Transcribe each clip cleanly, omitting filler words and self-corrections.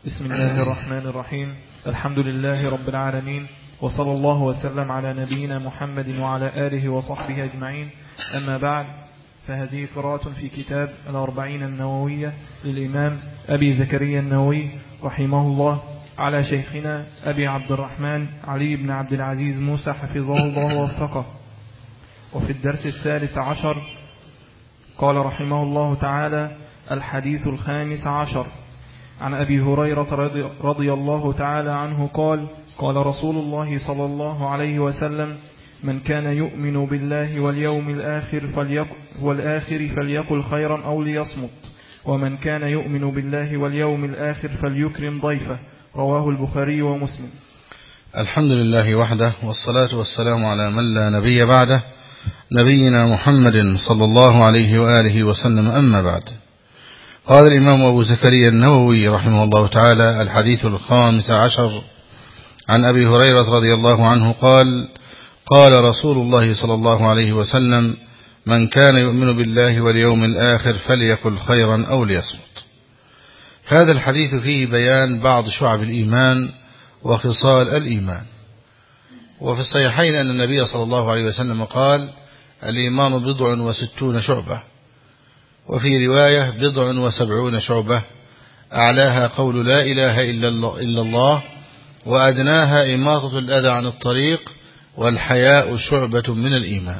بسم الله الرحمن الرحيم. الحمد لله رب العالمين، وصلى الله وسلم على نبينا محمد وعلى آله وصحبه أجمعين. أما بعد، فهذه قراءة في كتاب الأربعين النووية للإمام أبي زكريا النووي رحمه الله على شيخنا أبي عبد الرحمن علي بن عبد العزيز موسى حفظه الله ووفقه. وفي الدرس 13 قال رحمه الله تعالى: الحديث 15 عن أبي هريرة رضي الله تعالى عنه قال: قال رسول الله صلى الله عليه وسلم: من كان يؤمن بالله واليوم الآخر فليقل خيرا أو ليصمت، ومن كان يؤمن بالله واليوم الآخر فليكرم ضيفه. رواه البخاري ومسلم. الحمد لله وحده، والصلاة والسلام على من لا نبي بعده، نبينا محمد صلى الله عليه وآله وسلم. أما بعد، قال الإمام أبو زكريا النووي رحمه الله تعالى: الحديث 15 عن أبي هريرة رضي الله عنه قال: قال رسول الله صلى الله عليه وسلم: من كان يؤمن بالله واليوم الآخر فليقل خيرا أو ليصمت. هذا الحديث فيه بيان بعض شعب الإيمان وخصال الإيمان. وفي الصحيحين أن النبي صلى الله عليه وسلم قال: الإيمان 69 شعبة، وفي رواية 70 شعبة، أعلاها قول لا إله إلا الله، وأدناها إماطة الأذى عن الطريق، والحياء شعبة من الإيمان.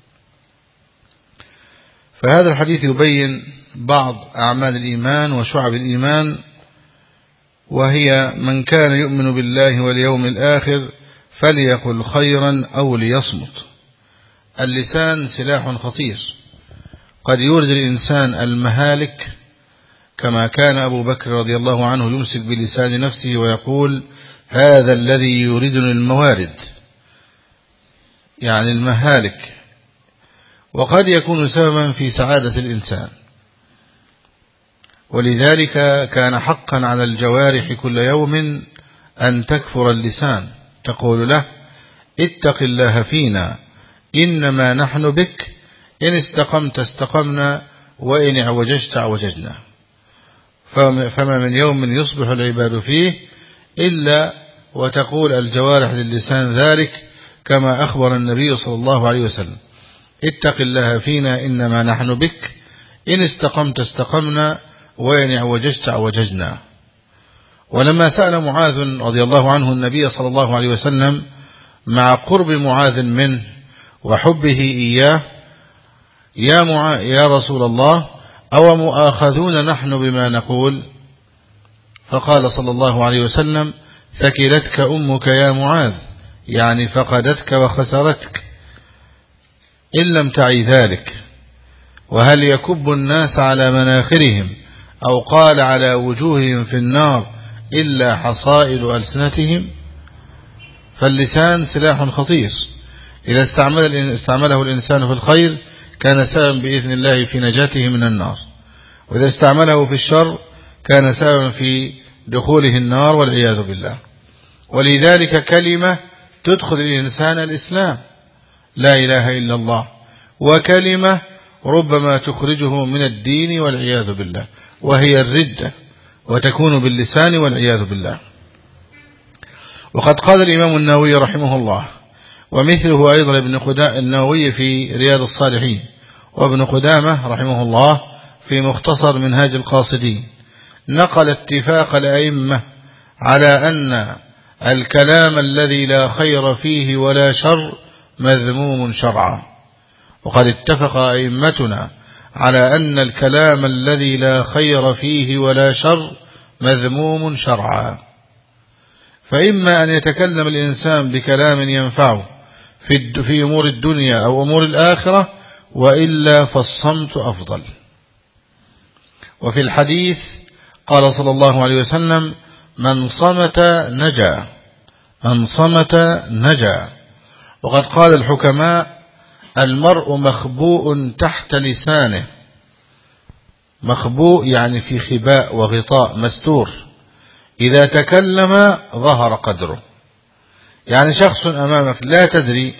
فهذا الحديث يبين بعض أعمال الإيمان وشعب الإيمان، وهي: من كان يؤمن بالله واليوم الآخر فليقل خيرا أو ليصمت. اللسان سلاح خطير، قد يورد الإنسان المهالك، كما كان أبو بكر رضي الله عنه يمسك بلسان نفسه ويقول: هذا الذي يوردني الموارد، يعني المهالك، وقد يكون سببا في سعادة الإنسان. ولذلك كان حقا على الجوارح كل يوم أن تكفر اللسان، تقول له: اتق الله فينا إنما نحن بك، إن استقمت استقمنا، وإن اعوججت اعوججنا. فما من يوم يصبح العباد فيه إلا وتقول الجوارح للسان ذلك، كما أخبر النبي صلى الله عليه وسلم: اتق الله فينا إنما نحن بك، إن استقمت استقمنا، وإن اعوججت اعوججنا. ولما سأل معاذ رضي الله عنه النبي صلى الله عليه وسلم مع قرب معاذ منه وحبه إياه: يا رسول الله، أو مؤاخذون نحن بما نقول؟ فقال صلى الله عليه وسلم: ثكلتك أمك يا معاذ، يعني فقدتك وخسرتك، إن لم تعي ذلك. وهل يكب الناس على مناخرهم، أو قال على وجوههم في النار، إلا حصائل ألسنتهم؟ فاللسان سلاح خطير، إذا استعمله الإنسان في الخير كان سببا بإذن الله في نجاته من النار، وإذا استعمله في الشر كان سببا في دخوله النار والعياذ بالله. ولذلك كلمة تدخل الإنسان الإسلام، لا إله إلا الله، وكلمة ربما تخرجه من الدين والعياذ بالله، وهي الردة، وتكون باللسان والعياذ بالله. وقد قال الإمام النووي رحمه الله، ومثله أيضا ابن النووي في رياض الصالحين، وابن قدامة رحمه الله في مختصر منهاج القاصدين، نقل اتفاق الأئمة على أن الكلام الذي لا خير فيه ولا شر مذموم شرعا. وقد اتفق أئمتنا على أن الكلام الذي لا خير فيه ولا شر مذموم شرعا. فإما أن يتكلم الإنسان بكلام ينفعه في أمور الدنيا أو أمور الآخرة، وإلا فالصمت أفضل. وفي الحديث قال صلى الله عليه وسلم: من صمت نجا، من صمت نجا. وقد قال الحكماء: المرء مخبوء تحت لسانه. مخبوء يعني في خباء وغطاء، مستور، إذا تكلم ظهر قدره. يعني شخص أمامك لا تدري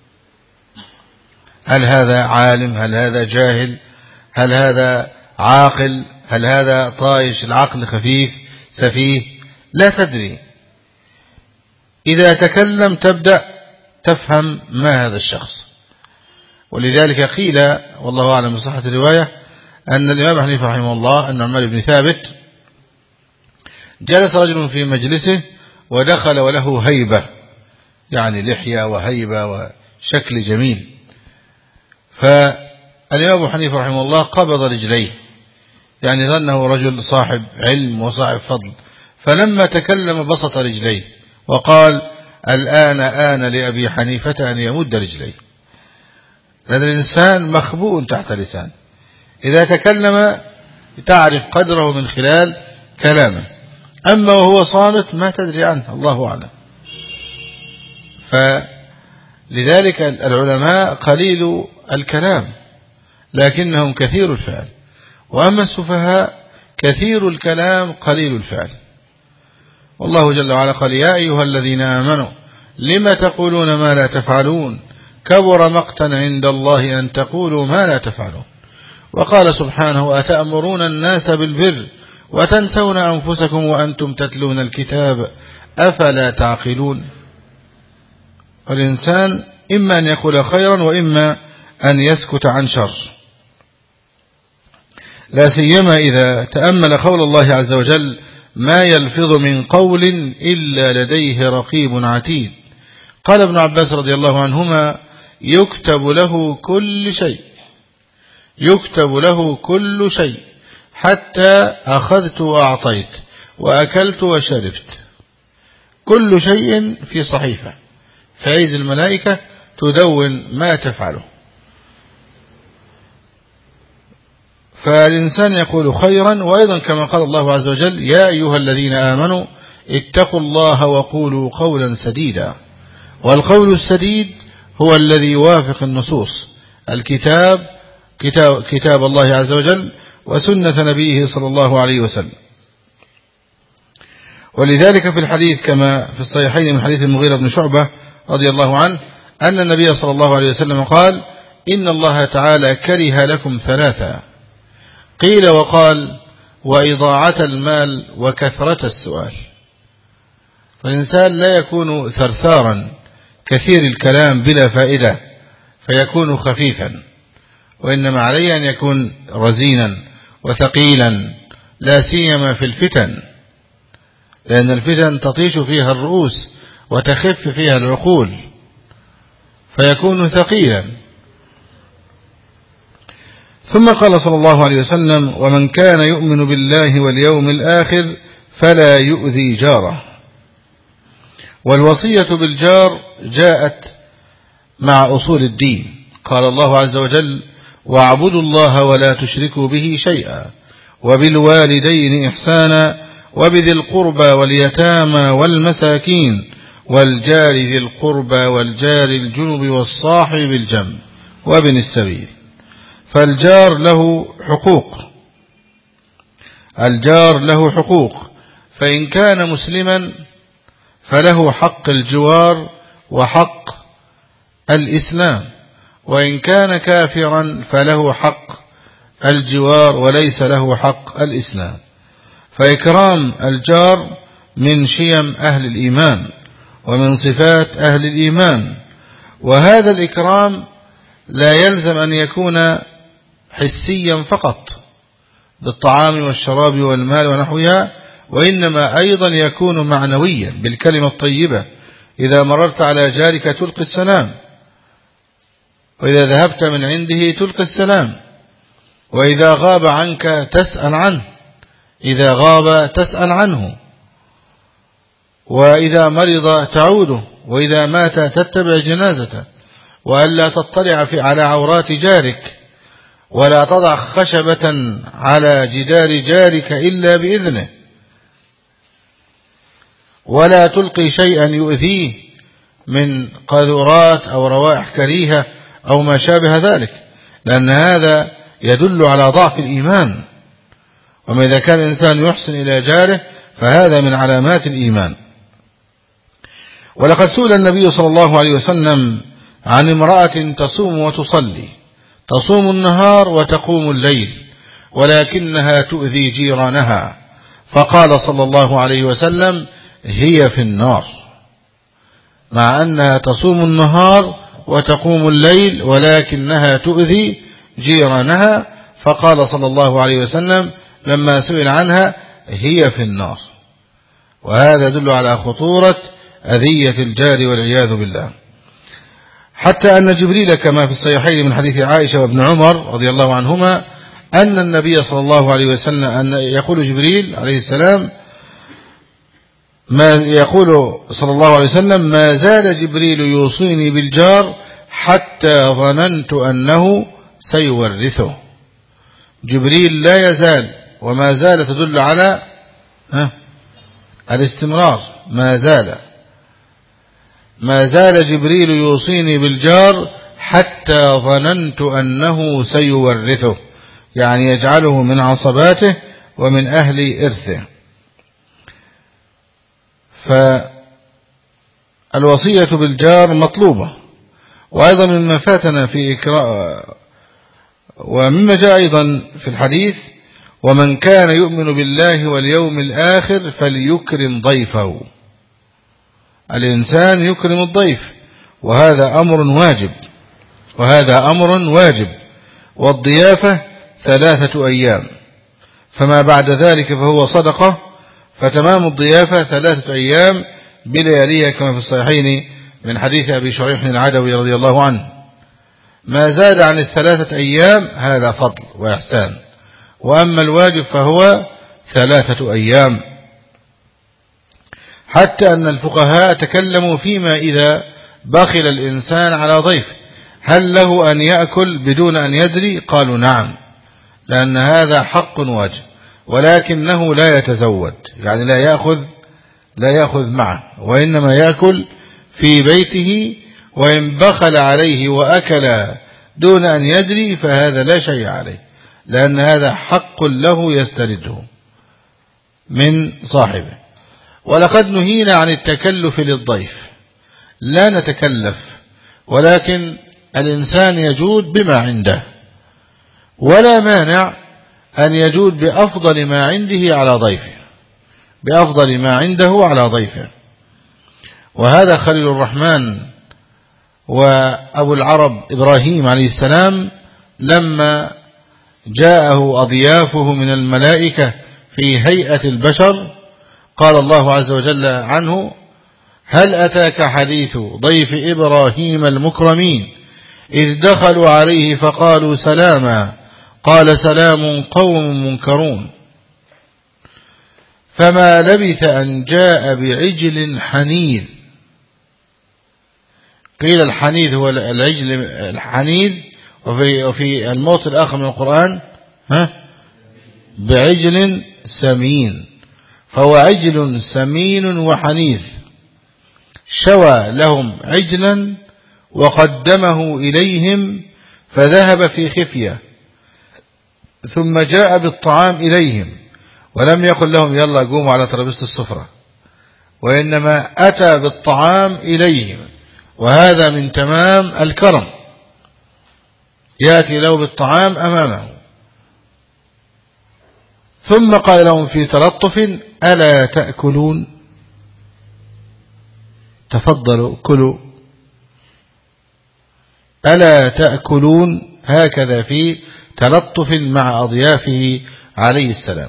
هل هذا عالم، هل هذا جاهل، هل هذا عاقل، هل هذا طايش العقل خفيف سفيه، لا تدري، إذا تكلم تبدأ تفهم ما هذا الشخص. ولذلك قيل والله أعلم بصحة الرواية أن الإمام حنيفة رحمه الله أن عمر بن ثابت جلس رجل في مجلسه ودخل وله هيبة، يعني لحية وهيبة وشكل جميل، فالإمام حنيفة رحمه الله قبض رجليه، يعني ظنه رجل صاحب علم وصاحب فضل، فلما تكلم بسط رجليه وقال الآن آن لأبي حنيفة أن يمد رجليه. لأن الإنسان مخبوء تحت لسان، إذا تكلم تعرف قدره من خلال كلامه، أما وهو صامت ما تدري عنه، الله أعلم. فلذلك العلماء قليل الكلام لكنهم كثير الفعل، وأما السفهاء كثير الكلام قليل الفعل. والله جل وعلا قال يا أيها الذين آمنوا لم تقولون ما لا تفعلون كبر مقتا عند الله أن تقولوا ما لا تفعلون. وقال سبحانه أتأمرون الناس بالبر وتنسون أنفسكم وأنتم تتلون الكتاب أفلا تعقلون. والإنسان إما أن يقول خيرا وإما أن يسكت عن شر، لا سيما إذا تأمل قول الله عز وجل ما يلفظ من قول إلا لديه رقيب عتيد. قال ابن عباس رضي الله عنهما يكتب له كل شيء، يكتب له كل شيء حتى أخذت وأعطيت وأكلت وشربت، كل شيء في صحيفة، فأيد الملائكة تدون ما تفعله. فالإنسان يقول خيرا، وأيضا كما قال الله عز وجل يا أيها الذين آمنوا اتقوا الله وقولوا قولا سديدا. والقول السديد هو الذي يوافق النصوص، الكتاب كتاب الله عز وجل وسنة نبيه صلى الله عليه وسلم. ولذلك في الحديث كما في الصحيحين من حديث المغيرة بن شعبة رضي الله عنه أن النبي صلى الله عليه وسلم قال إن الله تعالى كره لكم ثلاثة، قيل وقال وإضاعة المال وكثرة السؤال. فالإنسان لا يكون ثرثارا كثير الكلام بلا فائدة فيكون خفيفا، وإنما عليه أن يكون رزينا وثقيلا، لا سيما في الفتن، لأن الفتن تطيش فيها الرؤوس وتخف فيها العقول، فيكون ثقيلا. ثم قال صلى الله عليه وسلم ومن كان يؤمن بالله واليوم الآخر فلا يؤذي جاره. والوصية بالجار جاءت مع أصول الدين، قال الله عز وجل واعبدوا الله ولا تشركوا به شيئا وبالوالدين إحسانا وبذي القربى واليتامى والمساكين والجار ذي القربى والجار الجنب والصاحب بالجنب وابن السبيل. فالجار له حقوق، الجار له حقوق، فإن كان مسلما فله حق الجوار وحق الإسلام، وإن كان كافرا فله حق الجوار وليس له حق الإسلام. فإكرام الجار من شيم أهل الإيمان ومن صفات أهل الإيمان، وهذا الإكرام لا يلزم أن يكون حسيا فقط بالطعام والشراب والمال ونحوها، وإنما أيضا يكون معنويا بالكلمة الطيبة. إذا مررت على جارك تلقي السلام، وإذا ذهبت من عنده تلقي السلام، وإذا غاب عنك تسأل عنه، إذا غاب تسأل عنه، وإذا مرض تعوده، وإذا مات تتبع جنازته، وألا تطلع على عورات جارك، ولا تضع خشبة على جدار جارك إلا بإذنه، ولا تلقي شيئا يؤذيه من قاذورات أو روائح كريهة أو ما شابه ذلك، لأن هذا يدل على ضعف الإيمان. وما إذا كان الإنسان يحسن إلى جاره فهذا من علامات الإيمان. ولقد سئل النبي صلى الله عليه وسلم عن امرأة تصوم وتصلي، تصوم النهار وتقوم الليل، ولكنها تؤذي جيرانها، فقال صلى الله عليه وسلم هي في النار، مع أنها تصوم النهار وتقوم الليل ولكنها تؤذي جيرانها، فقال صلى الله عليه وسلم لما سئل عنها هي في النار. وهذا يدل على خطورة أذية الجار والعياذ بالله. حتى أن جبريل كما في الصحيحين من حديث عائشة وابن عمر رضي الله عنهما أن النبي صلى الله عليه وسلم أن يقول جبريل عليه السلام ما يقول صلى الله عليه وسلم ما زال جبريل يوصيني بالجار حتى ظننت أنه سيورثه. جبريل لا يزال، وما زال تدل على الاستمرار، ما زال جبريل يوصيني بالجار حتى ظننت أنه سيورثه، يعني يجعله من عصباته ومن أهل إرثه. فالوصية بالجار مطلوبة. وأيضا مما فاتنا في إكراء ومما جاء أيضا في الحديث ومن كان يؤمن بالله واليوم الآخر فليكرم ضيفه. الإنسان يكرم الضيف، وهذا أمر واجب. والضيافة 3 أيام، فما بعد ذلك فهو صدقة، فتمام الضيافة 3 أيام بلياليها كما في الصحيحين من حديث أبي شريح العدوي رضي الله عنه. ما زاد عن 3 أيام هذا فضل وإحسان، وأما الواجب فهو 3 أيام. حتى أن الفقهاء تكلموا فيما إذا بخل الإنسان على ضيف هل له أن يأكل بدون أن يدري؟ قالوا نعم، لأن هذا حق واجب، ولكنه لا يتزود، يعني لا يأخذ معه، وإنما يأكل في بيته. وإن بخل عليه وأكل دون أن يدري فهذا لا شيء عليه، لأن هذا حق له يسترده من صاحبه. ولقد نهينا عن التكلف للضيف، لا نتكلف، ولكن الإنسان يجود بما عنده، ولا مانع أن يجود بأفضل ما عنده على ضيفه، وهذا خليل الرحمن وأبو العرب إبراهيم عليه السلام لما جاءه أضيافه من الملائكة في هيئة البشر قال الله عز وجل عنه هل أتاك حديث ضيف إبراهيم المكرمين إذ دخلوا عليه فقالوا سلاما قال سلام قوم منكرون فما لبث أن جاء بعجل حنيذ. قيل الحنيذ هو العجل الحنيذ، وفي الموت الآخر من القرآن بعجل سمين، فهو عجل سمين وحنيذ، شوى لهم عجلا وقدمه إليهم فذهب في خفية، ثم جاء بالطعام إليهم ولم يقل لهم يلا قوموا على ترابيزة السفرة، وإنما أتى بالطعام إليهم، وهذا من تمام الكرم، يأتي له بالطعام أمامه. ثم قال لهم في تلطف ألا تأكلون، تفضلوا كلوا، ألا تأكلون، هكذا في تلطف مع أضيافه عليه السلام.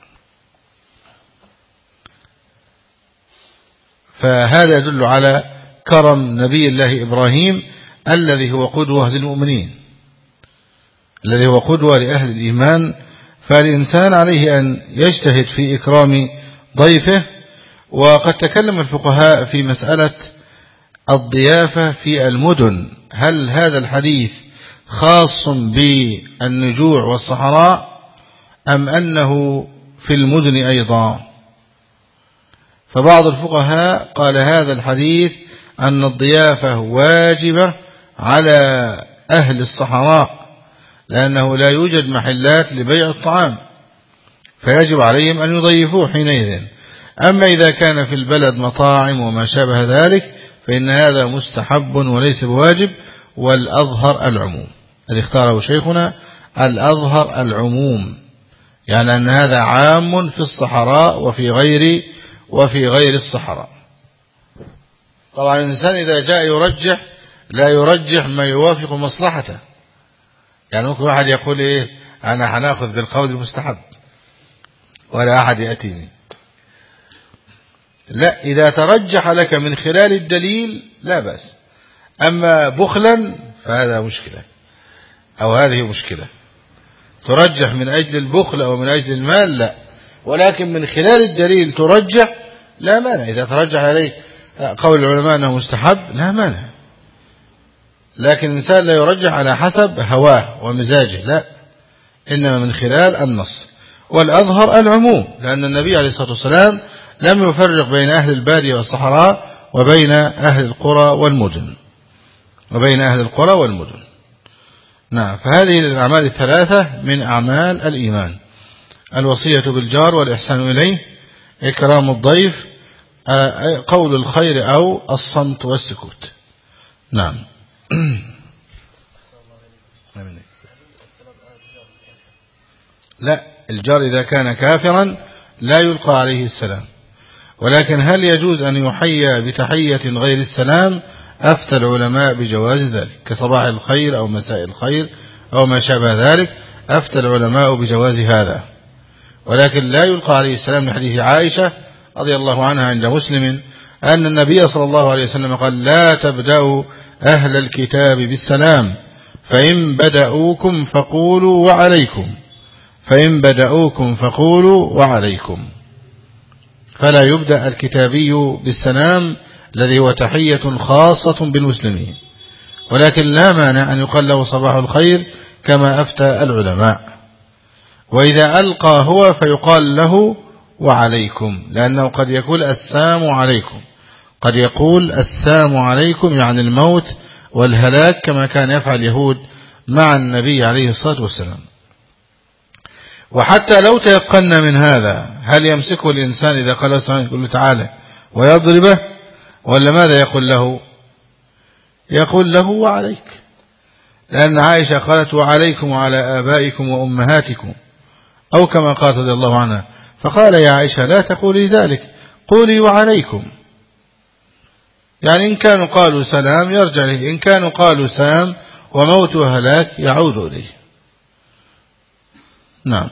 فهذا يدل على كرم نبي الله إبراهيم الذي هو قدوة للمؤمنين، الذي هو قدوة لأهل الإيمان. فالإنسان عليه أن يجتهد في إكرام ضيفه. وقد تكلم الفقهاء في مسألة الضيافة في المدن، هل هذا الحديث خاص بالنجوع والصحراء أم أنه في المدن أيضا؟ فبعض الفقهاء قال هذا الحديث أن الضيافة واجبة على أهل الصحراء، لأنه لا يوجد محلات لبيع الطعام، فيجب عليهم أن يضيفوه حينئذ. أما إذا كان في البلد مطاعم وما شابه ذلك فإن هذا مستحب وليس بواجب، والأظهر العموم. الذي اختاره شيخنا الأظهر العموم، يعني أن هذا عام في الصحراء وفي غير الصحراء. طبعا الإنسان إذا جاء يرجح لا يرجح ما يوافق مصلحته. يعني ممكن واحد يقول إيه أنا هناخذ بالقول المستحب ولا أحد يأتيني. لا، إذا ترجح لك من خلال الدليل لا بأس. أما بخلا فهذا مشكلة، أو هذه مشكلة. ترجح من أجل البخل أو من أجل المال لا، ولكن من خلال الدليل ترجح لا مانع. إذا ترجح عليك قول العلماء أنه مستحب لا مانع، لكن الإنسان لا يرجح على حسب هواه ومزاجه، لا، إنما من خلال النص. والأظهر العموم، لأن النبي عليه الصلاة والسلام لم يفرق بين أهل البادية والصحراء وبين أهل القرى والمدن. نعم. فهذه الأعمال الثلاثة من أعمال الإيمان: الوصية بالجار والإحسان إليه، إكرام الضيف، قول الخير أو الصمت والسكوت. نعم. لا، الجار إذا كان كافرا لا يلقى عليه السلام، ولكن هل يجوز أن يحيى بتحية غير السلام؟ أفتى العلماء بجواز ذلك، كصباح الخير أو مساء الخير أو ما شابه ذلك، أفتى العلماء بجواز هذا، ولكن لا يلقى عليه السلام. لحديث عائشة رضي الله عنها عند مسلم أن النبي صلى الله عليه وسلم قال: لا تبدأوا أهل الكتاب بالسلام، فإن بدأوكم فقولوا وعليكم. فلا يبدأ الكتابي بالسلام الذي هو تحية خاصة بالمسلمين، ولكن لا مانع أن يقال له صباح الخير كما أفتى العلماء. وإذا ألقى هو فيقال له وعليكم، لأنه قد يقول السام عليكم يعني الموت والهلاك، كما كان يفعل اليهود مع النبي عليه الصلاة والسلام. وحتى لو تيقن من هذا، هل يمسكه الإنسان إذا قال يقول له تعالى ويضربه، ولا ماذا يقول له؟ يقول له وعليك، لأن عائشة قالت: وعليكم وعلى آبائكم وأمهاتكم، أو كما قالت رضي الله عنها. فقال: يا عائشة لا تقولي ذلك، قولي وعليكم. يعني إن كانوا قالوا سلام يرجع إليه، إن كانوا قالوا سام وموت وهلاك يعود إليه. نعم.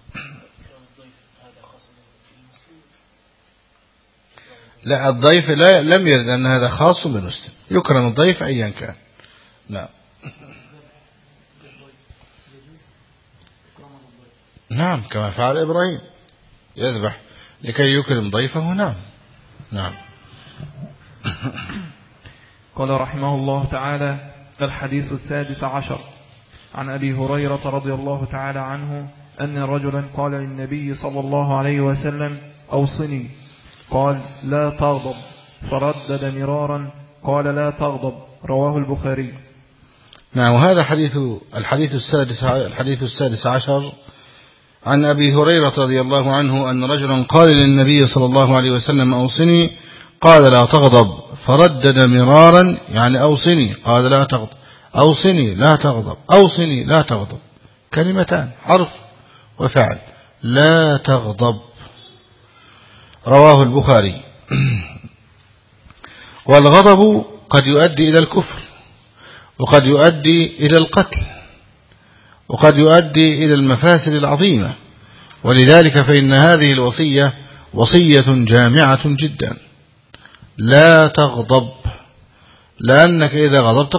لا، الضيف لم يرد أن هذا خاص بالمسلم، يكرم الضيف أيا كان. نعم. نعم، كما فعل إبراهيم، يذبح لكي يكرم ضيفه. نعم. قال رحمه الله تعالى: الحديث 16 عن أبي هريرة رضي الله تعالى عنه أن رجلا قال للنبي صلى الله عليه وسلم: أوصني. قال: لا تغضب. فردد مرارا قال: لا تغضب. رواه البخاري. نعم. وهذا الحديث السادس عشر عن أبي هريرة رضي الله عنه أن رجلا قال للنبي صلى الله عليه وسلم: أوصني. قال: لا تغضب. فردد مرارا يعني أوصني. قال: لا تغضب. أوصني لا تغضب. أوصني لا تغضب، كلمتان، حرف وفعل. لا تغضب. رواه البخاري. والغضب قد يؤدي إلى الكفر، وقد يؤدي إلى القتل، وقد يؤدي إلى المفاسد العظيمة. ولذلك فإن هذه الوصية وصية جامعة جدا. لا تغضب، لأنك إذا غضبت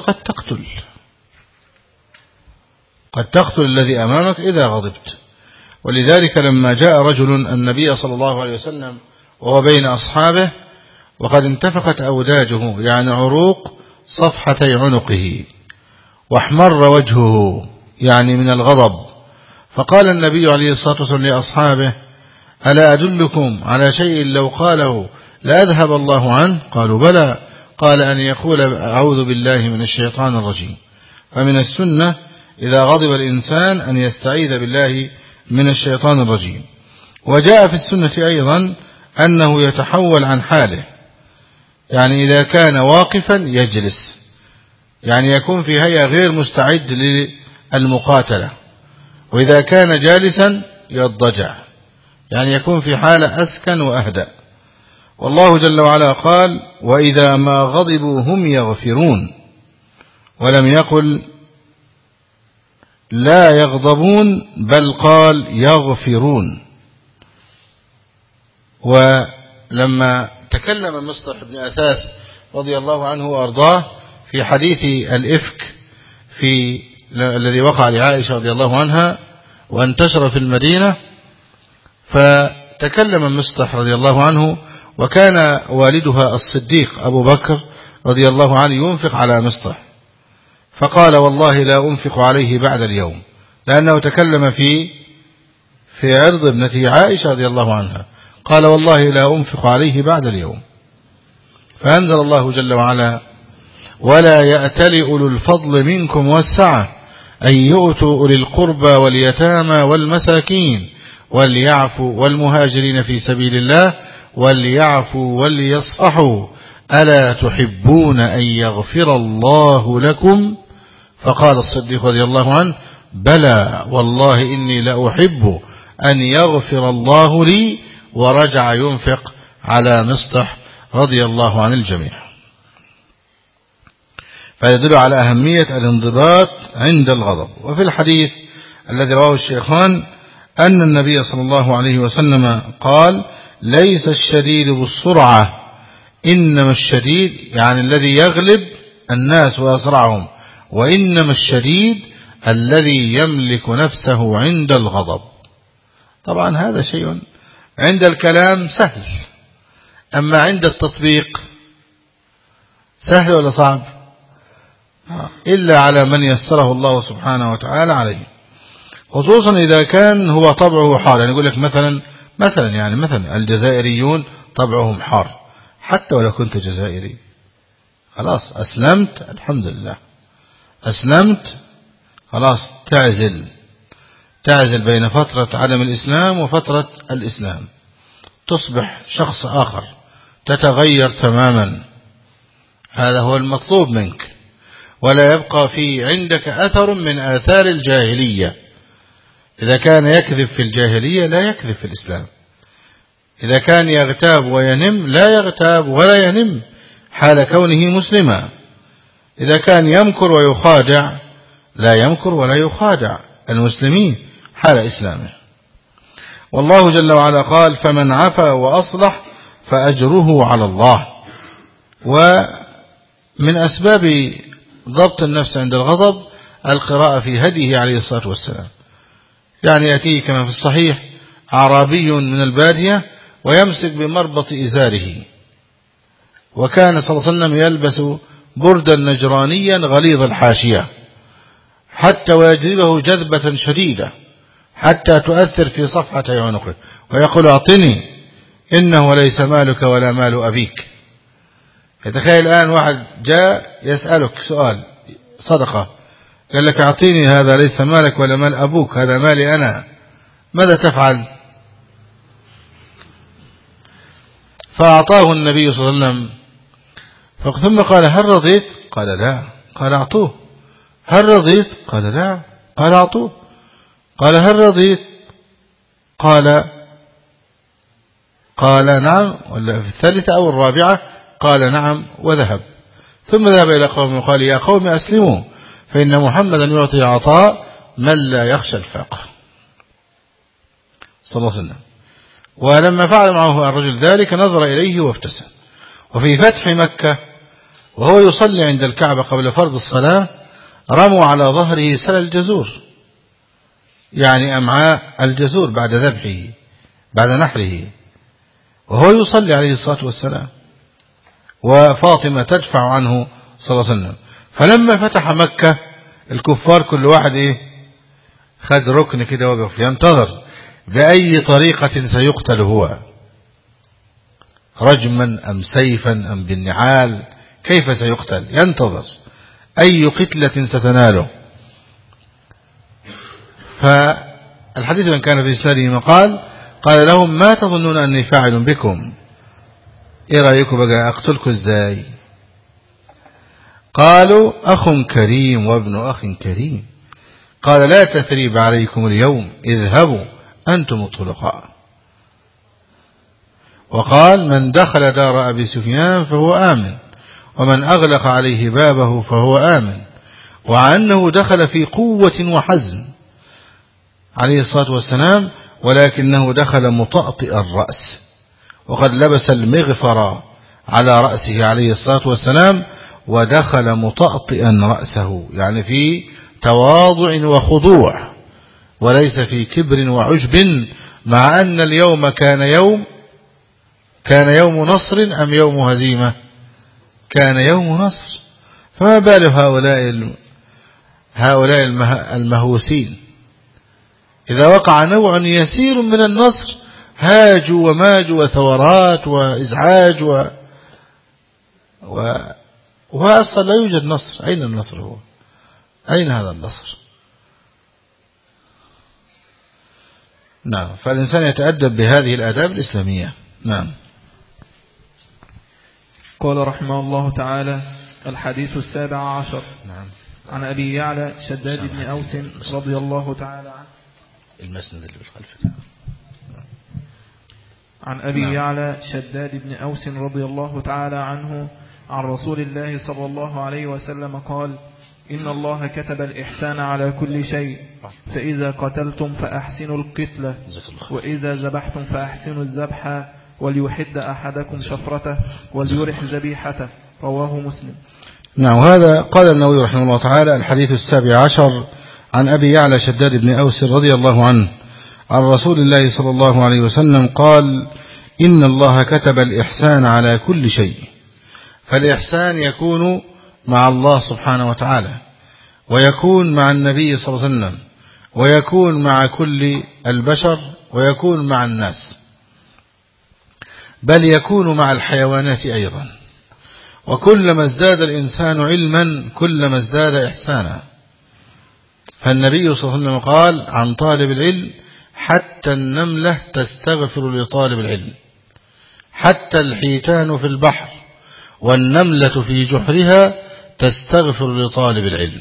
قد تقتل الذي أمامك إذا غضبت. ولذلك لما جاء رجل النبي صلى الله عليه وسلم وهو بين أصحابه وقد انتفخت أوداجه يعني عروق صفحتي عنقه، واحمر وجهه يعني من الغضب، فقال النبي عليه الصلاة والسلام لأصحابه: ألا أدلكم على شيء لو قاله لأذهب الله عنه؟ قالوا: بلى. قال: أن يقول: أعوذ بالله من الشيطان الرجيم. فمن السنة إذا غضب الإنسان أن يستعيذ بالله من الشيطان الرجيم. وجاء في السنة أيضا أنه يتحول عن حاله، يعني إذا كان واقفا يجلس، يعني يكون في هيئة غير مستعد للمقاتلة، وإذا كان جالسا يضجع، يعني يكون في حالة أسكن وأهدأ. والله جل وعلا قال وإذا ما غضبوا هم يغفرون، ولم يقل لا يغضبون بل قال يغفرون. ولما تكلم مصطح بن أثاث رضي الله عنه وأرضاه في حديث الإفك الذي وقع لعائشة رضي الله عنها وانتشر في المدينة، فتكلم مصطح رضي الله عنه، وكان والدها الصديق أبو بكر رضي الله عنه ينفق على مصطح، فقال والله لا أنفق عليه بعد اليوم، لأنه تكلم في عرض ابنته عائشة رضي الله عنها، قال والله لا أنفق عليه بعد اليوم. فأنزل الله جل وعلا ولا يأتل أولو الفضل منكم والسعة أن يؤتوا أولي القربى واليتامى والمساكين وليعفوا والمهاجرين في سبيل الله وليعفوا وليصفحوا ألا تحبون أن يغفر الله لكم؟ فقال الصديق رضي الله عنه بلى والله إني لأحب أن يغفر الله لي، ورجع ينفق على مصطح رضي الله عن الجميع. فيدل على أهمية الانضباط عند الغضب. وفي الحديث الذي رواه الشيخان أن النبي صلى الله عليه وسلم قال ليس الشديد بالسرعة إنما الشديد، يعني الذي يغلب الناس ويصرعهم، وإنما الشديد الذي يملك نفسه عند الغضب. طبعا هذا شيء عند الكلام سهل، أما عند التطبيق سهل ولا صعب؟ إلا على من يسره الله سبحانه وتعالى عليه، خصوصا إذا كان هو طبعه حار. يعني يقول لك مثلا الجزائريون طبعهم حار، حتى ولو كنت جزائري خلاص أسلمت الحمد لله، أسلمت خلاص تعزل بين فترة عدم الإسلام وفترة الإسلام، تصبح شخص آخر، تتغير تماما. هذا هو المطلوب منك، ولا يبقى في عندك أثر من آثار الجاهلية. إذا كان يكذب في الجاهلية لا يكذب في الإسلام، إذا كان يغتاب وينم لا يغتاب ولا ينم حال كونه مسلما، إذا كان يمكر ويخادع لا يمكر ولا يخادع المسلمين حال إسلامه. والله جل وعلا قال فمن عفا وأصلح فأجره على الله. ومن أسباب ضبط النفس عند الغضب القراءة في هديه عليه الصلاة والسلام. يعني يأتيه كما في الصحيح أعرابي من البادية ويمسك بمربط إزاره، وكان صلى الله عليه وسلم يلبس بردا نجرانيا غليظ الحاشية حتى ويجذبه جذبة شديدة حتى تؤثر في صفحة عنقه، ويقول أعطني إنه ليس مالك ولا مال أبيك. يتخيل الآن واحد جاء يسألك سؤال صدقة، قال لك أعطيني، هذا ليس مالك ولا مال أبوك، هذا مالي أنا، ماذا تفعل؟ فأعطاه النبي صلى الله عليه وسلم، ثم قال هل رضيت؟ قال لا. قال أعطوه. هل رضيت؟ قال لا. قال أعطوه. قال هل رضيت؟ قال نعم، ولا في الثالثة أو الرابعة قال نعم، وذهب. ثم ذهب إلى قوم وقال يا قوم أسلموا فإن محمدا يعطي عطاء من لا يخشى الفاقة صلى الله عليه وسلم. ولما فعل معه الرجل ذلك نظر إليه وابتسم. وفي فتح مكة وهو يصلي عند الكعبة قبل فرض الصلاة رموا على ظهره سل الجزور، يعني أمعاء الجزور بعد ذبحه بعد نحره، وهو يصلي عليه الصلاة والسلام، وفاطمة تدفع عنه صلى الله عليه وسلم. فلما فتح مكة الكفار كل واحد خد ركن كده وقف ينتظر بأي طريقة سيقتل هو، رجما أم سيفا أم بالنعال، كيف سيقتل؟ ينتظر أي قتلة ستناله. فالحديث من كان في إسناده مقال قال لهم ما تظنون أني فاعل بكم؟ إيه رأيكم بقى أقتلكم إزاي؟ قالوا أخ كريم وابن أخ كريم. قال لا تثريب عليكم اليوم، اذهبوا أنتم الطلقاء. وقال من دخل دار أبي سفيان فهو آمن ومن أغلق عليه بابه فهو آمن، وعنه دخل في قوة وحزم عليه الصلاة والسلام، ولكنه دخل مطأطئ الرأس، وقد لبس المغفر على رأسه عليه الصلاة والسلام، ودخل مطأطئا رأسه، يعني في تواضع وخضوع وليس في كبر وعجب، مع أن اليوم كان يوم نصر أم يوم هزيمة؟ كان يوم نصر. فما بال هؤلاء المهووسين إذا وقع نوع يسير من النصر هاجوا وماجوا وثورات وإزعاج وأصلا لا يوجد نصر. أين النصر هو؟ أين هذا النصر؟ نعم. فالإنسان يتأدب بهذه الآداب الإسلامية. نعم. قال رحمه الله تعالى: الحديث 17. نعم. عن أبي يعلى شداد بن أوس رضي الله تعالى عنه. المسند اللي بالخلف. عن أبي يعلى شداد بن أوس رضي الله تعالى عنه عن رسول الله صلى الله عليه وسلم قال: إن الله كتب الإحسان على كل شيء، فإذا قتلتم فأحسنوا القتلة، وإذا ذبحتم فأحسنوا الذبح، وليحد أحدكم شفرته وليرح ذبيحته. رواه مسلم. نعم. هذا قال النووي رحمه الله تعالى: الحديث 17 عن أبي يعلى شداد بن أوس رضي الله عنه عن رسول الله صلى الله عليه وسلم قال: إن الله كتب الإحسان على كل شيء. فالإحسان يكون مع الله سبحانه وتعالى، ويكون مع النبي صلى الله عليه وسلم، ويكون مع كل البشر، ويكون مع الناس، بل يكون مع الحيوانات أيضا. وكلما ازداد الإنسان علما كلما ازداد إحسانا. فالنبي صلى الله عليه وسلم قال عن طالب العلم: حتى النملة تستغفر لطالب العلم، حتى الحيتان في البحر والنملة في جحرها تستغفر لطالب العلم.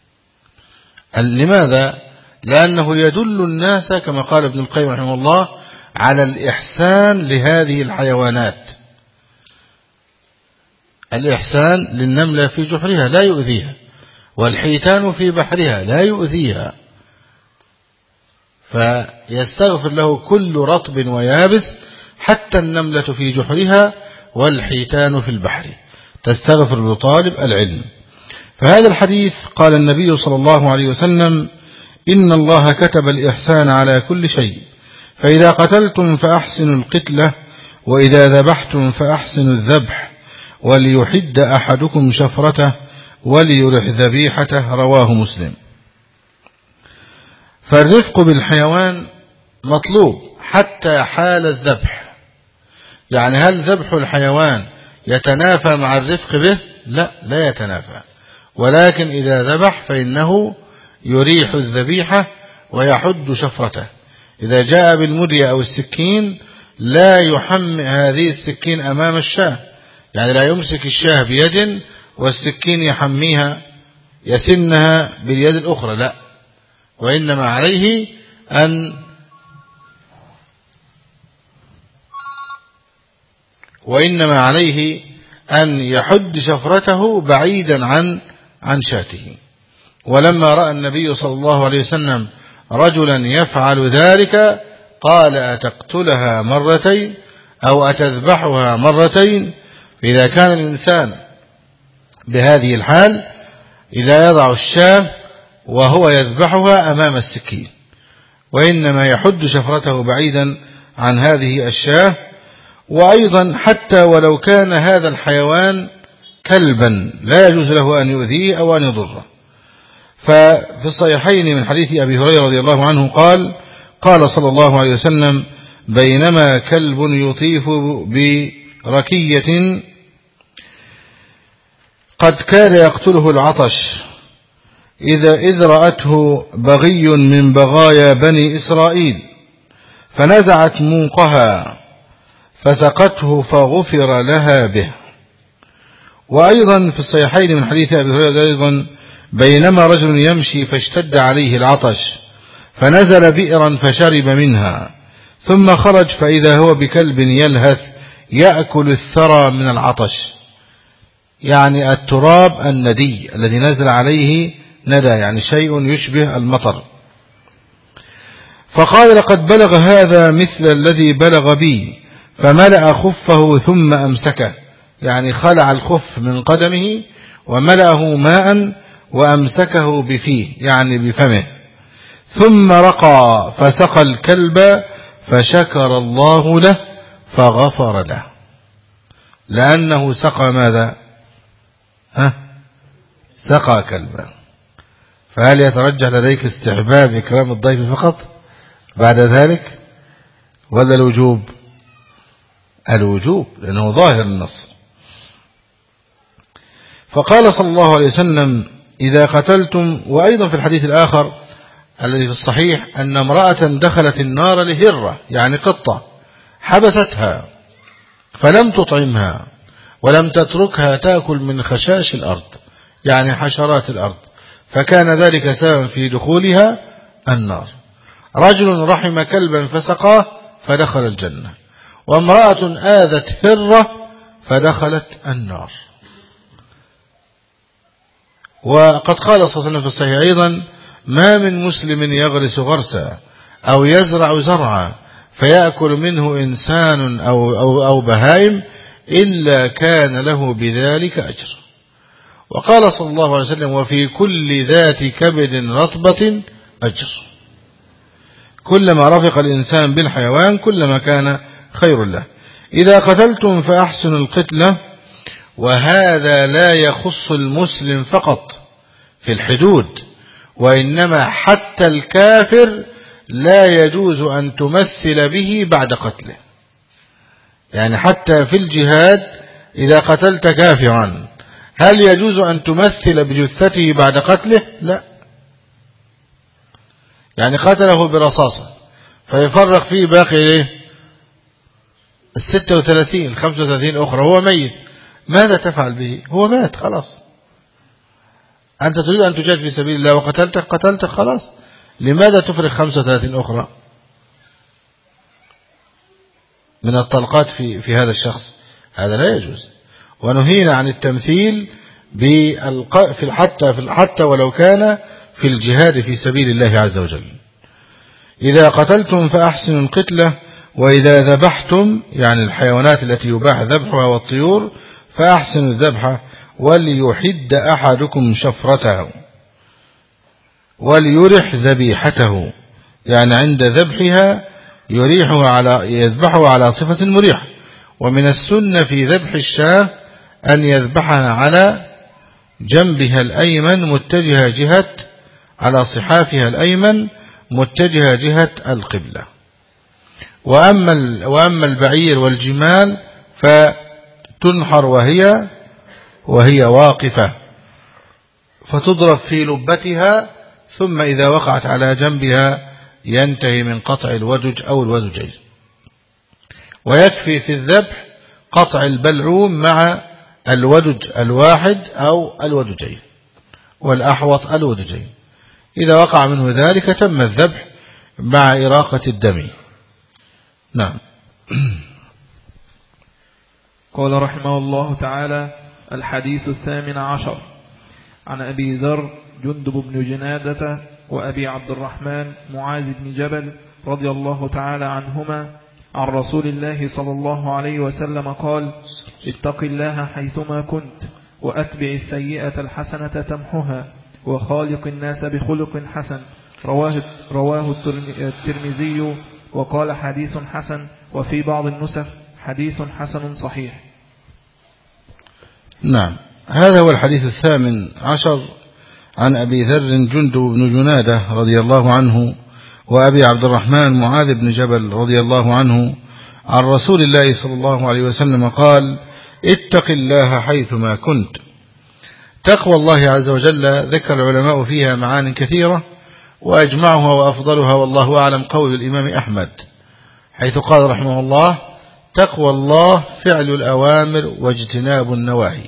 لماذا؟ لأنه يدل الناس كما قال ابن القيم رحمه الله على الإحسان لهذه الحيوانات. الإحسان للنملة في جحرها لا يؤذيها، والحيتان في بحرها لا يؤذيها، فيستغفر له كل رطب ويابس، حتى النملة في جحرها والحيتان في البحر تستغفر لطالب العلم. فهذا الحديث قال النبي صلى الله عليه وسلم: إن الله كتب الإحسان على كل شيء، فإذا قتلتم فأحسنوا القتلة، وإذا ذبحتم فأحسنوا الذبح، وليحد أحدكم شفرته وليرح ذبيحته. رواه مسلم. فالرفق بالحيوان مطلوب حتى حال الذبح. يعني هل ذبح الحيوان يتنافى مع الرفق به؟ لا يتنافى، ولكن إذا ذبح فإنه يريح الذبيحة ويحد شفرته. إذا جاء بالمدية أو السكين لا يحمل هذه السكين أمام الشاه، يعني لا يمسك الشاه بيد والسكين يحميها يسنها باليد الأخرى، لا، وإنما عليه أن يحد شفرته بعيدا عن شاته. ولما رأى النبي صلى الله عليه وسلم رجلا يفعل ذلك قال: أتقتلها مرتين أو أتذبحها مرتين؟ فإذا كان الإنسان بهذه الحال إذا يضع الشاة وهو يذبحها أمام السكين، وإنما يحد شفرته بعيدا عن هذه الشاة. وأيضا حتى ولو كان هذا الحيوان كلبا لا يجوز له أن يؤذيه أو أن يضره. ففي الصحيحين من حديث أبي هريرة رضي الله عنه قال صلى الله عليه وسلم: بينما كلب يطيف بركية قد كاد يقتله العطش إذ رأته بغي من بغايا بني إسرائيل فنزعت موقها فسقته فغفر لها به. وأيضا في الصحيحين من حديث أبي هريرة أيضا: بينما رجل يمشي فاشتد عليه العطش فنزل بئرا فشرب منها، ثم خرج فإذا هو بكلب يلهث يأكل الثرى من العطش، يعني التراب الندي الذي نزل عليه ندى، يعني شيء يشبه المطر. فقال لقد بلغ هذا مثل الذي بلغ بي، فملأ خفه ثم أمسكه، يعني خلع الخف من قدمه وملأه ماء وأمسكه بفيه، يعني بفمه، ثم رقى فسقى الكلب فشكر الله له فغفر له، لأنه سقى ماذا؟ سقى كلبا. فهل يترجح لديك استحباب إكرام الضيف فقط بعد ذلك ولا الوجوب؟ الوجوب، لأنه ظاهر النص. فقال صلى الله عليه وسلم إذا قتلتم، وأيضا في الحديث الآخر الذي في الصحيح أن امرأة دخلت النار لهرة، يعني قطة، حبستها فلم تطعمها ولم تتركها تأكل من خشاش الأرض، يعني حشرات الأرض، فكان ذلك سببا في دخولها النار. رجل رحم كلبا فسقاه فدخل الجنة، وامرأة آذت هرة فدخلت النار. وقد قال صلى الله عليه وسلم في الصحيح أيضا ما من مسلم يغرس غرسا أو يزرع زرعا فيأكل منه إنسان أو بهائم إلا كان له بذلك أجر. وقال صلى الله عليه وسلم وفي كل ذات كبد رطبة أجر. كلما رفق الإنسان بالحيوان كلما كان خير له. إذا قتلتم فأحسنوا القتلة، وهذا لا يخص المسلم فقط في الحدود، وإنما حتى الكافر لا يجوز أن تمثل به بعد قتله، يعني حتى في الجهاد إذا قتلت كافرا هل يجوز أن تمثل بجثته بعد قتله؟ لا، يعني قتله برصاصة فيفرق فيه باقي 36 35 أخرى هو ميت، ماذا تفعل به؟ هو مات خلاص. أنت تريد أن تجاهد في سبيل الله وقتلتك خلاص، لماذا تفرق 35 أخرى من الطلقات في هذا الشخص؟ هذا لا يجوز. ونهينا عن التمثيل حتى ولو كان في الجهاد في سبيل الله عز وجل. إذا قتلتم فأحسنوا القتلة، وإذا ذبحتم، يعني الحيوانات التي يباح ذبحها والطيور، فأحسنوا الذبح، وليحد أحدكم شفرته وليرح ذبيحته، يعني عند ذبحها يذبحها على صفة مريح. ومن السنة في ذبح الشاة أن يذبحها على جنبها الأيمن متجهة على صحافها الأيمن متجهة جهة القبلة. وأما البعير والجمال فتنحر وهي واقفة، فتضرب في لبتها، ثم إذا وقعت على جنبها ينتهي من قطع الودج أو الودجين. ويكفي في الذبح قطع البلعوم مع الودج الواحد أو الودجين، والأحوط الودجين. إذا وقع منه ذلك تم الذبح مع إراقة الدم. نعم. قال رحمه الله تعالى: الحديث 18 عن أبي ذر جندب بن جنادة وأبي عبد الرحمن معاذ بن جبل رضي الله تعالى عنهما عن رسول الله صلى الله عليه وسلم قال: اتق الله حيثما كنت، وأتبع السيئة الحسنة تمحها، وخالق الناس بخلق حسن. رواه الترمذي وقال حديث حسن، وفي بعض النسخ حديث حسن صحيح. نعم. هذا هو الحديث 18 عن أبي ذر جندب بن جنادة رضي الله عنه وأبي عبد الرحمن معاذ بن جبل رضي الله عنه عن رسول الله صلى الله عليه وسلم قال: اتق الله حيثما كنت. تقوى الله عز وجل ذكر العلماء فيها معان كثيرة، وأجمعها وأفضلها والله أعلم قول الإمام أحمد، حيث قال رحمه الله: تقوى الله فعل الأوامر واجتناب النواهي.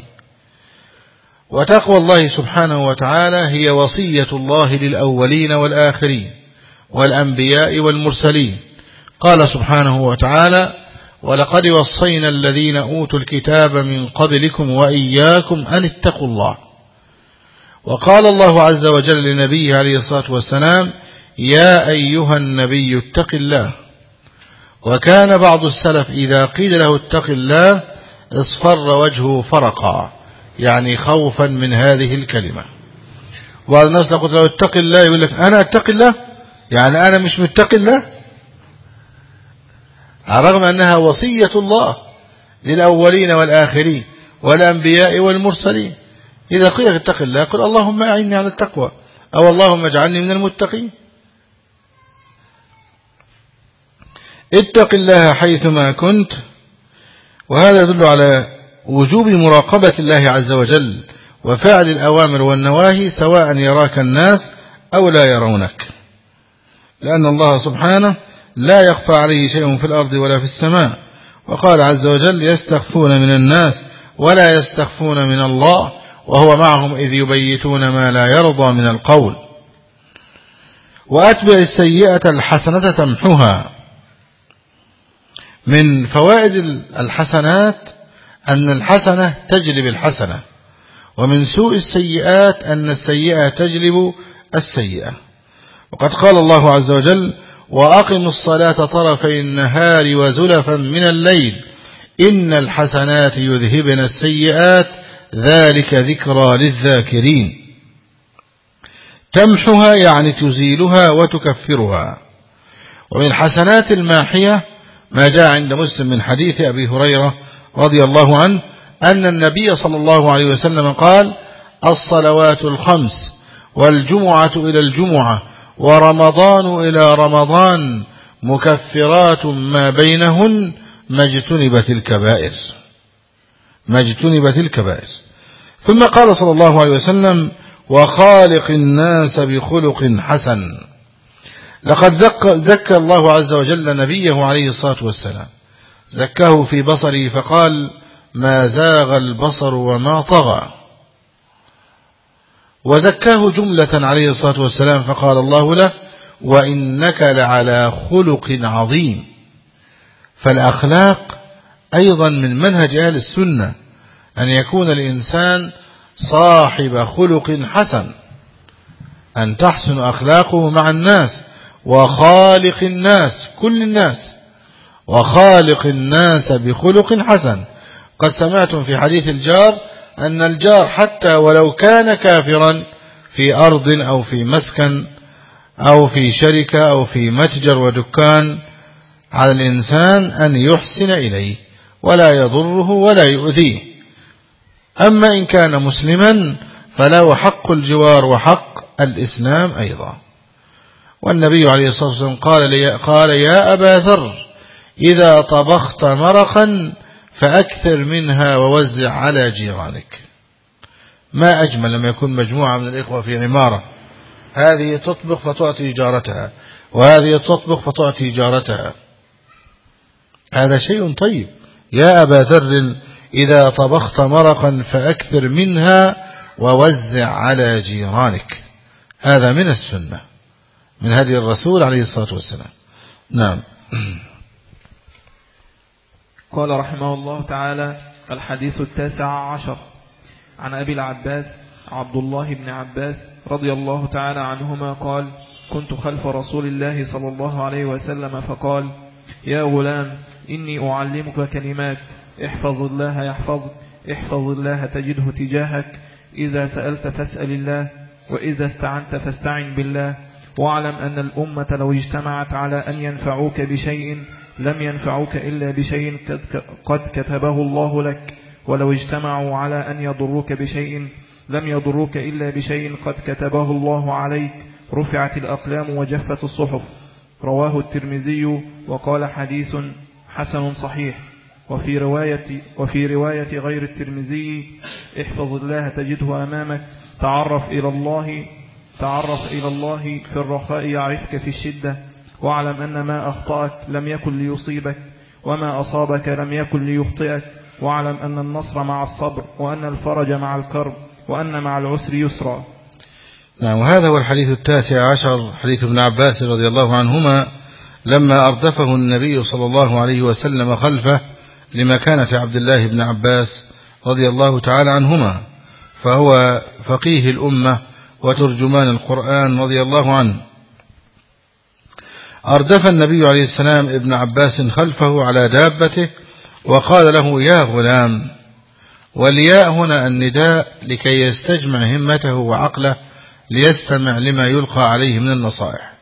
وتقوى الله سبحانه وتعالى هي وصية الله للأولين والآخرين، والأنبياء والمرسلين. قال سبحانه وتعالى: ولقد وصينا الذين أوتوا الكتاب من قبلكم وإياكم أن اتقوا الله. وقال الله عز وجل لنبيه عليه الصلاة والسلام: يا أيها النبي اتق الله. وكان بعض السلف إذا قيل له اتق الله اصفر وجهه فرقا، يعني خوفا من هذه الكلمة. وبعض الناس لو قلت له اتق الله يقول لك أنا اتق الله، يعني أنا مش متق الله، على الرغم أنها وصية الله للأولين والآخرين والأنبياء والمرسلين. إذا قيل اتق الله قل اللهم أعني على التقوى، أو اللهم اجعلني من المتقين. اتق الله حيثما كنت، وهذا يدل على وجوب مراقبة الله عز وجل وفعل الأوامر والنواهي سواء يراك الناس أو لا يرونك، لأن الله سبحانه لا يخفى عليه شيء في الأرض ولا في السماء. وقال عز وجل: يستخفون من الناس ولا يستخفون من الله وهو معهم إذ يبيتون ما لا يرضى من القول. وأتبع السيئة الحسنة تمحها. من فوائد الحسنات أن الحسنة تجلب الحسنة، ومن سوء السيئات أن السيئة تجلب السيئة. وقد قال الله عز وجل: وأقم الصلاة طرفي النهار وزلفا من الليل إن الحسنات يذهبن السيئات ذلك ذكرى للذاكرين. تمحها يعني تزيلها وتكفرها. ومن الحسنات الماحية ما جاء عند مسلم من حديث أبي هريرة رضي الله عنه أن النبي صلى الله عليه وسلم قال: الصلوات الخمس والجمعة إلى الجمعة ورمضان إلى رمضان مكفرات ما بينهن ما اجتنبت الكبائر. ثم قال صلى الله عليه وسلم: وخالق الناس بخلق حسن. لقد زكى الله عز وجل نبيه عليه الصلاة والسلام، زكاه في بصره فقال: ما زاغ البصر وما طغى. وزكاه جملة عليه الصلاة والسلام فقال الله له: وإنك لعلى خلق عظيم. فالأخلاق أيضا من منهج أهل السنة أن يكون الإنسان صاحب خلق حسن، أن تحسن أخلاقه مع الناس. وخالق الناس، كل الناس، وخالق الناس بخلق حسن. قد سمعتم في حديث الجار أن الجار حتى ولو كان كافرا في أرض أو في مسكن أو في شركة أو في متجر ودكان، على الإنسان أن يحسن إليه ولا يضره ولا يؤذيه. أما إن كان مسلما فله حق الجوار وحق الإسلام أيضا. والنبي عليه الصلاة والسلام قال: يا أبا ذر إذا طبخت مرقا فأكثر منها ووزع على جيرانك. ما أجمل لما يكون مجموعة من الإخوة في عمارة، هذه تطبخ فتعطي جارتها وهذه تطبخ فتعطي جارتها، هذا شيء طيب. يا أبا ذر إذا طبخت مرقا فأكثر منها ووزع على جيرانك. هذا من السنة، من هدي الرسول عليه الصلاة والسلام. نعم. قال رحمه الله تعالى: الحديث 19 عن أبي العباس عبد الله بن عباس رضي الله تعالى عنهما قال: كنت خلف رسول الله صلى الله عليه وسلم فقال: يا غلام إني أعلمك كلمات، احفظ الله يحفظك، احفظ الله تجده تجاهك، إذا سألت فاسأل الله، وإذا استعنت فاستعن بالله، واعلم أن الأمة لو اجتمعت على أن ينفعوك بشيء لم ينفعوك إلا بشيء قد كتبه الله لك، ولو اجتمعوا على أن يضروك بشيء لم يضروك إلا بشيء قد كتبه الله عليك، رفعت الأقلام وجفت الصحف. رواه الترمذي وقال: حديث حسن صحيح. وفي رواية غير الترمذي: احفظ الله تجده أمامك، تعرف إلى الله في الرخاء يعرفك في الشدة، واعلم أن ما أخطأك لم يكن ليصيبك، وما أصابك لم يكن ليخطئك، واعلم أن النصر مع الصبر، وأن الفرج مع الكرب، وأن مع العسر يسرا. نعم. وهذا هو الحديث 19 حديث ابن عباس رضي الله عنهما لما أردفه النبي صلى الله عليه وسلم خلفه لمكانة عبد الله بن عباس رضي الله تعالى عنهما، فهو فقيه الأمة وترجمان القرآن رضي الله عنه. أردف النبي عليه السلام ابن عباس خلفه على دابته وقال له: يا غلام. والياء هنا النداء لكي يستجمع همته وعقله ليستمع لما يلقى عليه من النصائح.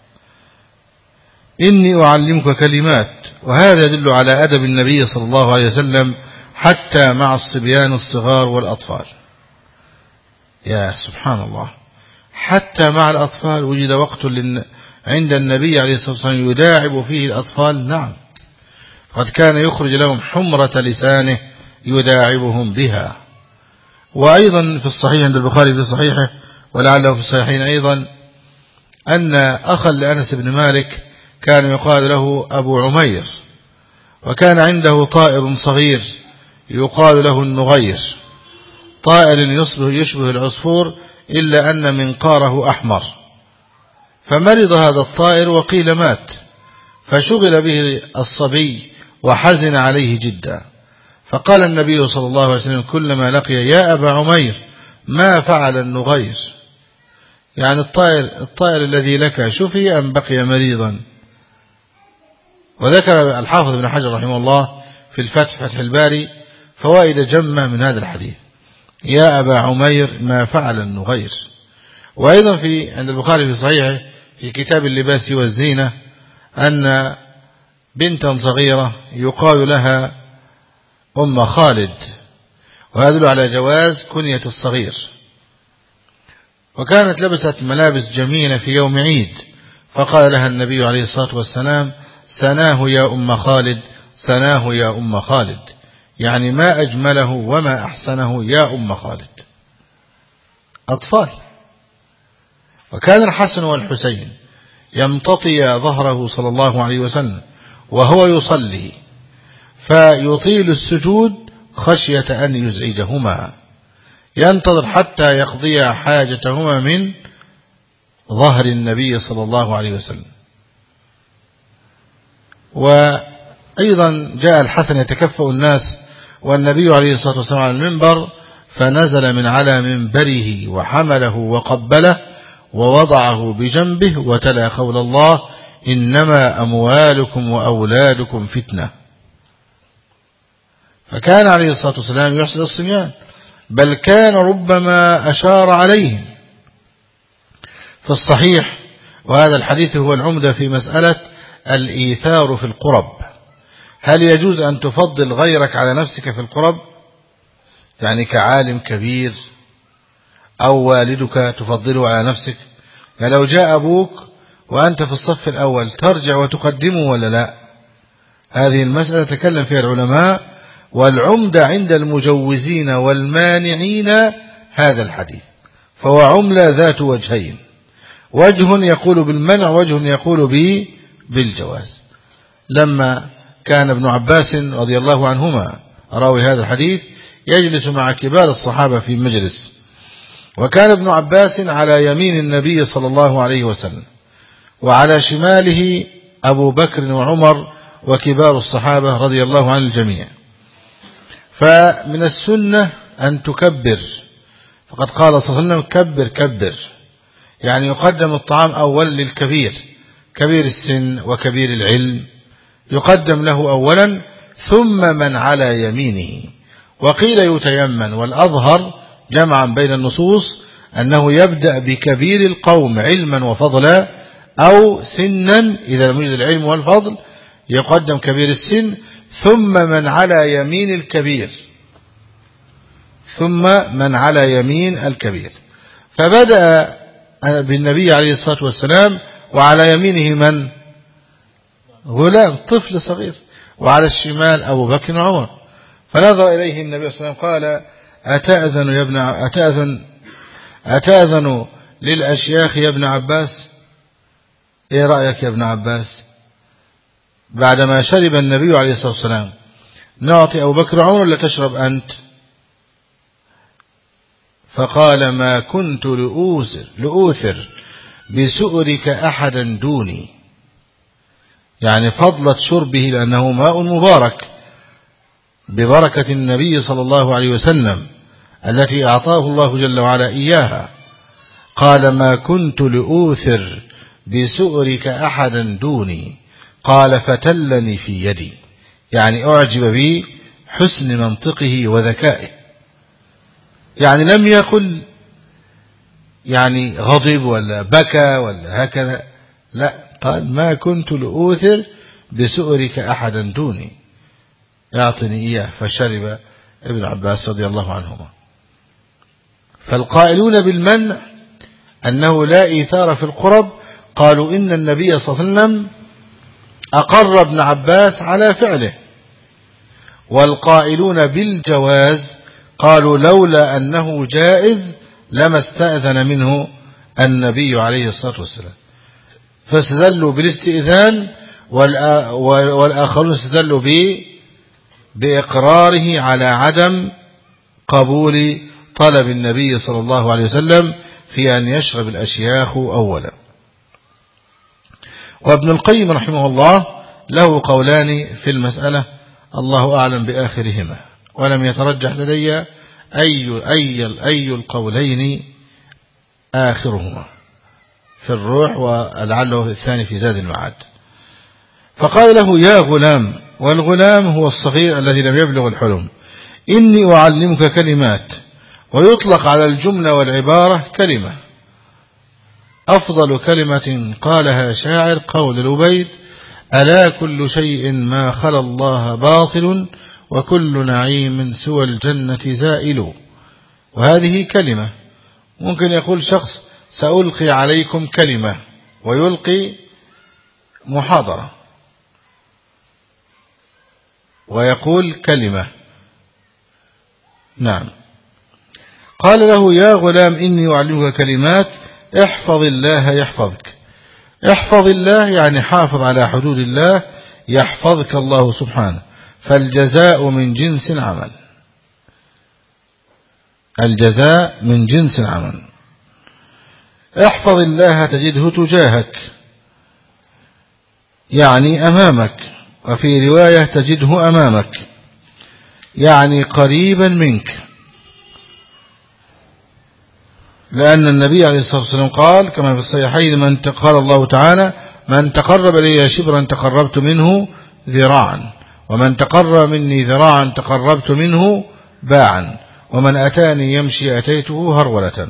إني أعلمك كلمات. وهذا يدل على أدب النبي صلى الله عليه وسلم حتى مع الصبيان الصغار والأطفال. يا سبحان الله، حتى مع الأطفال وجد وقت عند النبي عليه الصلاة والسلام يداعب فيه الأطفال. نعم، قد كان يخرج لهم حمرة لسانه يداعبهم بها. وأيضا في الصحيح عند البخاري في صحيحه ولعله في الصحيحين أيضا أن أخا لأنس بن مالك كان يقال له أبو عمير، وكان عنده طائر صغير يقال له النغير، طائر يشبه العصفور إلا أن منقاره أحمر. فمرض هذا الطائر وقيل مات، فشغل به الصبي وحزن عليه جدا. فقال النبي صلى الله عليه وسلم كلما لقي: يا أبا عمير، ما فعل النغير؟ يعني الطائر الذي لك شفي أم بقي مريضا؟ وذكر الحافظ بن حجر رحمه الله في الفتح فتح الباري فوائد جمة من هذا الحديث: يا أبا عمير ما فعل النغير. وأيضا عند البخاري في صحيحه في كتاب اللباس والزينة أن بنتا صغيرة يقال لها أم خالد، وهذا على جواز كنية الصغير. وكانت لبست ملابس جميلة في يوم عيد، فقال لها النبي عليه الصلاة والسلام: سناه يا أم خالد، سناه يا أم خالد، يعني ما أجمله وما أحسنه يا أم خالد. أطفال. وكان الحسن والحسين يمتطي ظهره صلى الله عليه وسلم وهو يصلي، فيطيل السجود خشية أن يزعجهما، ينتظر حتى يقضي حاجتهما من ظهر النبي صلى الله عليه وسلم. وأيضا جاء الحسن يتكفأ الناس والنبي عليه الصلاة والسلام على المنبر، فنزل من على منبره وحمله وقبله ووضعه بجنبه وتلا قول الله: إنما أموالكم وأولادكم فتنة. فكان عليه الصلاة والسلام يحسن الصبيان، بل كان ربما أشار عليهم. في الصحيح، وهذا الحديث هو العمدة في مسألة الإيثار في القرب، هل يجوز أن تفضل غيرك على نفسك في القرب؟ يعني كعالم كبير أو والدك تفضله على نفسك؟ يعني لو جاء أبوك وأنت في الصف الأول ترجع وتقدمه ولا لا؟ هذه المسألة تكلم فيها العلماء، والعمدة عند المجوزين والمانعين هذا الحديث، فهو عملة ذات وجهين، وجه يقول بالمنع وجه يقول بالجواز. لما كان ابن عباس رضي الله عنهما راوي هذا الحديث يجلس مع كبار الصحابة في مجلس، وكان ابن عباس على يمين النبي صلى الله عليه وسلم، وعلى شماله أبو بكر وعمر وكبار الصحابة رضي الله عن الجميع. فمن السنة أن تكبر، فقد قال صلى الله عليه وسلم: كبر كبر، يعني يقدم الطعام أول للكبير، كبير السن وكبير العلم يقدم له أولا، ثم من على يمينه. وقيل يتيمن، والأظهر جمعا بين النصوص أنه يبدأ بكبير القوم علما وفضلا، أو سنا إذا لم يوجد العلم والفضل يقدم كبير السن، ثم من على يمين الكبير، ثم من على يمين الكبير. فبدأ بالنبي عليه الصلاة والسلام وعلى يمينه من؟ غلام طفل صغير، وعلى الشمال أبو بكر وعمر. فنظر إليه النبي صلى الله عليه وسلم قال: أتأذن يا ابن أتأذن للأشياخ يا ابن عباس؟ إيه رأيك يا ابن عباس؟ بعدما شرب النبي عليه الصلاة والسلام نعطي أبو بكر وعمر ولا تشرب أنت؟ فقال ما كنت لأوثر بسؤرك أحدا دوني، يعني فضلة شربه لأنه ماء مبارك ببركة النبي صلى الله عليه وسلم التي أعطاه الله جل وعلا إياها. قال ما كنت لأوثر بسؤرك أحدا دوني، قال فتلني في يدي، يعني أعجب بي حسن منطقه وذكائه، يعني لم يقل يعني غضب ولا بكى ولا هكذا، لا، قال ما كنت لأوثر بسؤرك أحدا دوني، يعطني إياه. فشرب ابن عباس رضي الله عنهما. فالقائلون بالمنع أنه لا إيثار في القرب قالوا إن النبي صلى الله عليه وسلم أقر ابن عباس على فعله، والقائلون بالجواز قالوا لولا أنه جائز لما استأذن منه النبي عليه الصلاة والسلام، فاستدلوا بالاستئذان، والآخرون استدلوا بإقراره على عدم قبول طلب النبي صلى الله عليه وسلم في أن يشرب الأشياخ أولا. وابن القيم رحمه الله له قولان في المسألة، الله أعلم بآخرهما، ولم يترجح لدي أي القولين آخرهما في الروح، ولعله الثاني في زاد المعاد. فقال له يا غلام، والغلام هو الصغير الذي لم يبلغ الحلم، إني أعلمك كلمات، ويطلق على الجملة والعبارة كلمة. أفضل كلمة قالها شاعر قول الأبيد ألا كل شيء ما خلا الله باطل، وكل نعيم سوى الجنة زائل. وهذه كلمة. ممكن يقول شخص سألقي عليكم كلمة، ويلقي محاضرة ويقول كلمة. نعم. قال له يا غلام إني أعلمك كلمات، احفظ الله يحفظك. احفظ الله يعني حافظ على حدود الله يحفظك الله سبحانه، فالجزاء من جنس العمل، الجزاء من جنس العمل. احفظ الله تجده تجاهك، يعني أمامك، وفي رواية تجده أمامك، يعني قريبا منك، لأن النبي عليه الصلاة والسلام قال كما في الصحيحين قال الله تعالى من تقرب إلي شبرا تقربت منه ذراعا، ومن تقرب مني ذراعا تقربت منه باعا، ومن أتاني يمشي أتيته هرولة.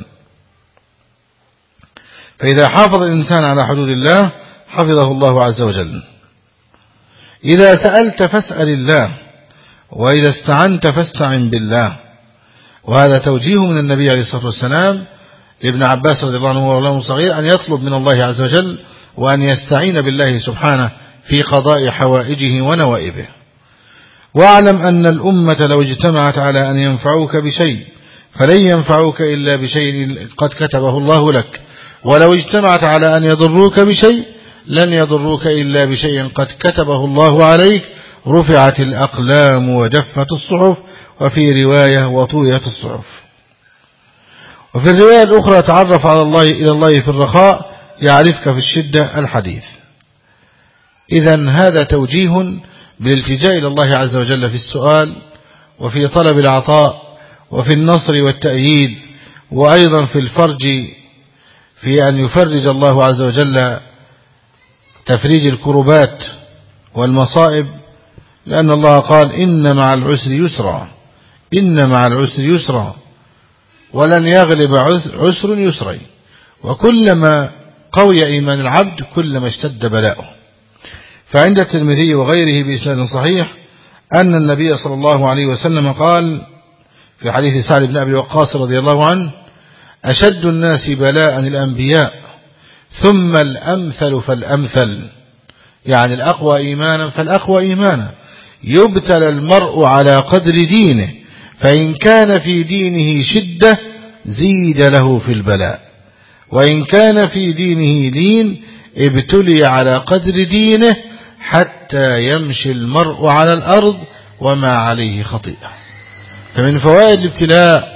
فإذا حافظ الإنسان على حدود الله حفظه الله عز وجل. إذا سألت فاسأل الله، وإذا استعنت فاستعن بالله. وهذا توجيه من النبي عليه الصلاة والسلام لابن عباس رضي الله عنه وهو صغير أن يطلب من الله عز وجل وأن يستعين بالله سبحانه في قضاء حوائجه ونوائبه. واعلم أن الأمة لو اجتمعت على أن ينفعوك بشيء فلن ينفعوك إلا بشيء قد كتبه الله لك، ولو اجتمعت على أن يضروك بشيء لن يضروك إلا بشيء قد كتبه الله عليك، رفعت الأقلام وجفت الصحف، وفي رواية وطويت الصحف. وفي الرواية الأخرى تعرف إلى الله في الرخاء يعرفك في الشدة الحديث. إذن هذا توجيه بالالتجاء إلى الله عز وجل في السؤال، وفي طلب العطاء، وفي النصر والتأييد، وأيضا في الفرج، في أن يفرج الله عز وجل تفريج الكربات والمصائب، لأن الله قال إن مع العسر يسرا، إن مع العسر يسرا، ولن يغلب عسر يسري، وكلما قوي إيمان العبد كلما اشتد بلاؤه. فعند الترمذي وغيره بإسناد صحيح أن النبي صلى الله عليه وسلم قال في حديث سعد بن أبي وقاص رضي الله عنه أشد الناس بلاء الأنبياء ثم الأمثل فالأمثل، يعني الأقوى إيمانا فالأقوى إيمانا. يبتلى المرء على قدر دينه، فإن كان في دينه شدة زيد له في البلاء، وإن كان في دينه لين ابتلي على قدر دينه حتى يمشي المرء على الأرض وما عليه خطيئة. فمن فوائد الابتلاء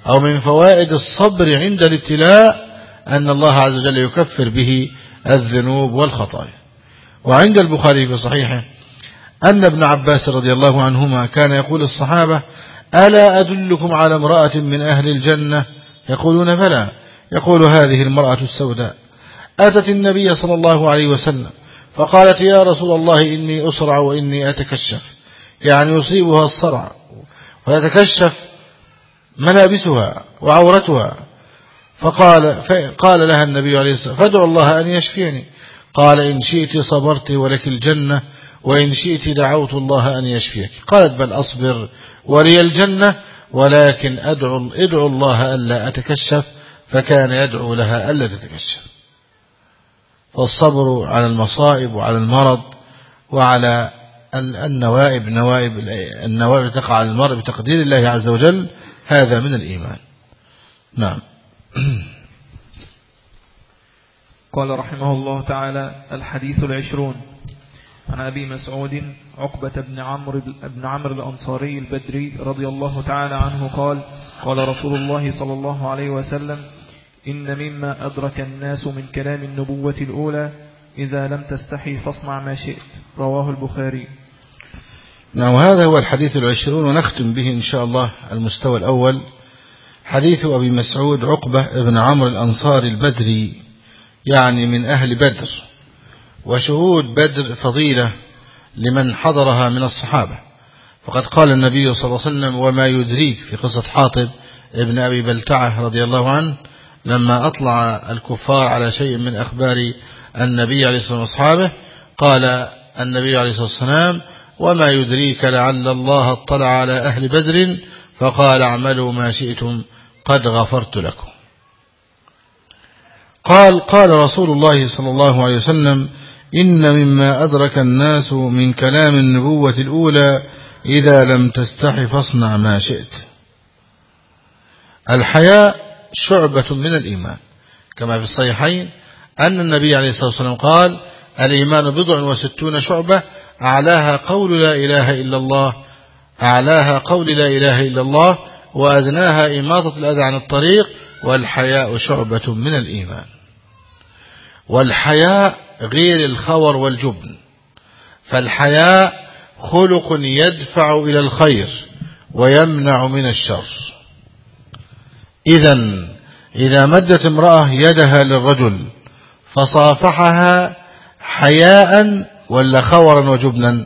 أو من فوائد الصبر عند الابتلاء أن الله عز وجل يكفر به الذنوب والخطايا. وعند البخاري في صحيحه أن ابن عباس رضي الله عنهما كان يقول الصحابة: ألا أدلكم على امرأة من أهل الجنة؟ يقولون: بلى. يقول: هذه المرأة السوداء أتت النبي صلى الله عليه وسلم فقالت: يا رسول الله إني أسرع وإني أتكشف، يعني يصيبها الصرع ويتكشف ملابسها وعورتها. فقال لها النبي عليه الصلاة والسلام: فادعوا الله أن يشفيني. قال: إن شئت صبرت ولك الجنة، وإن شئت دعوت الله أن يشفيك. قالت: بل أصبر ولي الجنة، ولكن ادعو الله ألا أتكشف. فكان يدعو لها ألا تتكشف. فالصبر على المصائب وعلى المرض وعلى النوائب تقع على المرء بتقدير الله عز وجل، هذا من الإيمان. نعم. قال رحمه الله تعالى: الحديث 20 عن أبي مسعود عقبة بن عمرو الأنصاري البدري رضي الله تعالى عنه قال: قال رسول الله صلى الله عليه وسلم: إن مما أدرك الناس من كلام النبوة الأولى: إذا لم تستحي فاصنع ما شئت. رواه البخاري. نعم، هذا هو الحديث 20، ونختم به إن شاء الله المستوى الأول، حديث أبي مسعود عقبة بن عمرو الأنصاري البدري، يعني من أهل بدر. وشهود بدر فضيلة لمن حضرها من الصحابة، فقد قال النبي صلى الله عليه وسلم: وما يدريك، في قصة حاطب ابن أبي بلتعة رضي الله عنه لما أطلع الكفار على شيء من أخبار النبي عليه الصلاة والسلام وأصحابه، قال النبي عليه الصلاة والسلام: وما يدريك لعل الله اطلع على أهل بدر فقال: اعملوا ما شئتم قد غفرت لكم. قال رسول الله صلى الله عليه وسلم: إن مما أدرك الناس من كلام النبوة الأولى: إذا لم تستح فاصنع ما شئت. الحياء شعبة من الإيمان، كما في الصحيحين أن النبي عليه الصلاة والسلام قال: الإيمان 60 شعبة، أعلاها قول لا إله إلا الله، وأدناها إماطة الأذى عن الطريق، والحياء شعبة من الإيمان. والحياء غير الخور والجبن، فالحياء خلق يدفع إلى الخير ويمنع من الشر. إذا مدت امرأة يدها للرجل فصافحها حياء ولا خورا وجبنا؟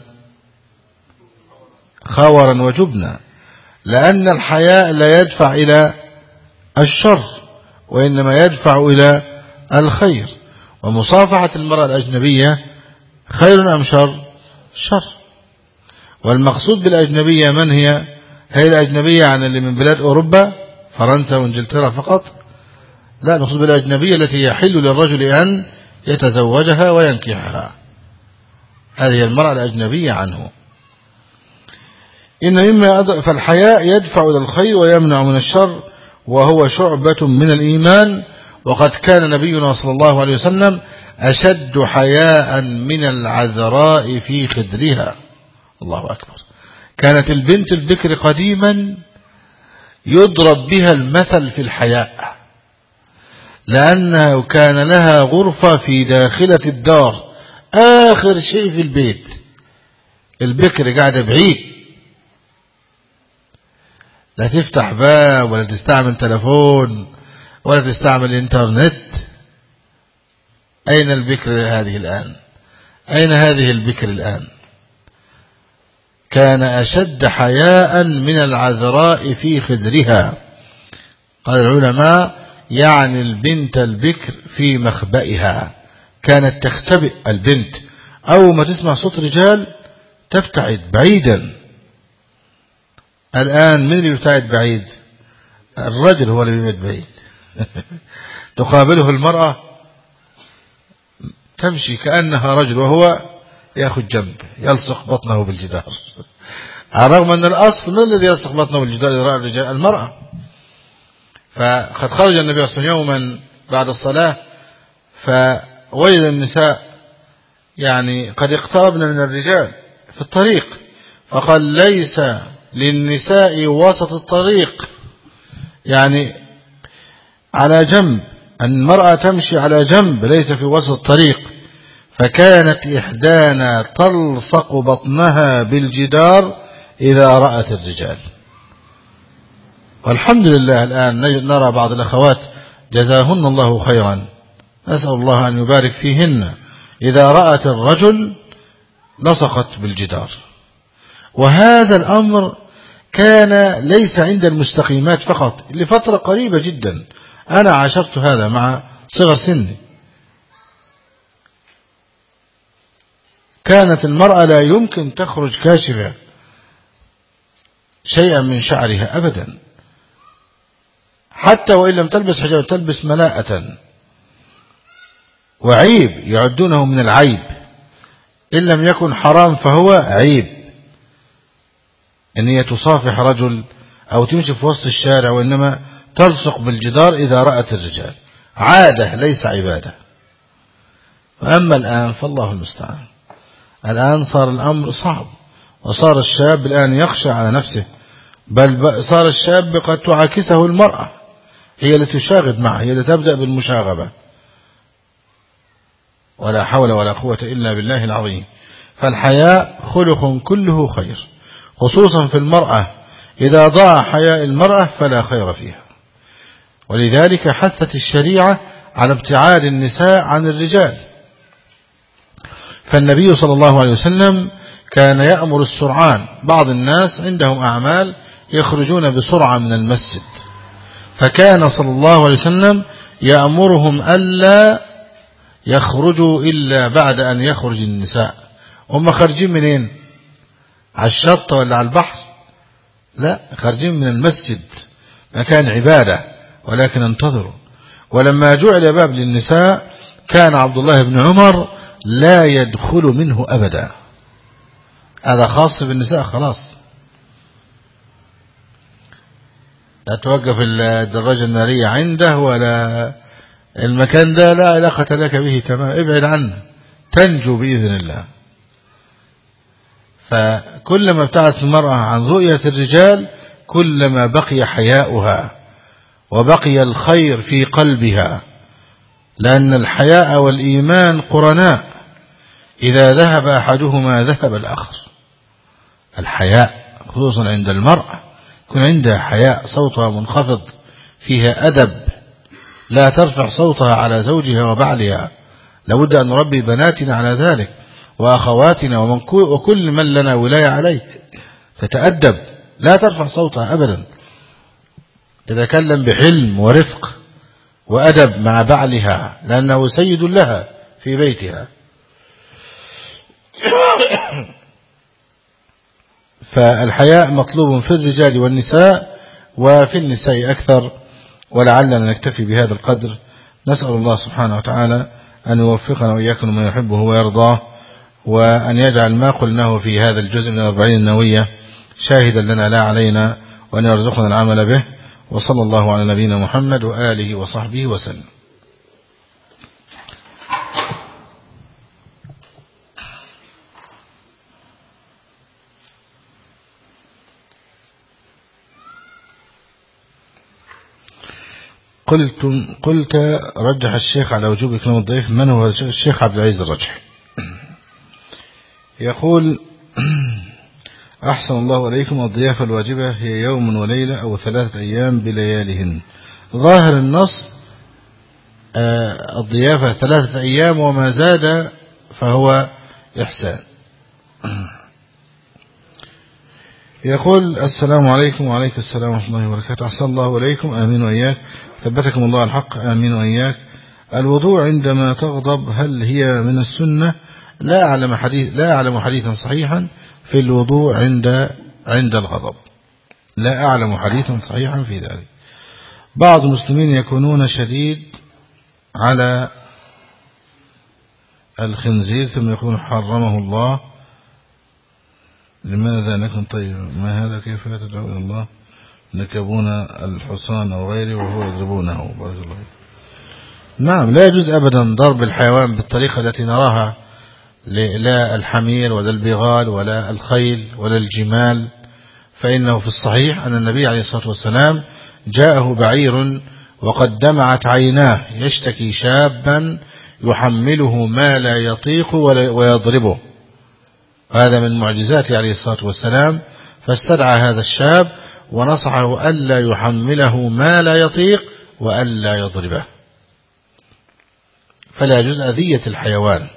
خورا وجبنا، لأن الحياء لا يدفع إلى الشر، وإنما يدفع إلى الخير. ومصافحة المرأة الأجنبية خير أم شر؟ شر. والمقصود بالأجنبية من هي الأجنبية عن اللي من بلاد أوروبا، فرنسا وانجلترا فقط؟ لا، المقصود بالأجنبية التي يحل للرجل أن يتزوجها وينكحها، هذه المرأة الأجنبية عنه. فالحياء يدفع إلى الخير ويمنع من الشر، وهو شعبة من الإيمان. وقد كان نبينا صلى الله عليه وسلم أشد حياء من العذراء في خدرها. الله أكبر. كانت البنت البكر قديما يضرب بها المثل في الحياء، لأنه كان لها غرفة في داخلة الدار، آخر شيء في البيت. البكر قاعدة بعيد، لا تفتح باب ولا تستعمل تلفون ولا تستعمل انترنت. أين البكر هذه الآن؟ أين هذه البكر الآن؟ كان أشد حياء من العذراء في خدرها. قال العلماء: يعني البنت البكر في مخبئها، كانت تختبئ البنت، أو ما تسمع صوت رجال تبتعد بعيدا. الآن من اللي يبتعد بعيد؟ الرجل هو اللي بيبعد بعيد. تقابله المرأة تمشي كأنها رجل، وهو يأخذ جنب يلصق بطنه بالجدار، على الرغم أن الأصل من الذي يلصق بطنه بالجدار إذا رأى الرجال؟ المرأة. فقد خرج النبي صلى الله عليه وسلم يوما بعد الصلاة فوجد النساء يعني قد اقتربن من الرجال في الطريق، فقال: ليس للنساء وسط الطريق، يعني على جنب، المرأة تمشي على جنب ليس في وسط الطريق. فكانت إحدانا تلصق بطنها بالجدار إذا رأت الرجال. والحمد لله الآن نرى بعض الأخوات جزاهن الله خيرا، نسأل الله أن يبارك فيهن، إذا رأت الرجل لصقت بالجدار. وهذا الأمر كان ليس عند المستقيمات فقط، لفترة قريبة جدا أنا عاشرت هذا مع صغر سني. كانت المرأة لا يمكن تخرج كاشفة شيئا من شعرها أبدا، حتى وإن لم تلبس حجاب تلبس ملاءة، وعيب يعدونه من العيب، إن لم يكن حرام فهو عيب أن هي تصافح رجل أو تمشي في وسط الشارع، وإنما تلصق بالجدار إذا رأت الرجال، عادة ليس عبادة. وأما الآن فالله المستعان، الآن صار الأمر صعب، وصار الشاب الآن يخشى على نفسه، بل صار الشاب قد تعاكسه المرأة، هي التي تشاغب معه، هي التي تبدأ بالمشاغبة، ولا حول ولا قوة إلا بالله العظيم. فالحياء خلق كله خير، خصوصا في المرأة، إذا ضاع حياء المرأة فلا خير فيها. ولذلك حثت الشريعة على ابتعاد النساء عن الرجال. فالنبي صلى الله عليه وسلم كان يأمر السرعان، بعض الناس عندهم أعمال يخرجون بسرعة من المسجد، فكان صلى الله عليه وسلم يأمرهم ألا يخرجوا إلا بعد أن يخرج النساء. هم خارجين منين؟ على الشط ولا على البحر؟ لا، خارجين من المسجد، مكان عبادة، ولكن انتظروا. ولما جعل باب للنساء كان عبد الله بن عمر لا يدخل منه أبدا، هذا خاص بالنساء خلاص. لا توقف الدراجة النارية عنده، ولا المكان ده لا علاقة لك به تمام، ابعد عنه تنجو بإذن الله. فكلما ابتعدت المرأة عن رؤية الرجال كلما بقي حياؤها وبقي الخير في قلبها، لأن الحياء والإيمان قرناء، إذا ذهب أحدهما ذهب الآخر. الحياء خصوصا عند المرأة يكون عندها حياء، صوتها منخفض، فيها أدب، لا ترفع صوتها على زوجها وبعلها. لابد أن نربي بناتنا على ذلك، وأخواتنا وكل من لنا ولاية عليه، تتأدب، لا ترفع صوتها أبدا، تتكلم بحلم ورفق وأدب مع بعلها، لأنه سيد لها في بيتها. فالحياء مطلوب في الرجال والنساء، وفي النساء أكثر. ولعلنا نكتفي بهذا القدر. نسأل الله سبحانه وتعالى أن يوفقنا وإياكم ما يحبه ويرضاه، وأن يجعل ما قلناه في هذا الجزء من 40 النووية شاهدا لنا لا علينا، وأن يرزقنا العمل به. وصلى الله على نبينا محمد وآله وصحبه وسلم. قلت رجح الشيخ على وجوب إكرام الضيف. من هو الشيخ عبد العزيز الرجحي؟ يقول: أحسن الله عليكم، الضيافة الواجبة هي يوم وليلة أو 3 أيام بلياليهن. ظاهر النص الضيافة 3 أيام وما زاد فهو إحسان. يقول: السلام عليكم. وعليكم السلام ورحمة الله وبركاته. أحسن الله عليكم. آمين وإياك. ثبتكم الله الحق. آمين وإياك. الوضوء عندما تغضب هل هي من السنة؟ لا أعلم حديثا صحيحا في الوضوء عند الغضب، لا أعلم حديثا صحيحا في ذلك. بعض المسلمين يكونون شديد على الخنزير ثم يقول حرمه الله، لماذا نكون طيب؟ ما هذا؟ كيف تدعو إلى الله؟ نكبون الحصان أو غيره وهو يضربونه. بارك الله. نعم، لا يجوز أبدا ضرب الحيوان بالطريقة التي نراها، لا الحمير ولا البغال ولا الخيل ولا الجمال. فإنه في الصحيح أن النبي عليه الصلاة والسلام جاءه بعير وقد دمعت عيناه يشتكي شابا يحمله ما لا يطيق ويضربه. هذا من معجزاته عليه الصلاة والسلام، فاستدعى هذا الشاب ونصحه ألا يحمله ما لا يطيق وألا يضربه، فلا يجوز أذية الحيوان.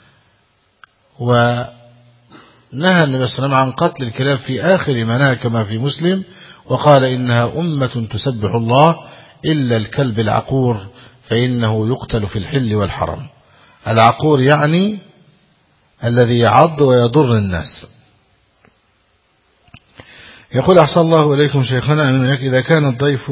ونهى النبي صلى الله عليه وسلم عن قتل الكلاب في آخر مناه كما في مسلم، وقال إنها أمة تسبح الله إلا الكلب العقور فإنه يقتل في الحل والحرم. العقور يعني الذي يعض ويضر الناس. يقول أحسن الله إليكم شيخنا أمين، إذا كان الضيف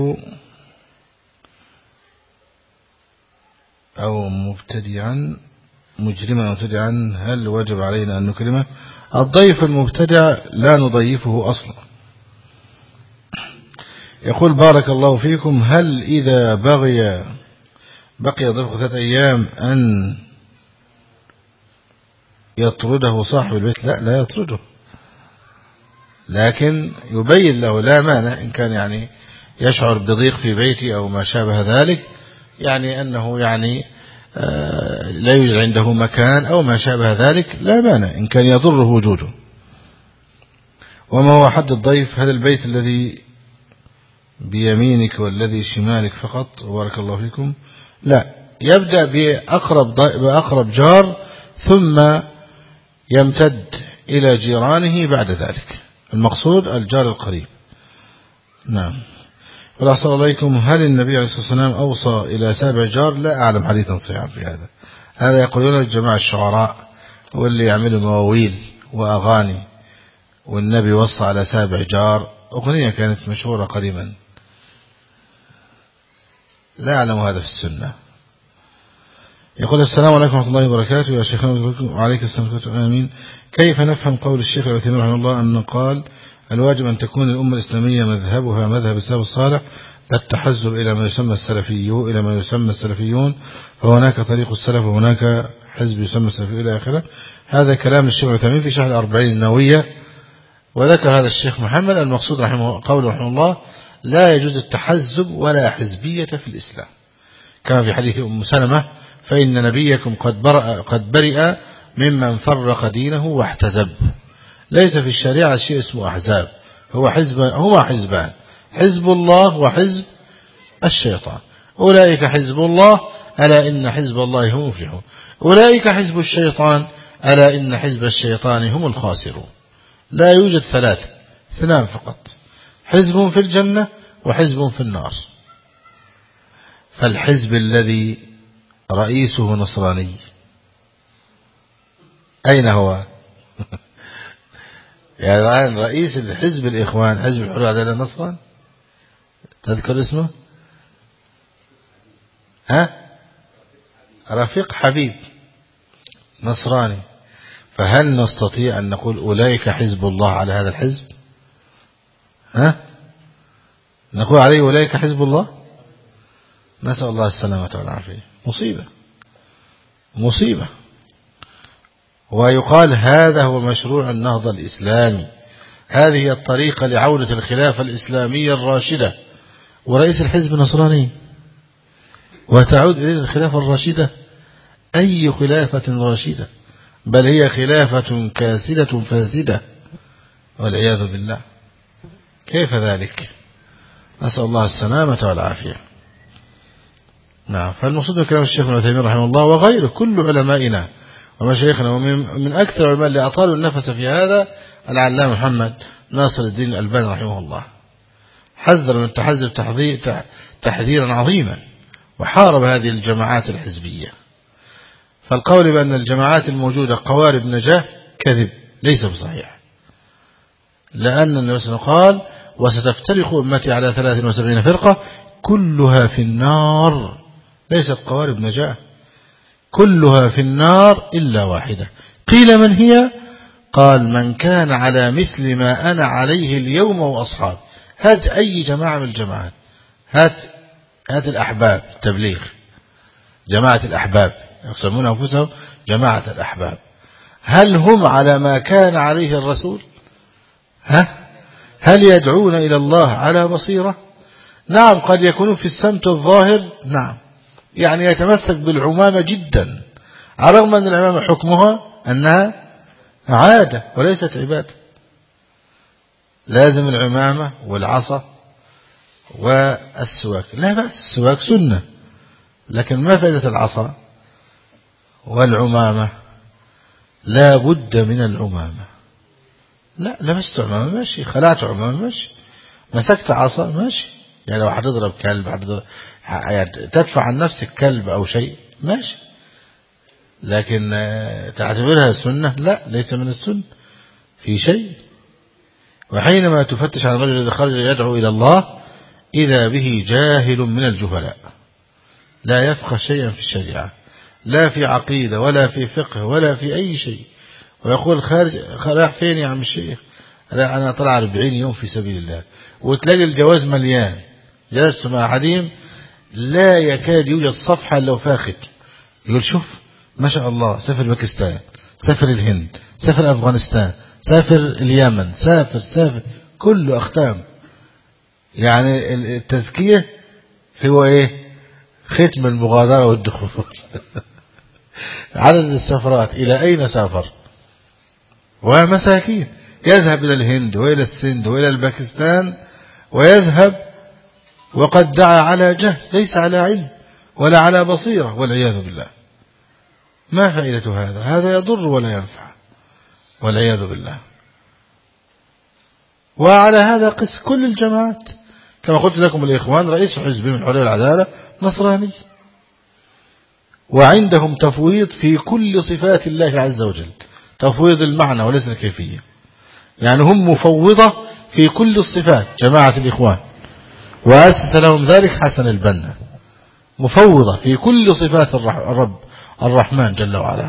أو مبتدعا مجرما مبتدعا هل وجب علينا أن نكرمه؟ الضيف المبتدع لا نضيفه أصلا. يقول بارك الله فيكم، هل إذا بقي ضيف 3 أيام أن يطرده صاحب البيت؟ لا يطرده، لكن يبين له لا مانع إن كان يعني يشعر بضيق في بيتي أو ما شابه ذلك، يعني أنه يعني لا يوجد عنده مكان أو ما شابه ذلك، لا مانع إن كان يضره وجوده. وما هو حد الضيف؟ هل البيت الذي بيمينك والذي شمالك فقط؟ بارك الله فيكم. لا، يبدأ بأقرب جار ثم يمتد إلى جيرانه بعد ذلك، المقصود الجار القريب. نعم. والأحسن عليكم، هل النبي عليه الصلاة والسلام أوصى إلى 7 جار؟ لا أعلم حديثا صحيحا في هذا يقولون الجماعة الشعراء واللي يعملوا مواويل وأغاني، والنبي وصى على 7 جار. أغنية كانت مشهورة قديما، لا أعلم هذا في السنة. يقول السلام عليكم ورحمة الله وبركاته يا شيخنا. وعليك السلام ورحمة الله. آمين. كيف نفهم قول الشيخ العثيمين رحمه الله أنه قال الواجب أن تكون الأمة الإسلامية مذهبها مذهب السلف الصالح، لا التحزب إلى ما يسمى السلفيون، فهناك طريق السلف وهناك حزب يسمى السلفي إلى آخره. هذا كلام الشيخ العثيمين في شرح 40 النووية. وذكر هذا الشيخ محمد المقصود قوله رحمه الله لا يجوز التحزب ولا حزبية في الإسلام، كما في حديث أم سلمة فإن نبيكم قد برئ ممن فرق دينه واحتزب. ليس في الشريعة شيء اسمه أحزاب، هما حزبان، حزب الله وحزب الشيطان. أولئك حزب الله ألا إن حزب الله هم المفلحون، أولئك حزب الشيطان ألا إن حزب الشيطان هم الخاسرون. لا يوجد 3، 2 فقط، حزب في الجنة وحزب في النار. فالحزب الذي رئيسه نصراني أين هو؟ يعني الآن رئيس الحزب الإخوان، حزب الحرية والعدالة، نصران، تذكر اسمه؟ رفيق حبيب، نصراني. فهل نستطيع أن نقول أولئك حزب الله على هذا الحزب؟ نقول عليه أولئك حزب الله؟ نسأل الله السلامة والعافية. مصيبة. ويقال هذا هو مشروع النهضة الإسلامي، هذه هي الطريقة لعودة الخلافة الإسلامية الراشدة، ورئيس الحزب نصراني، وتعود إليه الخلافة الراشدة. أي خلافة راشدة؟ بل هي خلافة كاسدة فاسدة والعياذ بالله. كيف ذلك؟ نسأل الله السلامة والعافية. نعم. فالمقصود كلام الشيخ ابن تيمية رحمه الله وغيره كل علمائنا ومشايخنا، ومن أكثر العلماء اللي أطالوا النفس في هذا العلامة محمد ناصر الدين الألباني رحمه الله، حذر من التحزب تحذيرا عظيما، وحارب هذه الجماعات الحزبية. فالقول بأن الجماعات الموجودة قوارب نجاة كذب، ليس بصحيح، لأن النبي صلى الله عليه وسلم قال وستفترق أمتي على 73 فرقة كلها في النار، ليست قوارب نجاة، كلها في النار إلا واحدة. قيل من هي؟ قال من كان على مثل ما أنا عليه اليوم وأصحاب. هات أي جماعة من الجماعات، هات الأحباب التبليغ، جماعة الأحباب يسمون أنفسهم جماعة الأحباب، هل هم على ما كان عليه الرسول؟ هل يدعون إلى الله على بصيرة؟ نعم قد يكون في السمت الظاهر نعم يعني يتمسك بالعمامة جدا، على الرغم أن العمامة حكمها أنها عادة وليست عبادة. لازم العمامة والعصا والسواك، لا بأس، السواك سنة، لكن ما فائدة العصا والعمامة؟ لا بد من العمامة. لا لبست عمامة ماشي، خلعت عمامة ماشي، مسكت عصا ماشي، يعني لو هتضرب كلب يعني تدفع عن نفسك كلب أو شيء ماشي، لكن تعتبرها السنة؟ لا، ليس من السنة في شيء. وحينما تفتش عن الرجل الذي خرج يدعو إلى الله إذا به جاهل من الجهلاء لا يفقه شيئا في الشريعة، لا في عقيدة ولا في فقه ولا في أي شيء، ويقول خارج فين يا عم الشيخ؟ لا أنا طلع 40 يوم في سبيل الله، وتلاقي الجواز مليان. جلست مع حديم لا يكاد يوجد صفحة لو فاخت، يقول شوف ما شاء الله، سافر باكستان، سافر الهند، سافر أفغانستان، سافر اليمن، سافر كله أختام. يعني التزكية هو إيه؟ ختم المغادرة والدخول. عدد السفرات إلى أين سافر؟ ومساكين يذهب إلى الهند وإلى السند وإلى الباكستان، ويذهب وقد دعا على جهل ليس على علم ولا على بصيرة والعياذ بالله. ما فائدة هذا؟ هذا يضر ولا ينفع والعياذ بالله. وعلى هذا قس كل الجماعات، كما قلت لكم الإخوان رئيس حزب من حرية العدالة نصراني، وعندهم تفويض في كل صفات الله عز وجل، تفويض المعنى وليس الكيفية، يعني هم مفوضة في كل الصفات جماعة الإخوان، وأسس لهم ذلك حسن البنا، مفوضة في كل صفات الرب الرحمن جل وعلا.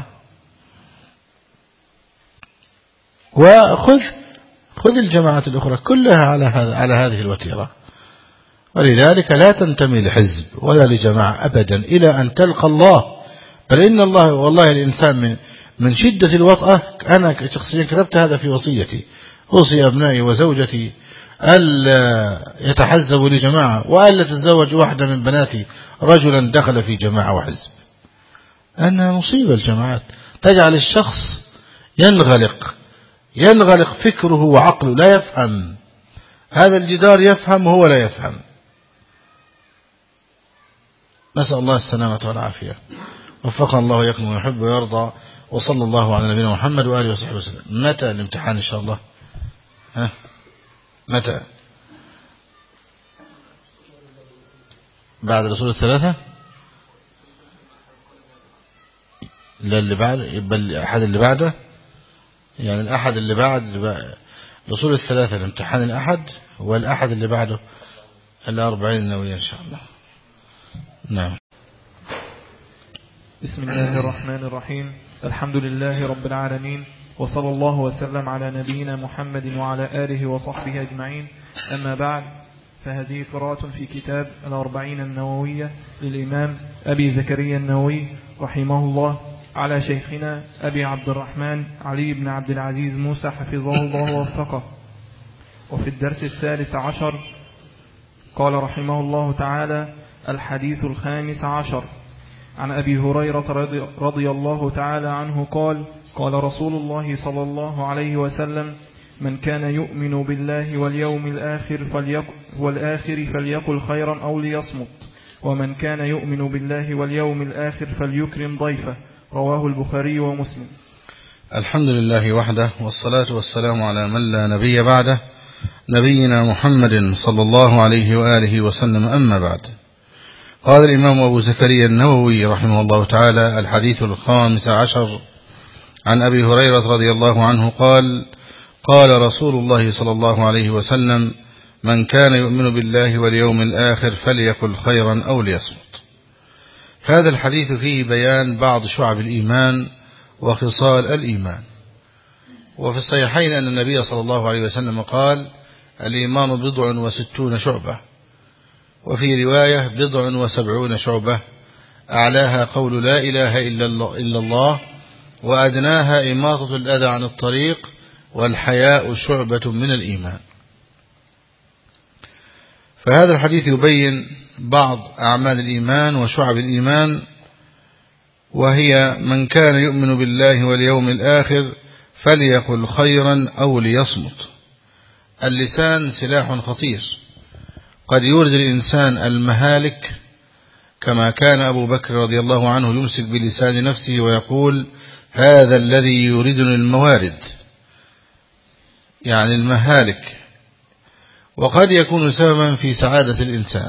خذ الجماعات الأخرى كلها على هذه الوتيرة، ولذلك لا تنتمي لحزب ولا لجماعة أبدا إلى أن تلقى الله. بل إن الله والله الإنسان من شدة الوطأة، أنا شخصيا كتبت هذا في وصيتي، أوصي أبنائي وزوجتي ألا يتحزبوا لجماعة، وألا تتزوج واحدة من بناتي رجلا دخل في جماعة وحزب، أنها مصيبة. الجماعات تجعل الشخص ينغلق فكره وعقله، لا يفهم. هذا الجدار يفهم وهو لا يفهم. نسأل الله السلامة والعافية، وفقنا الله ويكم ويحب ويرضى، وصلى الله على نبينا محمد وآله وصحبه وسلم. متى الامتحان إن شاء الله؟ متى؟ بعد الرسول الثلاثة؟ لا اللي بعد، يبقى الأحد اللي بعده، يعني الأحد اللي بعد الرسول الثلاثة الامتحان الأحد، والأحد اللي بعده 40 النووية إن شاء الله. نعم. بسم الله الرحمن الرحيم. الحمد لله رب العالمين، وصلى الله وسلم على نبينا محمد وعلى آله وصحبه أجمعين. أما بعد، فهذه قراءة في كتاب 40 النووية للإمام أبي زكريا النووي رحمه الله، على شيخنا أبي عبد الرحمن علي بن عبد العزيز موسى حفظه الله ووفقه. وفي الدرس 13 قال رحمه الله تعالى: الحديث 15 عن أبي هريرة رضي الله تعالى عنه قال: قال رسول الله صلى الله عليه وسلم: من كان يؤمن بالله واليوم الآخر فليقل خيرا أو ليصمت، ومن كان يؤمن بالله واليوم الآخر فليكرم ضيفه. رواه البخاري ومسلم. الحمد لله وحده، والصلاة والسلام على من لا نبي بعده، نبينا محمد صلى الله عليه وآله وسلم. أما بعد، قال الإمام أبو زكريا النووي رحمه الله تعالى: الحديث 15 عن أبي هريرة رضي الله عنه قال: قال رسول الله صلى الله عليه وسلم: من كان يؤمن بالله واليوم الآخر فليقل خيرا أو ليصمت. هذا الحديث فيه بيان بعض شعب الإيمان وخصال الإيمان. وفي الصحيحين أن النبي صلى الله عليه وسلم قال: الإيمان 69 شعبة، وفي رواية 70 شعبة، أعلاها قول لا إله إلا الله، وأدناها إماطة الأذى عن الطريق، والحياء شعبة من الإيمان. فهذا الحديث يبين بعض أعمال الإيمان وشعب الإيمان، وهي من كان يؤمن بالله واليوم الآخر فليقل خيرا أو ليصمت. اللسان سلاح خطير، قد يورد الإنسان المهالك، كما كان أبو بكر رضي الله عنه يمسك بلسان نفسه ويقول هذا الذي يوردني الموارد، يعني المهالك، وقد يكون سببا في سعادة الإنسان.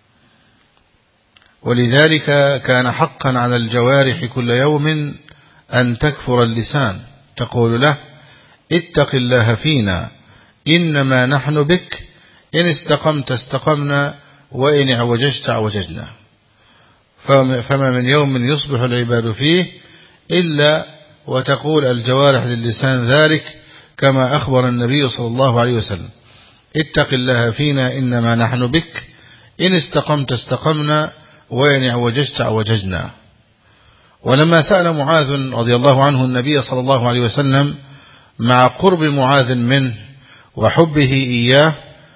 ولذلك كان حقا على الجوارح كل يوم أن تكفر اللسان، تقول له اتق الله فينا إنما نحن بك، إن استقمت استقمنا وإن اعوججت اعوججنا. فما من يوم يصبح العباد فيه إلا وتقول الجوارح للسان ذلك، كما أخبر النبي صلى الله عليه وسلم اتق الله فينا إنما نحن بك، إن استقمت استقمنا وإن اعوججت اعوججنا. ولما سأل معاذ رضي الله عنه النبي صلى الله عليه وسلم مع قرب معاذ منه وحبه إياه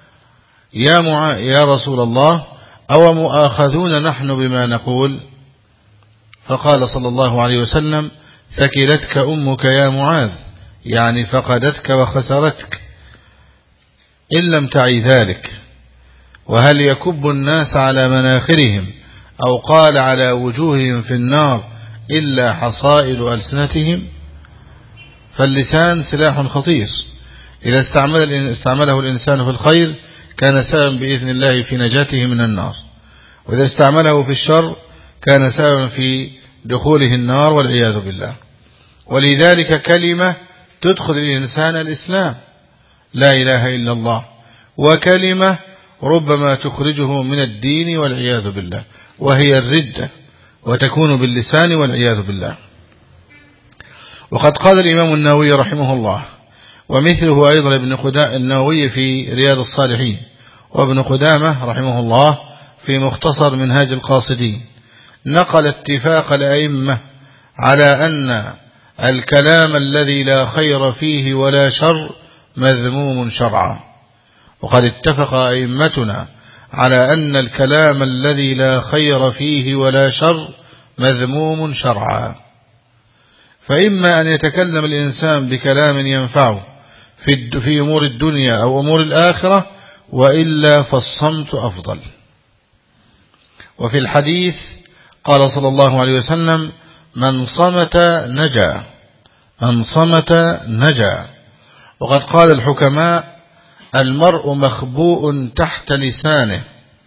يا رسول الله أو مؤاخذون نحن بما نقول؟ فقال صلى الله عليه وسلم ثكلتك أمك يا معاذ، يعني فقدتك وخسرتك إن لم تعي ذلك. وهل يكب الناس على مناخرهم أو قال على وجوههم في النار إلا حصائل ألسنتهم؟ فاللسان سلاح خطير، إذا استعمله الإنسان في الخير كان سببا بإذن الله في نجاته من النار، وإذا استعمله في الشر كان سببا في دخوله النار والعياذ بالله. ولذلك كلمة تدخل الإنسان الإسلام، لا إله إلا الله، وكلمة ربما تخرجه من الدين والعياذ بالله، وهي الردة، وتكون باللسان والعياذ بالله. وقد قال الإمام النووي رحمه الله، ومثله أيضا ابن قدامة النووي في رياض الصالحين، وابن قدامة رحمه الله في مختصر منهاج القاصدين، نقل اتفاق الأئمة على أن الكلام الذي لا خير فيه ولا شر مذموم شرعا. وقد اتفق أئمتنا على أن الكلام الذي لا خير فيه ولا شر مذموم شرعا. فإما أن يتكلم الإنسان بكلام ينفعه في أمور الدنيا أو أمور الآخرة، وإلا فالصمت أفضل. وفي الحديث قال صلى الله عليه وسلم من صمت نجا، من صمت نجا. وقد قال الحكماء المرء مخبوء تحت لسانه،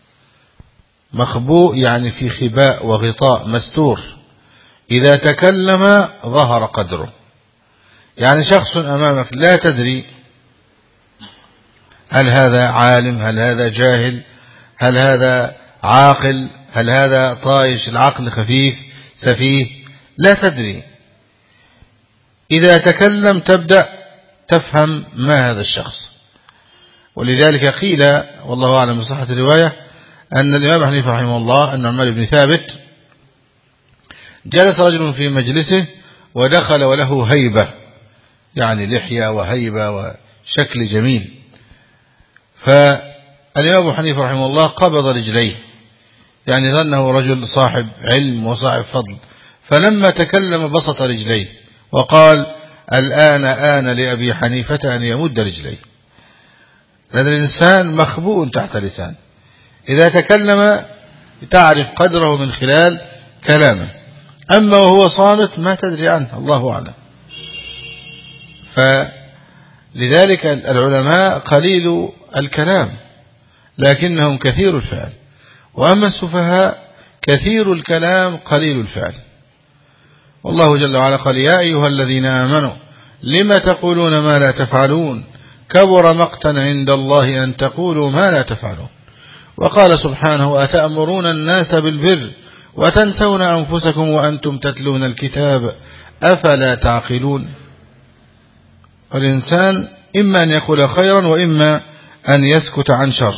مخبوء يعني في خباء وغطاء مستور، إذا تكلم ظهر قدره. يعني شخص أمامك لا تدري هل هذا عالم، هل هذا جاهل، هل هذا عاقل، هل هذا طايش العقل خفيف سفيه، لا تدري. إذا تكلم تبدأ تفهم ما هذا الشخص. ولذلك قيل والله أعلم بصحة الرواية أن الإمام حنيفة رحمه الله أن عمر بن ثابت جلس رجل في مجلسه ودخل وله هيبة، يعني لحية وهيبة وشكل جميل، فالإمام حنيفة رحمه الله قبض رجليه، يعني ظنه رجل صاحب علم وصاحب فضل، فلما تكلم بسط رجليه وقال الآن آن لأبي حنيفة أن يمد رجليه. هذا الإنسان مخبوء تحت لسان، إذا تكلم تعرف قدره من خلال كلامه، أما وهو صامت ما تدري عنه، الله أعلم. فلذلك العلماء قليل الكلام لكنهم كثير الفعل، وأما السفهاء كثير الكلام قليل الفعل. والله جل وعلا قال يا أيها الذين آمنوا لما تقولون ما لا تفعلون كبر مقتا عند الله أن تقولوا ما لا تفعلون. وقال سبحانه أتأمرون الناس بالبر وتنسون أنفسكم وأنتم تتلون الكتاب أفلا تعقلون. والإنسان إما أن يقول خيرا وإما أن يسكت عن شر،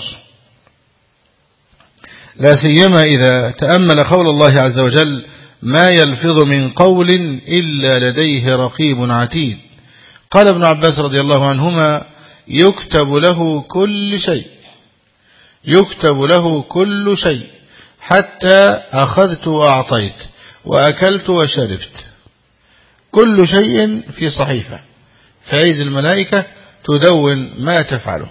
لا سيما إذا تأمل قول الله عز وجل ما يلفظ من قول إلا لديه رقيب عتيد. قال ابن عباس رضي الله عنهما يكتب له كل شيء، يكتب له كل شيء حتى أخذت وأعطيت وأكلت وشربت، كل شيء في صحيفة، فأيدي الملائكة تدون ما تفعله.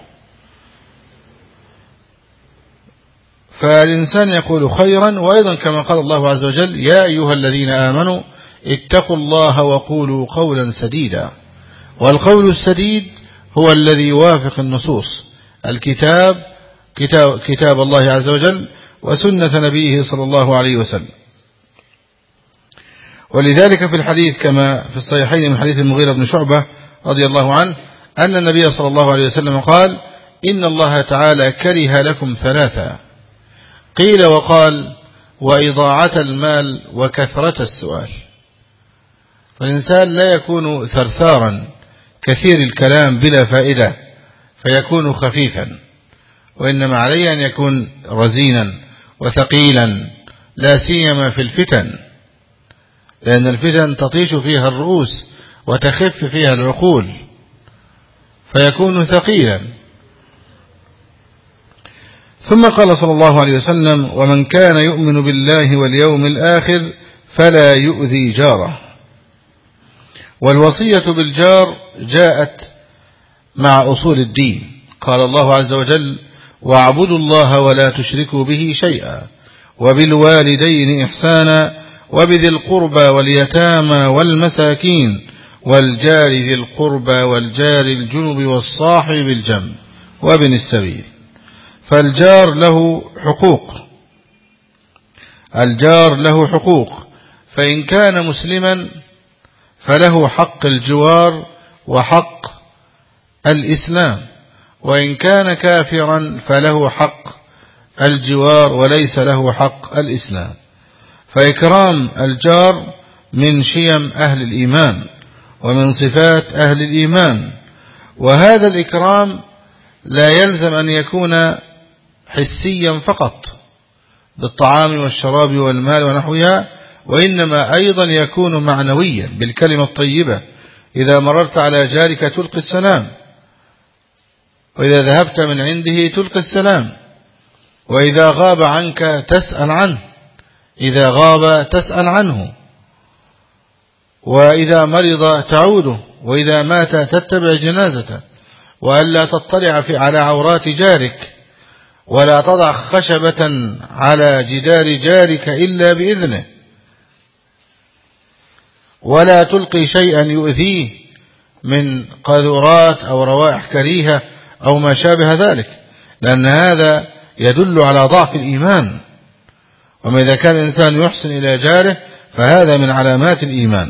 فالإنسان يقول خيرا. وأيضا كما قال الله عز وجل: يا أيها الذين آمنوا اتقوا الله وقولوا قولا سديدا. والقول السديد هو الذي يوافق النصوص، الكتاب كتاب الله عز وجل وسنة نبيه صلى الله عليه وسلم. ولذلك في الحديث كما في الصحيحين من حديث المغيرة بن شعبة رضي الله عنه أن النبي صلى الله عليه وسلم قال: إن الله تعالى كره لكم ثلاثة، قيل وقال: وإضاعة المال وكثرة السؤال. فالإنسان لا يكون ثرثارا كثير الكلام بلا فائدة فيكون خفيفا، وإنما عليه أن يكون رزينا وثقيلا، لا سيما في الفتن، لأن الفتن تطيش فيها الرؤوس وتخف فيها العقول، فيكون ثقيلا. ثم قال صلى الله عليه وسلم: ومن كان يؤمن بالله واليوم الآخر فلا يؤذي جاره. والوصية بالجار جاءت مع أصول الدين. قال الله عز وجل: واعبدوا الله ولا تشركوا به شيئا وبالوالدين إحسانا وبذي القربى واليتامى والمساكين والجار ذي القربى والجار الجنب والصاحب بالجنب وابن السبيل. فالجار له حقوق، الجار له حقوق، فإن كان مسلما فله حق الجوار وحق الإسلام، وإن كان كافرا فله حق الجوار وليس له حق الإسلام. فإكرام الجار من شيم أهل الإيمان ومن صفات أهل الإيمان. وهذا الإكرام لا يلزم أن يكون حسيا فقط بالطعام والشراب والمال ونحوها، وإنما أيضا يكون معنويا بالكلمة الطيبة. إذا مررت على جارك تلقي السلام، وإذا ذهبت من عنده تلقي السلام، وإذا غاب عنك تسأل عنه، إذا غاب تسأل عنه، وإذا مرض تعوده، وإذا مات تتبع جنازته، وألا تطلع على عورات جارك، ولا تضع خشبة على جدار جارك إلا بإذنه، ولا تلقي شيئا يؤذيه من قاذورات أو روائح كريهة أو ما شابه ذلك، لأن هذا يدل على ضعف الإيمان. وما إذا كان الإنسان يحسن إلى جاره فهذا من علامات الإيمان.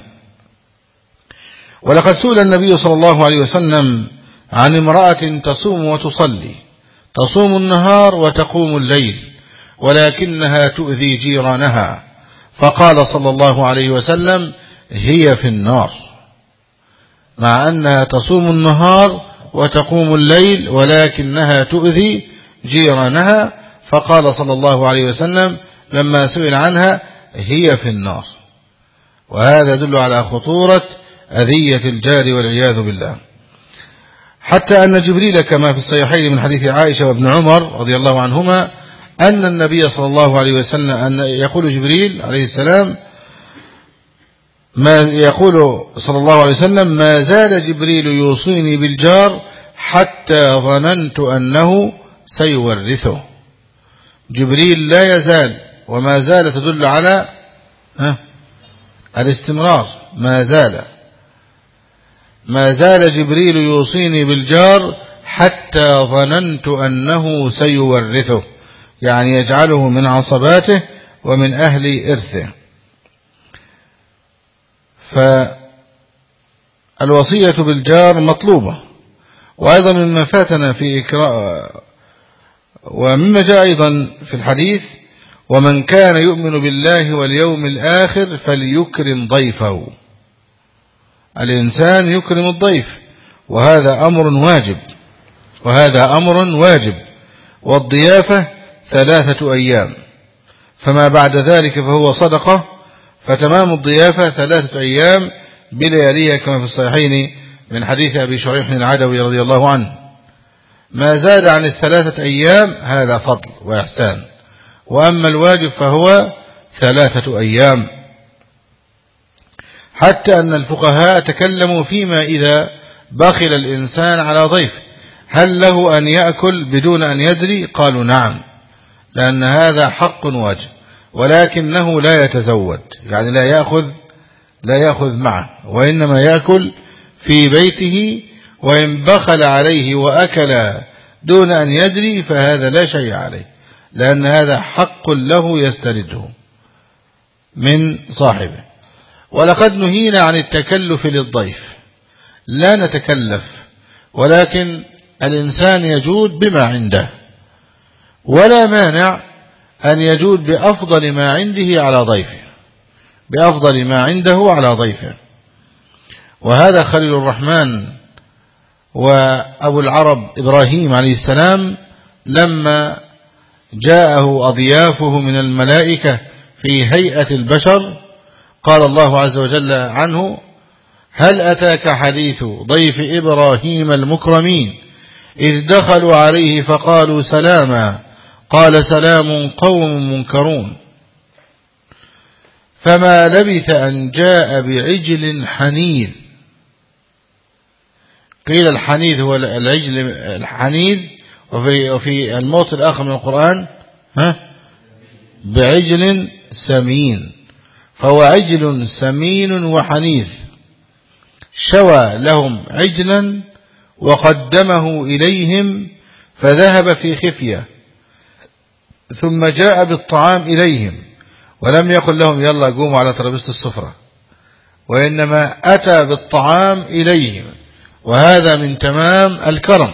ولقد سئل النبي صلى الله عليه وسلم عن امرأة تصوم وتصلي، تصوم النهار وتقوم الليل، ولكنها تؤذي جيرانها، فقال صلى الله عليه وسلم: هي في النار. مع أنها تصوم النهار وتقوم الليل ولكنها تؤذي جيرانها، فقال صلى الله عليه وسلم لما سئل عنها: هي في النار. وهذا يدل على خطورة أذية الجار والعياذ بالله. حتى أن جبريل كما في الصحيحين من حديث عائشة وابن عمر رضي الله عنهما أن النبي صلى الله عليه وسلم أن يقول جبريل عليه السلام يقول صلى الله عليه وسلم: ما زال جبريل يوصيني بالجار حتى ظننت أنه سيورثه. جبريل لا يزال، وما زال تدل على الاستمرار. ما زال جبريل يوصيني بالجار حتى ظننت أنه سيورثه، يعني يجعله من عصباته ومن أهل إرثه. فالوصية بالجار مطلوبة. وأيضا مما فاتنا في ومما جاء أيضا في الحديث: ومن كان يؤمن بالله واليوم الآخر فليكرم ضيفه. الإنسان يكرم الضيف، وهذا أمر واجب. والضيافة 3 أيام، فما بعد ذلك فهو صدقة. فتمام الضيافة 3 أيام بلياليها كما في الصحيحين من حديث أبي شريح العدوي رضي الله عنه: ما زاد عن 3 أيام هذا فضل وإحسان، وأما الواجب فهو 3 أيام. حتى أن الفقهاء تكلموا فيما إذا بخل الإنسان على ضيف هل له أن يأكل بدون أن يدري؟ قالوا نعم، لأن هذا حق واجب، ولكنه لا يتزود، يعني لا يأخذ معه، وإنما يأكل في بيته، وإن بخل عليه وأكل دون أن يدري فهذا لا شيء عليه، لأن هذا حق له يسترده من صاحبه. ولقد نهينا عن التكلف للضيف، لا نتكلف، ولكن الإنسان يجود بما عنده، ولا مانع أن يجود بأفضل ما عنده على ضيفه، بأفضل ما عنده على ضيفه. وهذا خليل الرحمن وأبو العرب إبراهيم عليه السلام لما جاءه أضيافه من الملائكة في هيئة البشر قال الله عز وجل عنه: هل أتاك حديث ضيف إبراهيم المكرمين إذ دخلوا عليه فقالوا سلاما قال سلام قوم منكرون. فما لبث أن جاء بعجل حنيذ. قيل الحنيذ هو العجل الحنيذ، وفي الموطن الآخر من القرآن بعجل سمين، فهو عجل سمين وحنيذ. شوى لهم عجلا وقدمه إليهم فذهب في خفية، ثم جاء بالطعام إليهم ولم يقل لهم يلا قوموا على ترابيزة السفرة، وإنما أتى بالطعام إليهم، وهذا من تمام الكرم،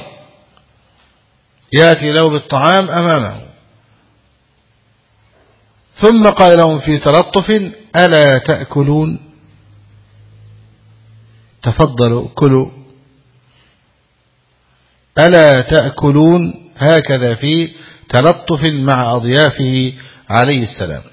يأتي له بالطعام أمامه. ثم قال لهم في تلطف: ألا تأكلون؟ تفضلوا كلوا. ألا تأكلون؟ هكذا في تلطف مع أضيافه عليه السلام.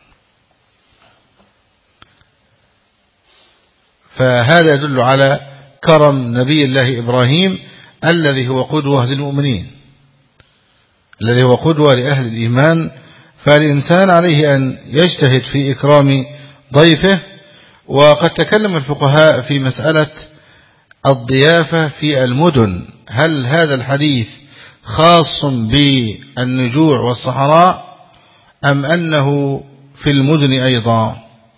فهذا يدل على كرم نبي الله إبراهيم الذي هو قدوة للمؤمنين، الذي هو قدوة لأهل الإيمان. فالإنسان عليه أن يجتهد في إكرام ضيفه. وقد تكلم الفقهاء في مسألة الضيافة في المدن، هل هذا الحديث خاص بالنجوع والصحراء أم أنه في المدن أيضا؟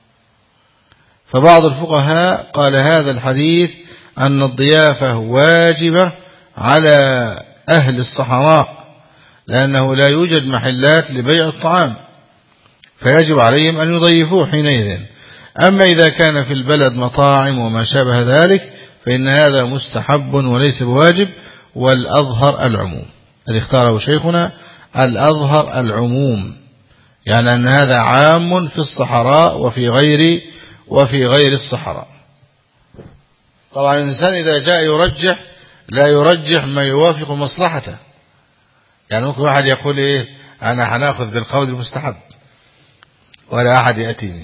فبعض الفقهاء قال هذا الحديث أن الضيافة واجبة على أهل الصحراء، لأنه لا يوجد محلات لبيع الطعام، فيجب عليهم أن يضيفوه حينئذ. أما إذا كان في البلد مطاعم وما شابه ذلك فإن هذا مستحب وليس بواجب، والأظهر العموم. الذي اختاره شيخنا الأظهر العموم، يعني أن هذا عام في الصحراء وفي غير الصحراء. طبعا الإنسان إذا جاء يرجح لا يرجح ما يوافق مصلحته، يعني ممكن واحد يقول إيه أنا هنأخذ بالقول المستحب ولا أحد يأتيني،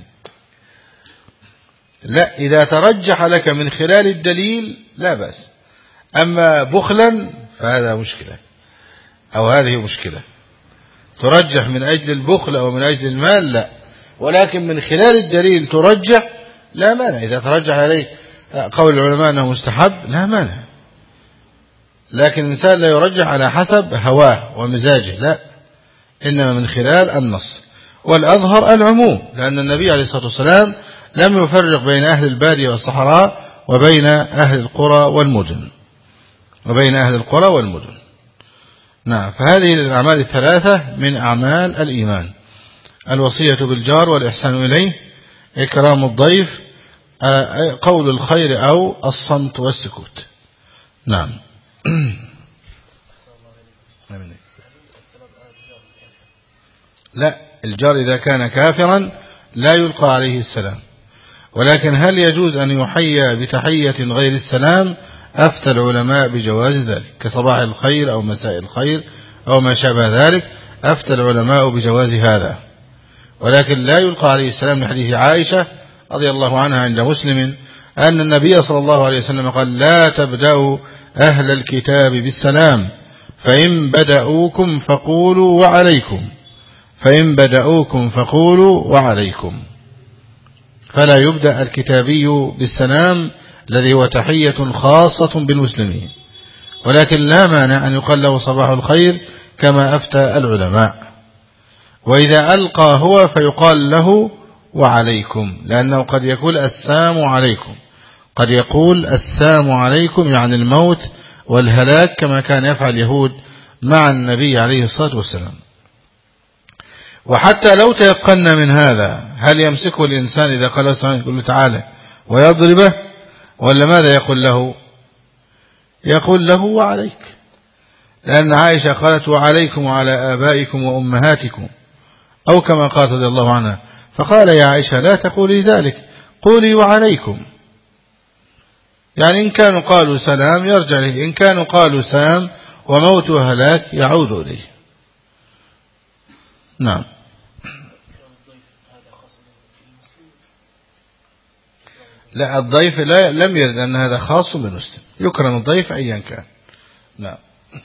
لا، إذا ترجح لك من خلال الدليل لا بأس. أما بخلا فهذا مشكلة، أو هذه مشكلة، ترجح من أجل البخل أو من أجل المال لا، ولكن من خلال الدليل ترجح لا مانع. إذا ترجح عليك قول العلماء أنه مستحب لا مانع، لكن الإنسان لا يرجح على حسب هواه ومزاجه، لا، إنما من خلال النص. والأظهر العموم، لأن النبي عليه الصلاة والسلام لم يفرق بين أهل البادية والصحراء وبين أهل القرى والمدن. نعم. فهذه الأعمال الثلاثة من أعمال الإيمان: الوصية بالجار والإحسان إليه، إكرام الضيف، قول الخير أو الصمت والسكوت. نعم. لا، الجار إذا كان كافرا لا يلقى عليه السلام، ولكن هل يجوز أن يحيى بتحية غير السلام؟ أفتى العلماء بجواز ذلك، كصباح الخير أو مساء الخير أو ما شابه ذلك، أفتى العلماء بجواز هذا، ولكن لا يلقى عليه السلام. لحديث عائشة رضي الله عنها عند مسلم أن النبي صلى الله عليه وسلم قال: لا تبدأوا أهل الكتاب بالسلام فإن بدأوكم فقولوا وعليكم، فإن بدأوكم فقولوا وعليكم. فلا يبدأ الكتابي بالسلام الذي هو تحية خاصة بالمسلمين، ولكن لا مانع أن يقال له صباح الخير كما أفتى العلماء. وإذا ألقى هو فيقال له وعليكم، لأنه قد يقول السلام عليكم، قد يقول السلام عليكم يعني الموت والهلاك، كما كان يفعل اليهود مع النبي عليه الصلاة والسلام. وحتى لو تيقنا من هذا، هل يمسكه الإنسان إذا قال السلام يقول له تعالى ويضربه، ولا ماذا يقول له؟ يقول له وعليك، لأن عائشة قالت وعليكم وعلى آبائكم وأمهاتكم، أو كما قالت رضي الله عنها، فقال يا عائشة لا تقولي ذلك، قولي وعليكم. يعني إن كانوا قالوا سلام يرجع إليه، إن كانوا قالوا سام وموت وهلاك يعود إليه. نعم. لا، الضيف لم يرد أن هذا خاص بالمسلم، يكرم الضيف أيا كان. نعم.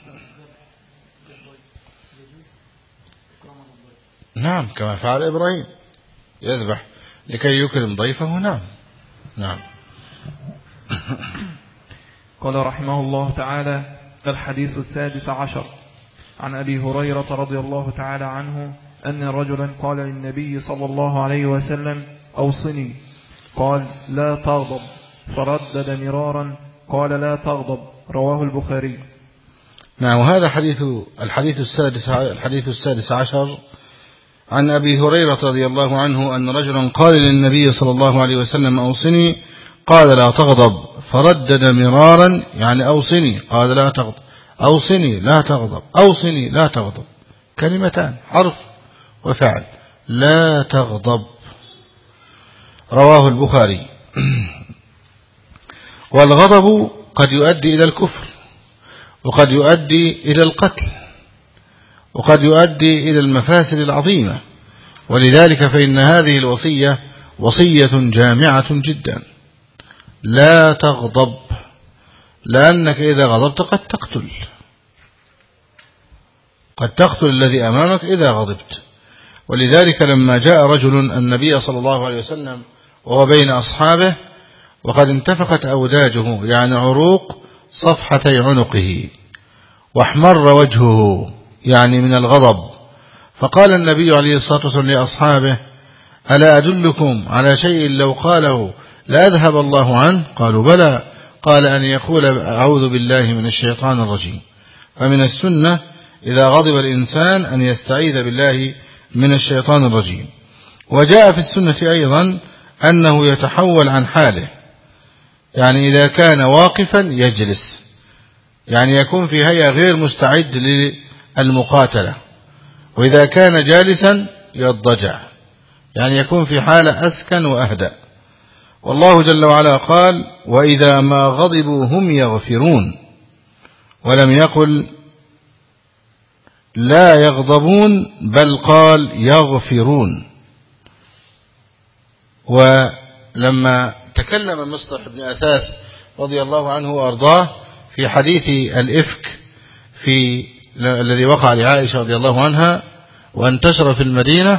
نعم كما فعل إبراهيم، يذبح لكي يكرم ضيفه. نعم. نعم. قال رحمه الله تعالى: الحديث 16 عن أبي هريرة رضي الله تعالى عنه أن رجلا قال للنبي صلى الله عليه وسلم: أوصني. قال: لا تغضب. فردد مرارا قال: لا تغضب. رواه البخاري. نعم. وهذا الحديث السادس عشر عن أبي هريرة رضي الله عنه أن رجلا قال للنبي صلى الله عليه وسلم: أوصني. قال: لا تغضب. فردد مرارا يعني أوصني، قال: لا تغضب. أوصني لا تغضب، أوصني لا تغضب، كلمتان حرف وفعل، لا تغضب. رواه البخاري. والغضب قد يؤدي إلى الكفر، وقد يؤدي إلى القتل، وقد يؤدي إلى المفاسد العظيمة. ولذلك فإن هذه الوصية وصية جامعة جدا. لا تغضب، لأنك إذا غضبت قد تقتل الذي أمامك إذا غضبت. ولذلك لما جاء رجل النبي صلى الله عليه وسلم وهو بين أصحابه وقد انتفخت أوداجه يعني عروق صفحتي عنقه واحمر وجهه يعني من الغضب، فقال النبي عليه الصلاة والسلام لأصحابه: ألا أدلكم على شيء لو قاله لأذهب الله عنه؟ قالوا: بلى. قال: أن يقول أعوذ بالله من الشيطان الرجيم. فمن السنة إذا غضب الإنسان أن يستعيذ بالله من الشيطان الرجيم. وجاء في السنة أيضا أنه يتحول عن حاله، يعني إذا كان واقفا يجلس، يعني يكون في هيئة غير مستعد للمقاتلة، وإذا كان جالسا يضجع، يعني يكون في حالة أسكن وأهدأ. والله جل وعلا قال: وإذا ما غضبوا هم يغفرون، ولم يقل لا يغضبون بل قال يغفرون. ولما تكلم مصطح بن أثاث رضي الله عنه وأرضاه في حديث الإفك الذي وقع لعائشة رضي الله عنها وانتشر في المدينة،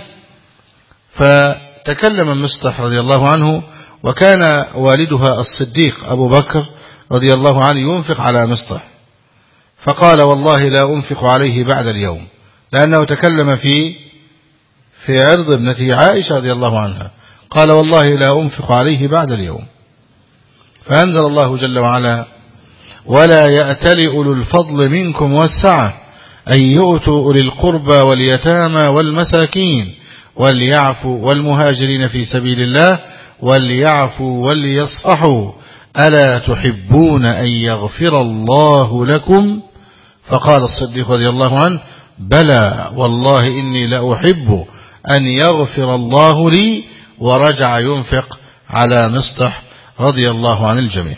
فتكلم مصطح رضي الله عنه، وكان والدها الصديق أبو بكر رضي الله عنه ينفق على مصطح، فقال: والله لا أنفق عليه بعد اليوم، لأنه تكلم في عرض ابنته عائشة رضي الله عنها، قال: والله لا أنفق عليه بعد اليوم. فأنزل الله جل وعلا: ولا يأتل أولو الفضل منكم والسعة أن يؤتوا أولي القربى واليتامى والمساكين وليعفوا والمهاجرين في سبيل الله وليعفوا وليصفحوا ألا تحبون أن يغفر الله لكم؟ فقال الصديق رضي الله عنه: بلى والله إني لأحب أن يغفر الله لي. ورجع ينفق على مصطح رضي الله عن الجميع.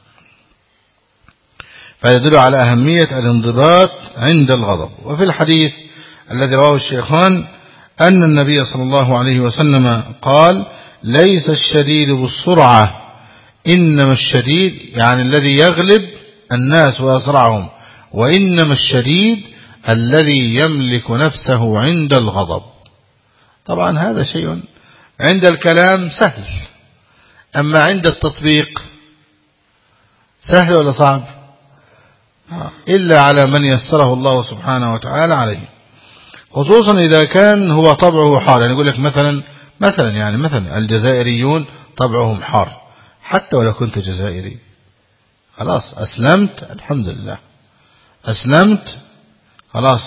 فيدل على أهمية الانضباط عند الغضب. وفي الحديث الذي رواه الشيخان أن النبي صلى الله عليه وسلم قال: ليس الشديد بالسرعة، إنما الشديد يعني الذي يغلب الناس ويصرعهم، وإنما الشديد الذي يملك نفسه عند الغضب. طبعا هذا شيء عند الكلام سهل، أما عند التطبيق سهل ولا صعب؟ إلا على من يسره الله سبحانه وتعالى عليه، خصوصا إذا كان هو طبعه حار. يعني يقول لك مثلا الجزائريون طبعهم حار، حتى ولو كنت جزائري خلاص أسلمت، الحمد لله أسلمت، خلاص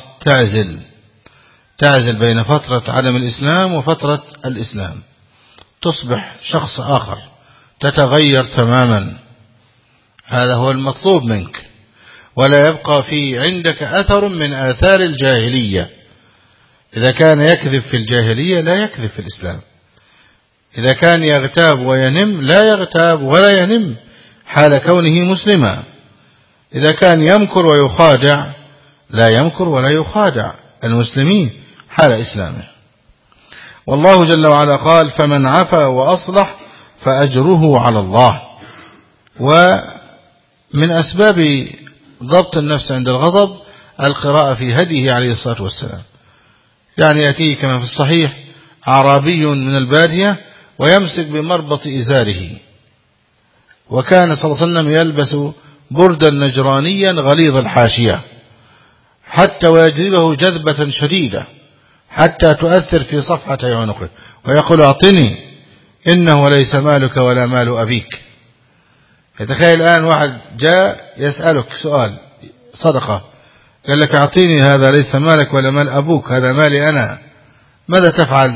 تعزل بين فترة عدم الإسلام وفترة الإسلام، تصبح شخص آخر، تتغير تماما. هذا هو المطلوب منك، ولا يبقى في عندك أثر من آثار الجاهلية. إذا كان يكذب في الجاهلية لا يكذب في الإسلام، إذا كان يغتاب وينم لا يغتاب ولا ينم حال كونه مسلما، إذا كان يمكر ويخادع لا يمكر ولا يخادع المسلمين حال إسلامه. والله جل وعلا قال: فمن عفا وأصلح فأجره على الله. ومن أسباب ضبط النفس عند الغضب القراءة في هديه عليه الصلاة والسلام. يعني يأتيه كما في الصحيح أعرابي من البادية ويمسك بمربط إزاره، وكان صلى الله عليه وسلم يلبس بردا نجرانيا غليظ الحاشية حتى ويجذبه جذبة شديدة حتى تؤثر في صفحة عنقه، ويقول: أعطني إنه ليس مالك ولا مال أبيك. يتخيل الآن واحد جاء يسألك سؤال صدقة، قال لك: أعطيني، هذا ليس مالك ولا مال أبوك، هذا مالي أنا، ماذا تفعل؟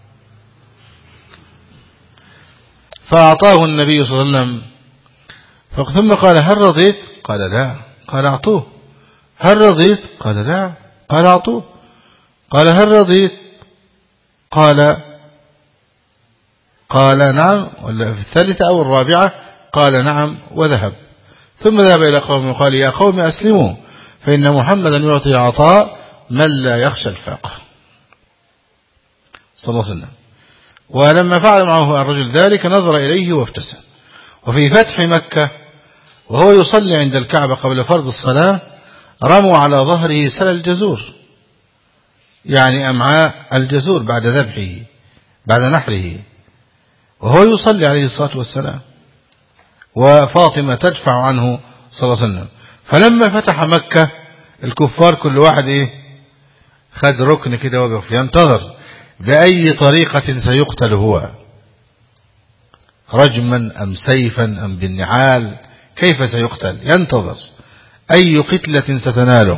فأعطاه النبي صلى الله عليه وسلم، ثم قال: هل رضيت؟ قال: لا. قال: أعطوه. هل رضيت؟ قال: لا. قال: أعطوه. قال: هل رضيت؟ قال نعم، ولا في الثالثة أو الرابعة قال نعم، وذهب. ثم ذهب إلى قوم وقال: يا قوم أسلموا، فإن محمدا يعطي عطاء من لا يخشى الفاقة، صلى الله عليه وسلم. ولما فعل معه الرجل ذلك نظر إليه وابتسم. وفي فتح مكة وهو يصلي عند الكعبة قبل فرض الصلاة رموا على ظهره سل الجزور، يعني أمعاء الجزور بعد ذبحه بعد نحره، وهو يصلي عليه الصلاة والسلام، وفاطمة تدفع عنه صلى الله عليه وسلم. فلما فتح مكة الكفار كل واحد خد ركن كده وقف ينتظر بأي طريقة سيقتل هو، رجما أم سيفا أم بالنعال، كيف سيقتل؟ ينتظر أي قتلة ستناله.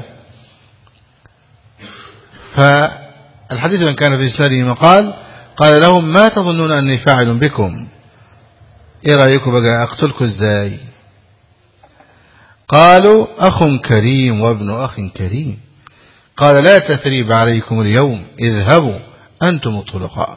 فالحديث من كان في إسناده مقال قال لهم: ما تظنون أني فاعل بكم؟ إيه رأيكم بقى أقتلكم إزاي؟ قالوا: أخ كريم وابن أخ كريم. قال: لا تثريب عليكم اليوم، اذهبوا أنتم الطلقاء.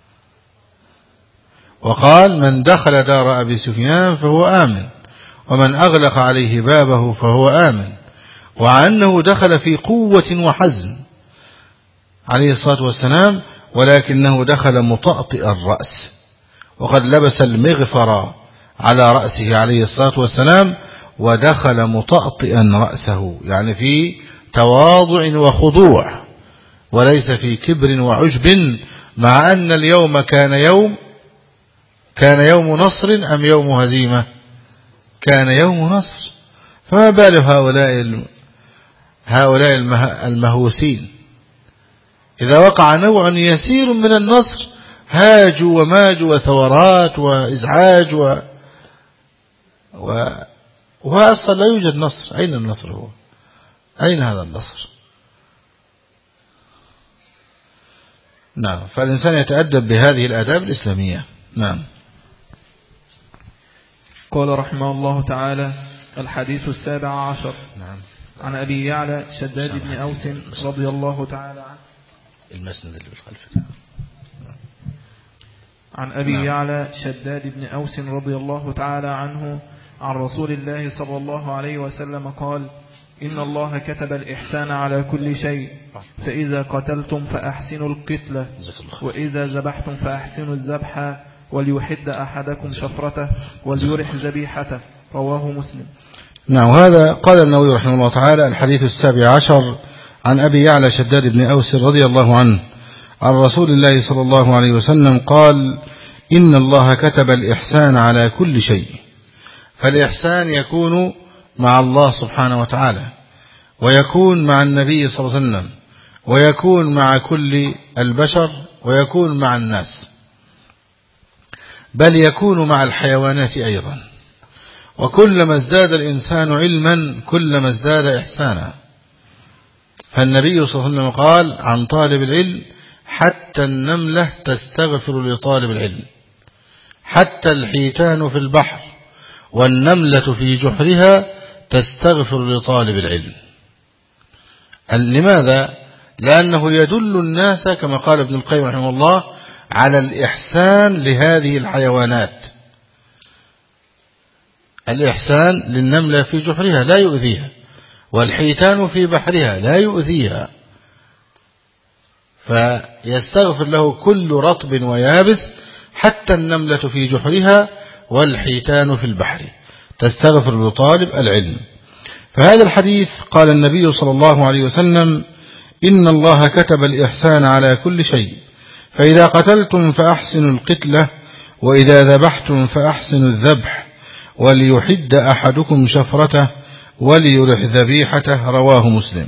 وقال: من دخل دار أبي سفيان فهو آمن، ومن أغلق عليه بابه فهو آمن. وعنه دخل في قوة وحزم عليه الصلاة والسلام، ولكنه دخل مطأطئ الرأس، وقد لبس المغفر على رأسه عليه الصلاة والسلام، ودخل مطأطئا رأسه، يعني في تواضع وخضوع، وليس في كبر وعجب، مع أن اليوم كان يوم نصر أم يوم هزيمة؟ كان يوم نصر. فما بال هؤلاء المهووسين إذا وقع نوع يسير من النصر هاجوا وماجوا وثورات وإزعاج وأصلا لا يوجد نصر. أين النصر هو؟ أين هذا النصر؟ نعم. فالإنسان يتأدب بهذه الآداب الإسلامية. نعم. قال رحمه الله تعالى: الحديث 17. نعم. عن أبي يعلى شداد بن أوس رضي الله تعالى عنه. المسند اللي بالخلف. عن أبي يعلى شداد بن أوس رضي الله تعالى عنه عن رسول الله صلى الله عليه وسلم قال: إن الله كتب الإحسان على كل شيء، فإذا قتلتم فأحسنوا القتلة، وإذا ذبحتم فأحسنوا الذبح، وليحد أحدكم شفرته وليرح ذبيحته. رواه مسلم. نعم. هذا قال النووي رحمه الله تعالى: الحديث 17 عن أبي يعلى شداد بن أوس رضي الله عنه عن رسول الله صلى الله عليه وسلم قال: إن الله كتب الإحسان على كل شيء. فالإحسان يكون مع الله سبحانه وتعالى، ويكون مع النبي صلى الله عليه وسلم، ويكون مع كل البشر، ويكون مع الناس، بل يكون مع الحيوانات أيضا. وكلما ازداد الإنسان علما كلما ازداد إحسانا. فالنبي صلى الله عليه وسلم قال عن طالب العلم: حتى النملة تستغفر لطالب العلم، حتى الحيتان في البحر والنملة في جحرها تستغفر لطالب العلم. لماذا؟ لأنه يدل الناس كما قال ابن القيم رحمه الله على الإحسان لهذه الحيوانات. الإحسان للنملة في جحرها لا يؤذيها، والحيتان في بحرها لا يؤذيها، فيستغفر له كل رطب ويابس، حتى النملة في جحرها والحيتان في البحر تستغفر لطالب العلم. فهذا الحديث قال النبي صلى الله عليه وسلم: إن الله كتب الإحسان على كل شيء، فإذا قتلتم فأحسنوا القتلة، وإذا ذبحتم فأحسنوا الذبح، وليحد أحدكم شفرته وليرح ذبيحته. رواه مسلم.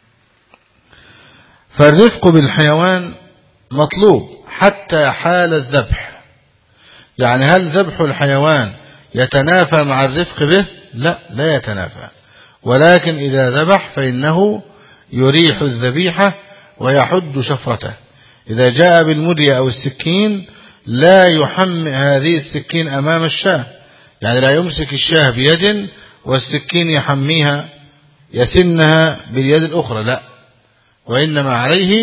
فالرفق بالحيوان مطلوب حتى حال الذبح. يعني هل ذبح الحيوان يتنافى مع الرفق به؟ لا يتنافى، ولكن إذا ذبح فإنه يريح الذبيحة ويحد شفرته. إذا جاء بالمدية أو السكين لا يحمل هذه السكين أمام الشاه، يعني لا يمسك الشاه بيد والسكين يحميها يسنها باليد الأخرى، لا، وإنما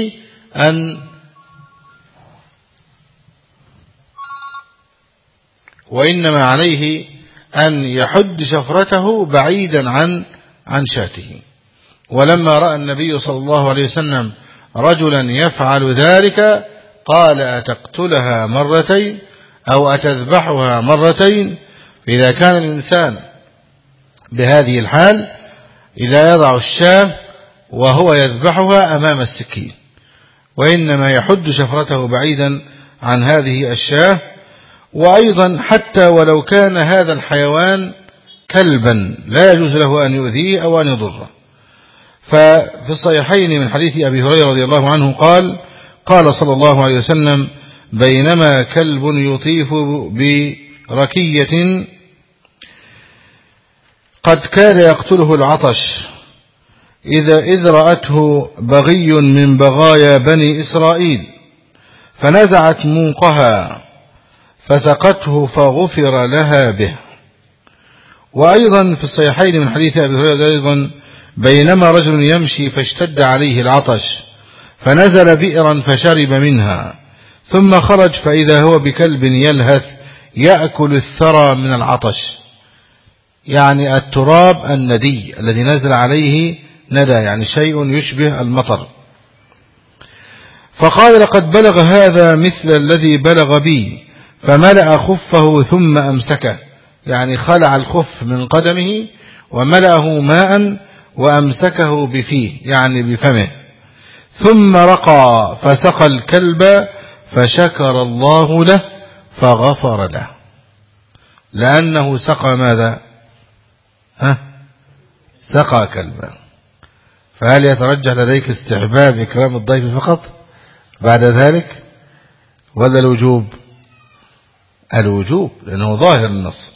عليه أن يحد شفرته بعيدا عن شاته. ولما رأى النبي صلى الله عليه وسلم رجلا يفعل ذلك قال: أتقتلها مرتين أو أتذبحها مرتين؟ فإذا كان الإنسان بهذه الحال إذا يضع الشاة وهو يذبحها أمام السكين، وإنما يحد شفرته بعيدا عن هذه الشاة. وأيضا حتى ولو كان هذا الحيوان كلبا لا يجوز له أن يؤذيه أو أن يضره. ففي الصحيحين من حديث أبي هريرة رضي الله عنه قال صلى الله عليه وسلم: بينما كلب يطيف بركية قد كان يقتله العطش إذ رأته بغي من بغايا بني إسرائيل فنزعت موقها فسقته فغفر لها به. وأيضا في الصحيحين من حديث أبي هريرة أيضا: بينما رجل يمشي فاشتد عليه العطش فنزل بئرا فشرب منها ثم خرج فإذا هو بكلب يلهث يأكل الثرى من العطش، يعني التراب الندي الذي نزل عليه ندى، يعني شيء يشبه المطر. فقال: لقد بلغ هذا مثل الذي بلغ بي، فملأ خفه ثم أمسكه، يعني خلع الخف من قدمه وملأه ماء وأمسكه بفيه، يعني بفمه، ثم رقى فسقى الكلب فشكر الله له فغفر له، لأنه سقى ماذا؟ سقى كلبا. فهل يترجح لديك استحباب إكرام الضيف فقط بعد ذلك ولا الوجوب؟ الوجوب، لأنه ظاهر النص.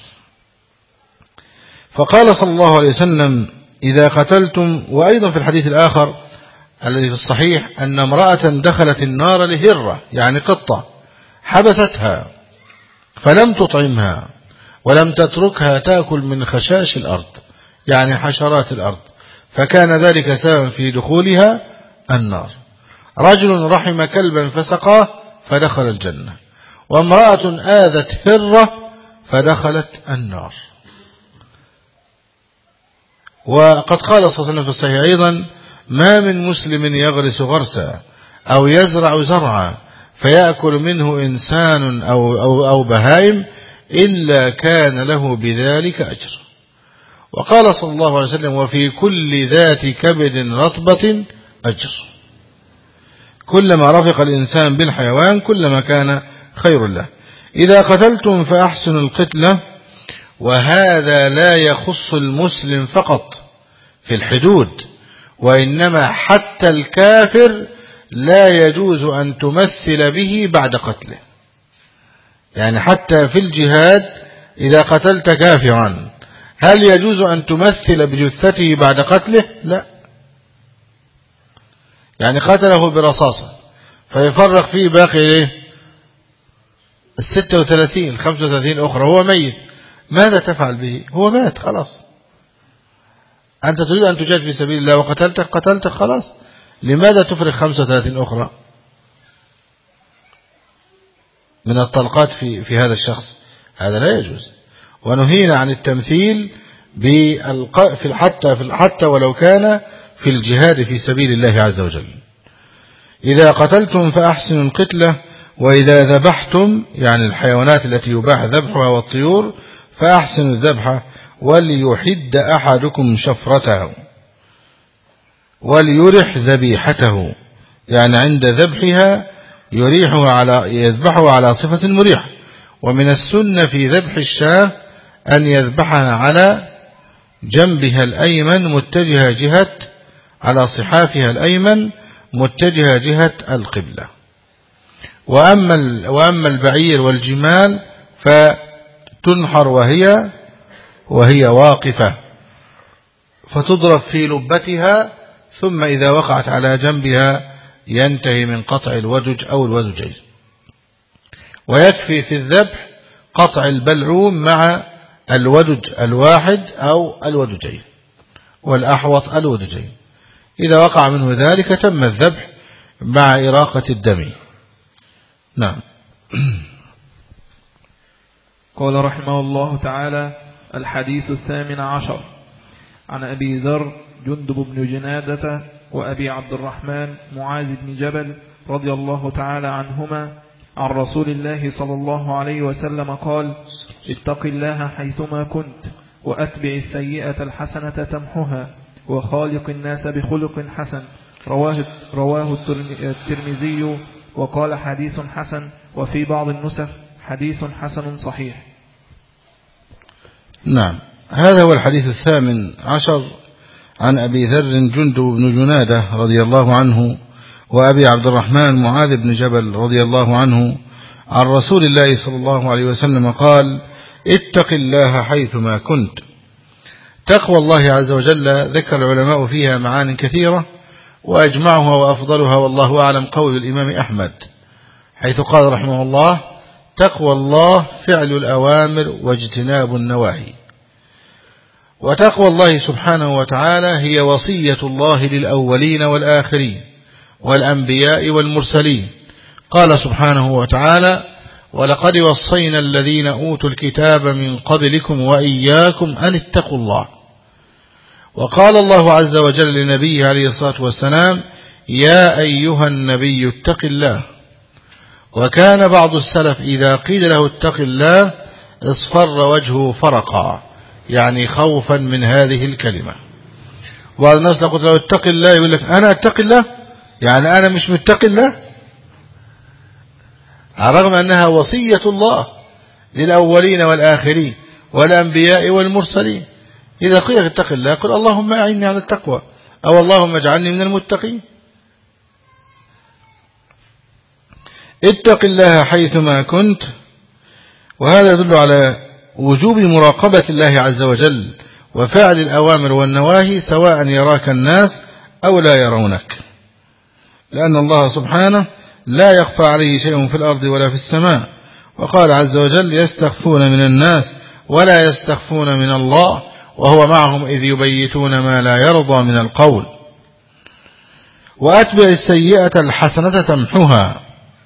فقال صلى الله عليه وسلم: إذا قتلتم. وأيضا في الحديث الآخر الذي في الصحيح أن امرأة دخلت النار لهرة، يعني قطة، حبستها فلم تطعمها ولم تتركها تأكل من خشاش الأرض، يعني حشرات الأرض، فكان ذلك سببا في دخولها النار. رجل رحم كلبا فسقاه فدخل الجنة، وامرأة آذت هرة فدخلت النار. وقد قال صلى الله عليه وسلم في الصحيح أيضا: ما من مسلم يغرس غرسا أو يزرع زرعا فيأكل منه إنسان أو بهائم إلا كان له بذلك أجر. وقال صلى الله عليه وسلم وفي كل ذات كبد رطبة أجر. كلما رفق الإنسان بالحيوان كلما كان خير له. إذا قتلتم فأحسنوا القتلة، وهذا لا يخص المسلم فقط في الحدود، وإنما حتى الكافر لا يجوز أن تمثل به بعد قتله. يعني حتى في الجهاد إذا قتلت كافرا هل يجوز أن تمثل بجثته بعد قتله؟ لا. يعني قتله برصاصة فيفرق فيه باقي 36 35 أخرى، هو ميت، ماذا تفعل به؟ هو مات خلاص. أنت تريد أن تجاهد في سبيل الله وقتلتك خلاص، لماذا تفرق 35 أخرى من الطلقات في هذا الشخص؟ هذا لا يجوز. ونهينا عن التمثيل حتى ولو كان في الجهاد في سبيل الله عز وجل. إذا قتلتم فأحسنوا القتلة، وإذا ذبحتم يعني الحيوانات التي يباح ذبحها والطيور فأحسنوا الذبح، وليحد أحدكم شفرته وليرح ذبيحته، يعني عند ذبحها يذبحه على صفة مريحة. ومن السنة في ذبح الشاة أن يذبحها على جنبها الأيمن متجهة جهة على صحافها الأيمن متجهة جهة القبلة. وأما البعير والجمال فتنحر وهي واقفة، فتضرب في لبتها، ثم إذا وقعت على جنبها ينتهي من قطع الودج أو الودجين. ويكفي في الذبح قطع البلعوم مع الودج الواحد أو الودجين، والأحوط الودجين. إذا وقع منه ذلك تم الذبح مع إراقة الدم. نعم. قال رحمه الله تعالى: الحديث 18 عن أبي ذر جندب بن جنادة وأبي عبد الرحمن معاذ بن جبل رضي الله تعالى عنهما عن رسول الله صلى الله عليه وسلم قال: اتق الله حيثما كنت، وأتبع السيئة الحسنة تمحها، وخالق الناس بخلق حسن. رواه الترمذي وقال حديث حسن، وفي بعض النسخ حديث حسن صحيح. نعم. هذا هو الحديث 18 عن أبي ذر جندب بن جنادة رضي الله عنه وأبي عبد الرحمن معاذ بن جبل رضي الله عنه عن رسول الله صلى الله عليه وسلم قال: اتق الله حيثما كنت. تقوى الله عز وجل ذكر العلماء فيها معان كثيرة، وأجمعها وأفضلها والله أعلم قول الإمام أحمد، حيث قال رحمه الله: تقوى الله فعل الأوامر واجتناب النواهي. وتقوى الله سبحانه وتعالى هي وصية الله للأولين والآخرين والأنبياء والمرسلين. قال سبحانه وتعالى: ولقد وصينا الذين أوتوا الكتاب من قبلكم وإياكم أن اتقوا الله. وقال الله عز وجل لنبيه عليه الصلاة والسلام: يا أيها النبي اتق الله. وكان بعض السلف إذا قيل له اتق الله اصفر وجهه فرقا، يعني خوفا من هذه الكلمة. وبعض الناس لو قلت له اتق الله يقول لك أنا اتق الله، يعني أنا مش متق الله، على الرغم أنها وصية الله للأولين والآخرين والأنبياء والمرسلين. إذا قيل اتق الله قل اللهم أعني على التقوى، أو اللهم اجعلني من المتقين. اتق الله حيثما كنت، وهذا يدل على وجوب مراقبة الله عز وجل وفعل الأوامر والنواهي سواء يراك الناس أو لا يرونك، لأن الله سبحانه لا يخفى عليه شيء في الأرض ولا في السماء. وقال عز وجل: يستخفون من الناس ولا يستخفون من الله وهو معهم إذ يبيتون ما لا يرضى من القول. وأتبع السيئة الحسنة تمحها.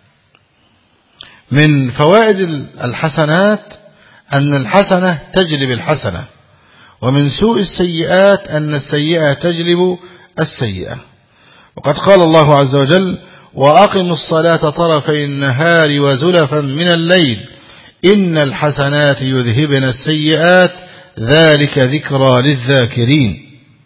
من فوائد الحسنات أن الحسنة تجلب الحسنة، ومن سوء السيئات أن السيئة تجلب السيئة. وقد قال الله عز وجل: وأقم الصلاة طرفي النهار وزلفا من الليل إن الحسنات يذهبن السيئات ذلك ذكرى للذاكرين.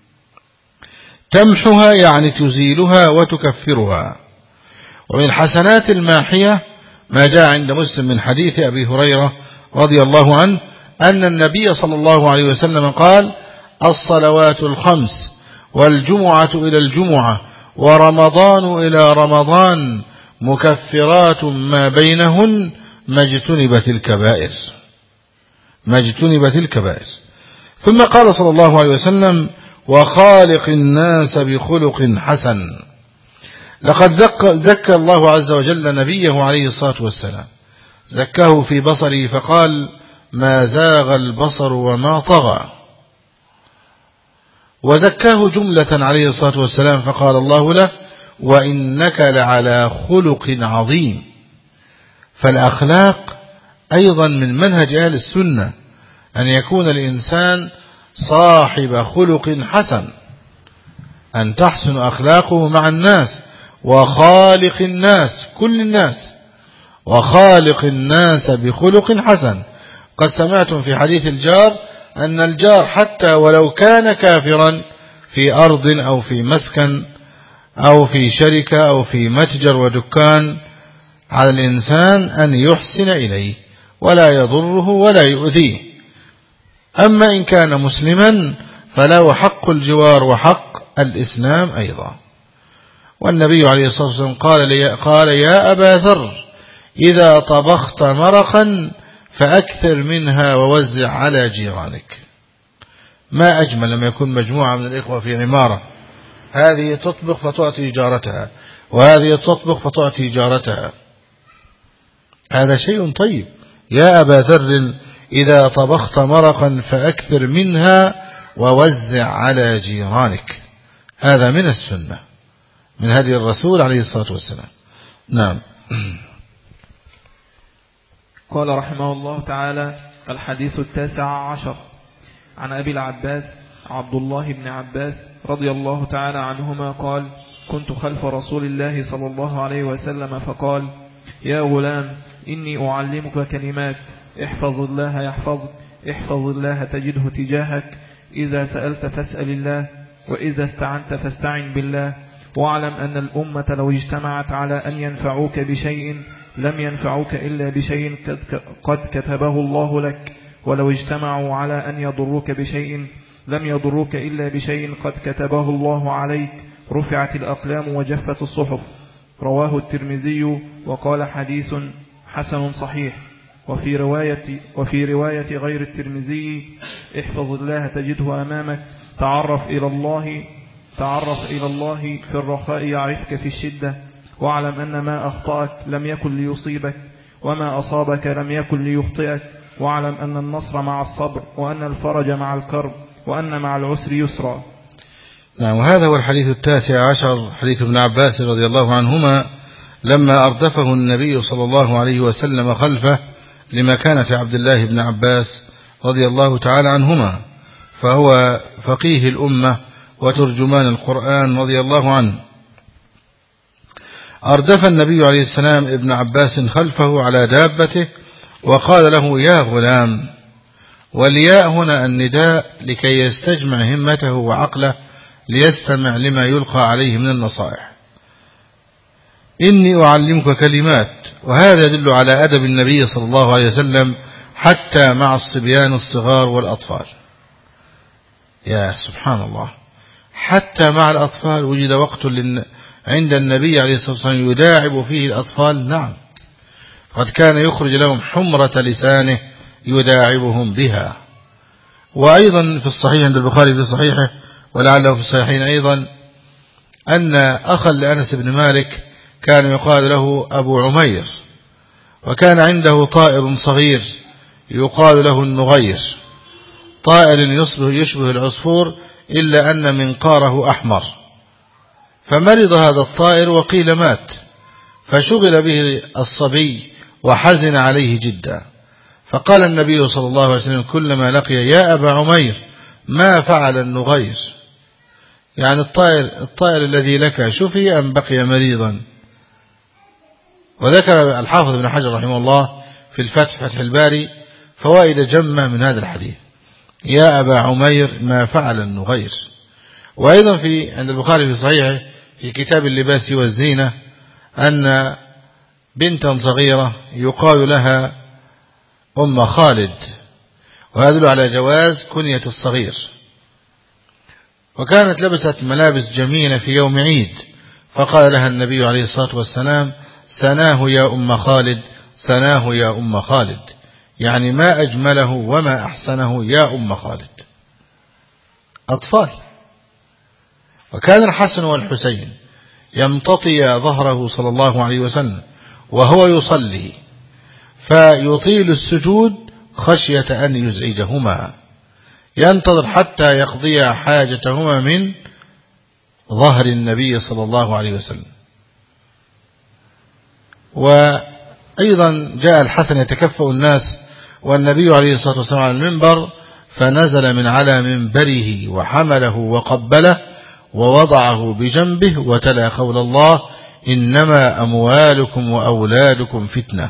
تمحها يعني تزيلها وتكفرها. ومن الحسنات الماحية ما جاء عند مسلم من حديث أبي هريرة رضي الله عنه أن النبي صلى الله عليه وسلم قال: الصلوات الخمس والجمعة إلى الجمعة ورمضان إلى رمضان مكفرات ما بينهن ما اجتنبت الكبائر. ثم قال صلى الله عليه وسلم: وخالق الناس بخلق حسن. لقد زكى الله عز وجل نبيه عليه الصلاة والسلام، زكاه في بصره فقال: ما زاغ البصر وما طغى. وزكاه جملة عليه الصلاة والسلام فقال الله له: وإنك لعلى خلق عظيم. فالأخلاق أيضا من منهج أهل السنة أن يكون الإنسان صاحب خلق حسن، أن تحسن أخلاقه مع الناس، وخالق الناس كل الناس، وخالق الناس بخلق حسن. قد سمعتم في حديث الجار أن الجار حتى ولو كان كافرا في أرض أو في مسكن أو في شركة أو في متجر ودكان، على الإنسان أن يحسن إليه ولا يضره ولا يؤذيه. أما إن كان مسلما فله حق الجوار وحق الإسلام أيضا. والنبي عليه الصلاة والسلام قال: يا أبا ذر إذا طبخت مرقا فأكثر منها ووزع على جيرانك. ما أجمل لما يكون مجموعة من الإخوة في عمارة، هذه تطبخ فتعطي جارتها وهذه تطبخ فتعطي جارتها، هذا شيء طيب. يا أبا ذر إذا طبخت مرقا فأكثر منها ووزع على جيرانك. هذا من السنة، من هدي الرسول عليه الصلاة والسلام. نعم. قال رحمه الله تعالى: الحديث 19 عن أبي العباس عبد الله بن عباس رضي الله تعالى عنهما قال: كنت خلف رسول الله صلى الله عليه وسلم فقال: يا غلام إني أعلمك كلمات، احفظ الله يحفظك، احفظ الله تجده تجاهك، إذا سألت فاسأل الله، وإذا استعنت فاستعن بالله، واعلم أن الأمة لو اجتمعت على أن ينفعوك بشيء لم ينفعوك إلا بشيء قد كتبه الله لك، ولو اجتمعوا على أن يضروك بشيء لم يضروك إلا بشيء قد كتبه الله عليك، رفعت الأقلام وجفت الصحف. رواه الترمذي وقال: حديث حسن صحيح. وفي رواية غير الترمذي: احفظ الله تجده أمامك، تعرف إلى الله في الرخاء يعرفك في الشدة، واعلم أن ما أخطأك لم يكن ليصيبك، وما أصابك لم يكن ليخطئك، واعلم أن النصر مع الصبر، وأن الفرج مع الكرب، وأن مع العسر يسرا. نعم. وهذا هو الحديث 19، حديث ابن عباس رضي الله عنهما لما أردفه النبي صلى الله عليه وسلم خلفه لمكانة عبد الله بن عباس رضي الله تعالى عنهما، فهو فقيه الأمة وترجمان القرآن رضي الله عنه. أردف النبي عليه السلام ابن عباس خلفه على دابته وقال له: يا غلام. والياء هنا النداء لكي يستجمع همته وعقله ليستمع لما يلقى عليه من النصائح. إني أعلمك كلمات. وهذا يدل على أدب النبي صلى الله عليه وسلم حتى مع الصبيان الصغار والأطفال. يا سبحان الله، حتى مع الأطفال وجد وقت عند النبي عليه الصلاة والسلام يداعب فيه الأطفال. نعم، قد كان يخرج لهم حمرة لسانه يداعبهم بها. وأيضا في الصحيح عند البخاري في صحيحه ولعله في الصحيحين أيضا أن أخا لأنس بن مالك كان يقال له أبو عمير، وكان عنده طائر صغير يقال له النغير، طائر يشبه العصفور إلا أن منقاره أحمر. فمرض هذا الطائر وقيل مات، فشغل به الصبي وحزن عليه جدا. فقال النبي صلى الله عليه وسلم كلما لقي: يا أبا عمير ما فعل النغير؟ يعني الطائر الذي لك شفي أم بقي مريضا؟ وذكر الحافظ ابن حجر رحمه الله في الفتح فتح الباري فوائد جمة من هذا الحديث. يا أبا عمير ما فعل النغير. وأيضا عند البخاري في صحيحه في كتاب اللباس والزينة أن بنتا صغيرة يقال لها أم خالد، وهذا يدل على جواز كنية الصغير. وكانت لبست ملابس جميلة في يوم عيد، فقال لها النبي عليه الصلاة والسلام: سناه يا أم خالد، سناه يا أم خالد، يعني ما أجمله وما أحسنه يا أم خالد. أطفال. وكان الحسن والحسين يمتطي ظهره صلى الله عليه وسلم وهو يصلي، فيطيل السجود خشية أن يزعجهما، ينتظر حتى يقضي حاجتهما من ظهر النبي صلى الله عليه وسلم. وأيضا جاء الحسن يتكفأ الناس والنبي عليه الصلاة والسلام على المنبر، فنزل من على منبره وحمله وقبله ووضعه بجنبه وتلا قول الله: إنما أموالكم وأولادكم فتنة.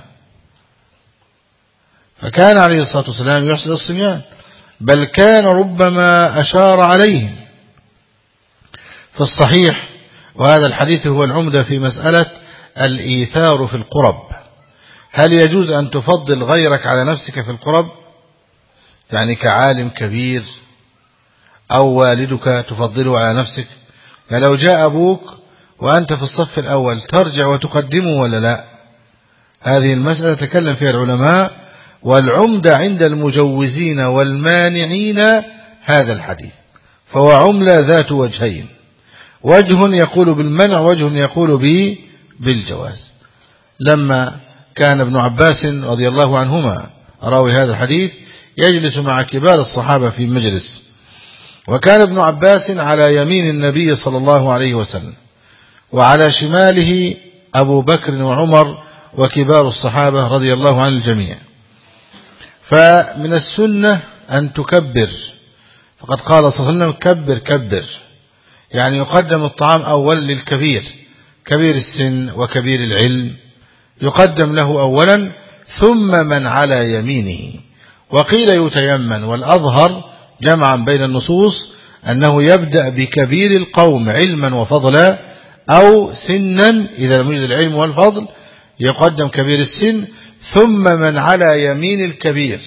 فكان عليه الصلاة والسلام يحسن الصبيان، بل كان ربما أشار عليهم. في الصحيح، وهذا الحديث هو العمدة في مسألة الإيثار في القرب، هل يجوز أن تفضل غيرك على نفسك في القرب؟ يعني كعالم كبير أو والدك تفضله على نفسك؟ يعني لو جاء أبوك وأنت في الصف الأول ترجع وتقدمه ولا لا؟ هذه المسألة تكلم فيها العلماء، والعمدة عند المجوزين والمانعين هذا الحديث، فهو عملة ذات وجهين، وجه يقول بالمنع وجه يقول بالجواز. لما كان ابن عباس رضي الله عنهما راوي هذا الحديث يجلس مع كبار الصحابة في مجلس، وكان ابن عباس على يمين النبي صلى الله عليه وسلم، وعلى شماله أبو بكر وعمر وكبار الصحابة رضي الله عن الجميع. فمن السنة أن تكبر، فقد قال صلى الله عليه وسلم: كبر كبر، يعني يقدم الطعام أول للكبير، كبير السن وكبير العلم يقدم له أولا، ثم من على يمينه. وقيل يتيمن، والأظهر جمعا بين النصوص أنه يبدأ بكبير القوم علما وفضلا، أو سنا إذا لم يوجد العلم والفضل يقدم كبير السن، ثم من على يمين الكبير،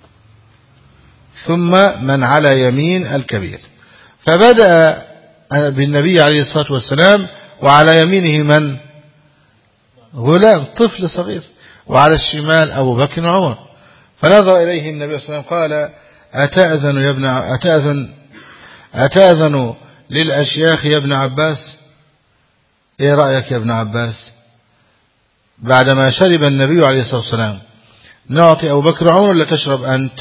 ثم من على يمين الكبير. فبدأ بالنبي عليه الصلاة والسلام، وعلى يمينه من؟ غلام طفل صغير، وعلى الشمال أبو بكر وعمر. فنظر إليه النبي صلى الله عليه وسلم قال: أتأذن يا ابن أتأذن للأشياخ يا ابن عباس؟ إيه رأيك يا ابن عباس؟ بعدما شرب النبي عليه الصلاة والسلام نعطي أبو بكر وعمر ولا تشرب أنت؟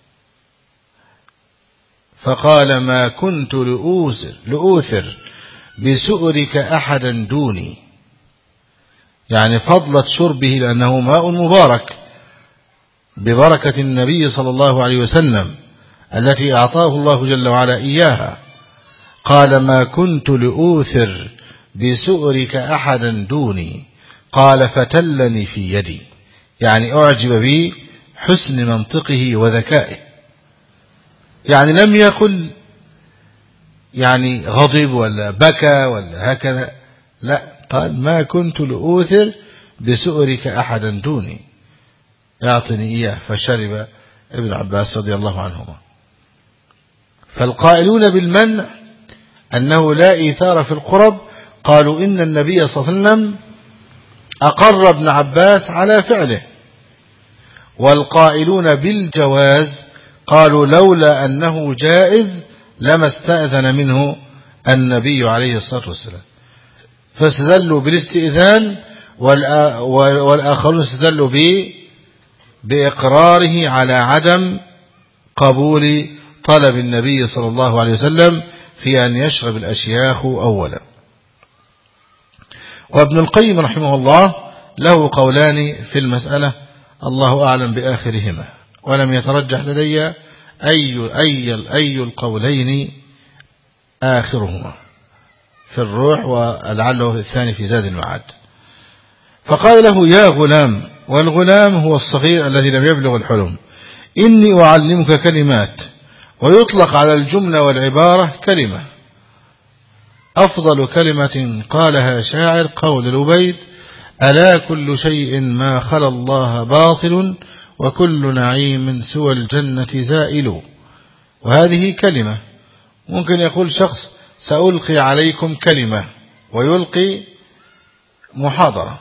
فقال: ما كنت لأوثر بسؤرك أحدا دوني، يعني فضلة شربه لأنه ماء مبارك ببركة النبي صلى الله عليه وسلم التي أعطاه الله جل وعلا إياها. قال: ما كنت لأوثر بسؤرك أحدا دوني. قال: فتلني في يدي، يعني أعجب بي حسن منطقه وذكائه، يعني لم يقل يعني غضب ولا بكى ولا هكذا، لا، قال: ما كنت لأوثر بسؤرك أحدا دوني، يعطني إياه. فشرب ابن عباس رضي الله عنهما. فالقائلون بالمنع أنه لا إيثار في القرب قالوا إن النبي صلى الله عليه وسلم أقر ابن عباس على فعله، والقائلون بالجواز قالوا لولا أنه جائز لما استأذن منه النبي عليه الصلاة والسلام. فاستدلوا بالاستئذان، والآخرون استدلوا بإقراره على عدم قبول طلب النبي صلى الله عليه وسلم في أن يشرب الأشياخ أولا. وابن القيم رحمه الله له قولان في المسألة، الله أعلم بآخرهما، ولم يترجح لدي أي القولين آخرهما في الروح، ولعله الثاني في زاد المعاد. فقال له: يا غلام، والغلام هو الصغير الذي لم يبلغ الحلم، إني أعلمك كلمات ويطلق على الجملة والعبارة كلمة. أفضل كلمة قالها شاعر قول العبيد: ألا كل شيء ما خلا الله باطل وكل نعيم سوى الجنة زائل. وهذه كلمة. ممكن يقول شخص: سألقي عليكم كلمة، ويلقي محاضرة،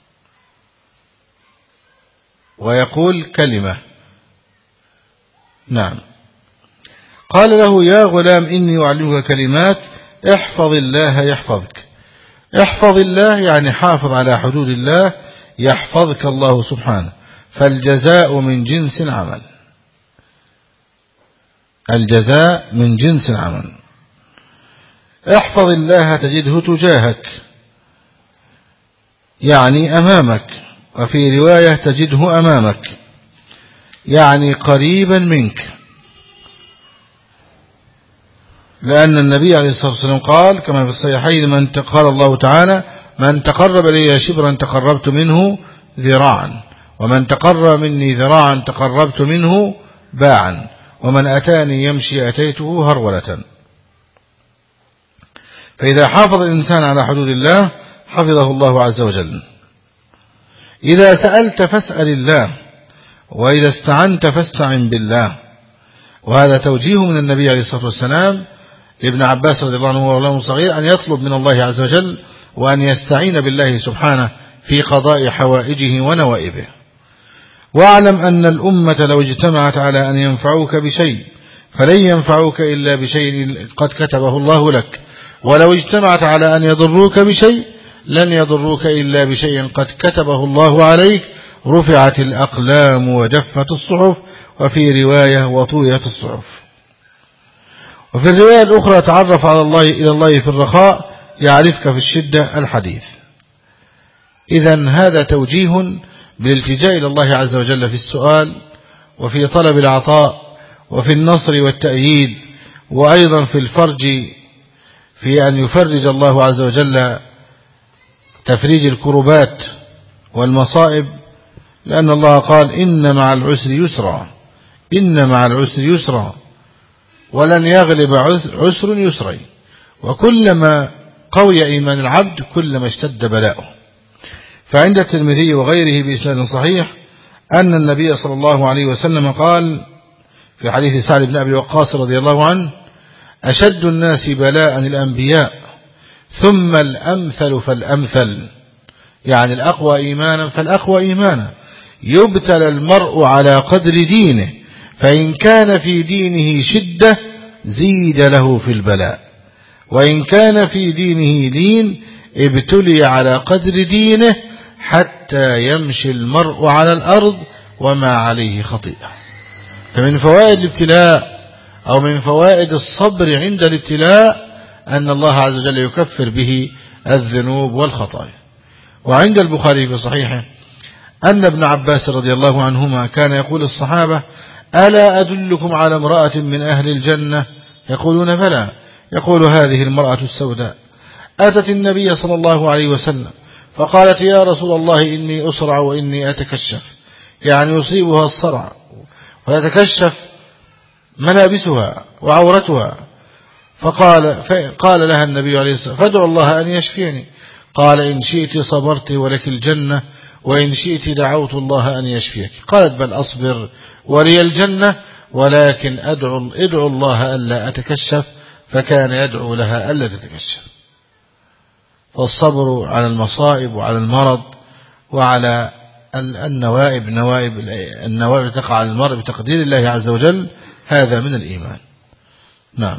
ويقول كلمة. نعم. قال له: يا غلام إني أعلمك كلمات، احفظ الله يحفظك. احفظ الله يعني حافظ على حدود الله، يحفظك الله سبحانه، فالجزاء من جنس العمل. الجزاء من جنس العمل. احفظ الله تجده تجاهك، يعني أمامك، وفي رواية تجده أمامك، يعني قريبا منك، لأن النبي عليه الصلاة والسلام قال كما في الصحيحين: قال الله تعالى: من تقرب إلي شبرا تقربت منه ذراعا، ومن تقرب مني ذراعا تقربت منه باعا، ومن أتاني يمشي أتيته هرولة. فإذا حافظ الإنسان على حدود الله حفظه الله عز وجل. إذا سألت فاسأل الله، وإذا استعنت فاستعن بالله. وهذا توجيه من النبي عليه الصلاة والسلام لابن عباس رضي الله عنه وهو صغير، أن يطلب من الله عز وجل وأن يستعين بالله سبحانه في قضاء حوائجه ونوائبه. واعلم أن الأمة لو اجتمعت على أن ينفعوك بشيء فلن ينفعوك إلا بشيء قد كتبه الله لك، ولو اجتمعت على أن يضروك بشيء لن يضروك إلا بشيء قد كتبه الله عليك. رفعت الأقلام وجفت الصحف، وفي رواية وطويت الصحف. وفي الرواية الأخرى: تعرف على الله إلى الله في الرخاء يعرفك في الشدة الحديث. إذن هذا توجيه بالالتجاء إلى الله عز وجل في السؤال، وفي طلب العطاء، وفي النصر والتأييد، وأيضا في الفرج، في أن يفرج الله عز وجل تفريج الكربات والمصائب، لأن الله قال: إن مع العسر يسرا، إن مع العسر يسرا، ولن يغلب عسر يسرين. وكلما قوي إيمان العبد كلما اشتد بلاؤه. فعند الترمذي وغيره بإسناد صحيح أن النبي صلى الله عليه وسلم قال في حديث سعد بن أبي وقاص رضي الله عنه: أشد الناس بلاء الأنبياء، ثم الأمثل فالأمثل، يعني الأقوى إيمانا فالأقوى إيمانا. يبتلى المرء على قدر دينه، فإن كان في دينه شدة زيد له في البلاء، وإن كان في دينه لين ابتلي على قدر دينه، حتى يمشي المرء على الأرض وما عليه خطيئة. فمن فوائد الابتلاء أو من فوائد الصبر عند الابتلاء أن الله عز وجل يكفر به الذنوب والخطايا. وعند البخاري في صحيحه أن ابن عباس رضي الله عنهما كان يقول الصحابة: ألا أدلكم على امرأة من أهل الجنة؟ يقولون: بلى. يقول: هذه المرأة السوداء أتت النبي صلى الله عليه وسلم فقالت: يا رسول الله إني أسرع وإني أتكشف، يعني يصيبها الصرع ويتكشف ملابسها وعورتها. قال لها النبي عليه الصلاة والسلام: فادعوا الله أن يشفيني. قال: إن شئت صبرت ولك الجنة، وإن شئت دعوت الله أن يشفيك. قالت: بل أصبر ولي الجنة، ولكن ادعو الله ألا أتكشف. فكان يدعو لها ألا تتكشف. فالصبر على المصائب وعلى المرض وعلى النوائب تقع على المرء بتقدير الله عز وجل، هذا من الإيمان. نعم.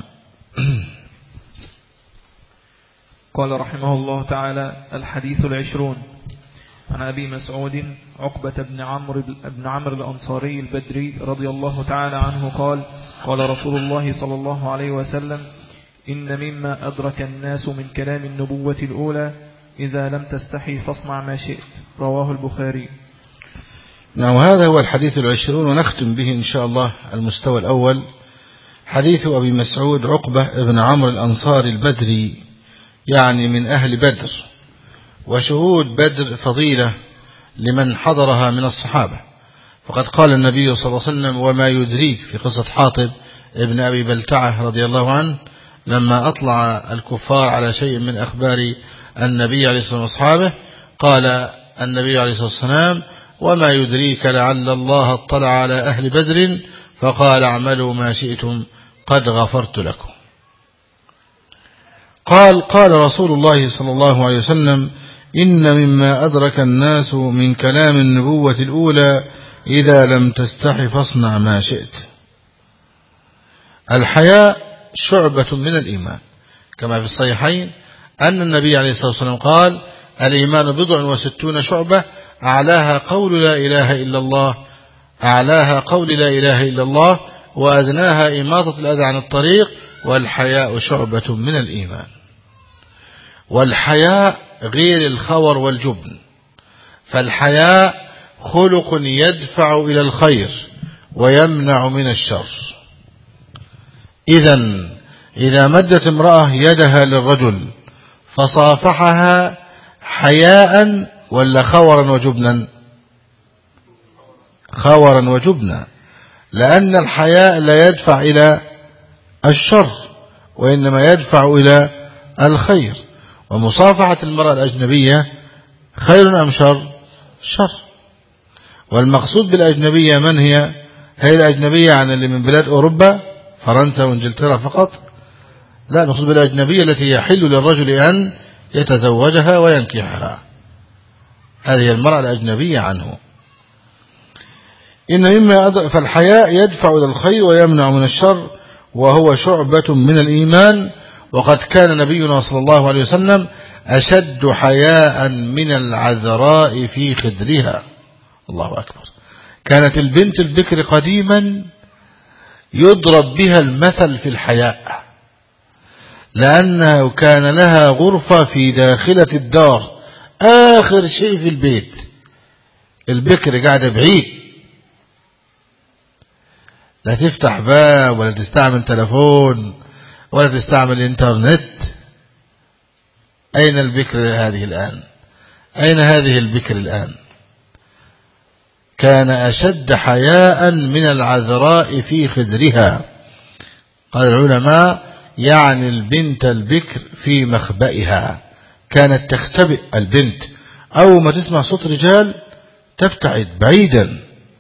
قال رحمه الله تعالى: الحديث 20 عن أبي مسعود عقبة بن عمرو الأنصاري البدري رضي الله تعالى عنه قال: قال رسول الله صلى الله عليه وسلم: إن مما أدرك الناس من كلام النبوة الأولى: إذا لم تستحي فاصنع ما شئت. رواه البخاري. نعم. هذا هو الحديث 20، ونختم به إن شاء الله المستوى الأول، حديث أبي مسعود عقبة بن عمرو الأنصاري البدري، يعني من أهل بدر. وشهود بدر فضيلة لمن حضرها من الصحابة، فقد قال النبي صلى الله عليه وسلم: وما يدريك، في قصة حاطب ابن أبي بلتعة رضي الله عنه لما أطلع الكفار على شيء من أخبار النبي عليه الصلاة والسلام وأصحابه، قال النبي عليه الصلاة والسلام: وما يدريك لعل الله اطلع على أهل بدر فقال اعملوا ما شئتم قد غفرت لكم. قال رسول الله صلى الله عليه وسلم: إن مما أدرك الناس من كلام النبوة الأولى إذا لم تستح فاصنع ما شئت. الحياء شعبة من الإيمان، كما في الصحيحين أن النبي عليه الصلاة والسلام قال: الإيمان 60 شعبة أعلاها قول لا إله إلا الله وأدناها إماطة الأذى عن الطريق، والحياء شعبة من الإيمان. والحياء غير الخور والجبن، فالحياء خلق يدفع إلى الخير ويمنع من الشر. إذا مدت امرأة يدها للرجل فصافحها حياء ولا خورا وجبنا؟ خورا وجبنا، لأن الحياء لا يدفع إلى الشر وإنما يدفع إلى الخير. ومصافحة المرأة الأجنبية خير أم شر؟ شر. والمقصود بالأجنبية من هي؟ هي الأجنبية عن اللي من بلاد أوروبا فرنسا وإنجلترا فقط؟ لا، المقصود بالأجنبية التي يحل للرجل أن يتزوجها وينكحها، هذه المرأة الأجنبية عنه. فالحياء يدفع إلى الخير ويمنع من الشر، وهو شعبة من الإيمان. وقد كان نبينا صلى الله عليه وسلم أشد حياء من العذراء في خدرها. الله أكبر. كانت البنت البكر قديما يضرب بها المثل في الحياء، لأنه كان لها غرفة في داخلة الدار، آخر شيء في البيت. البكر قاعدة بعيد، لا تفتح باب ولا تستعمل تلفون ولا تستعمل انترنت. أين البكر هذه الآن؟ أين هذه البكر الآن؟ كان أشد حياء من العذراء في خدرها. قال العلماء يعني البنت البكر في مخبئها، كانت تختبئ البنت، أول ما تسمع صوت رجال تبتعد بعيدا.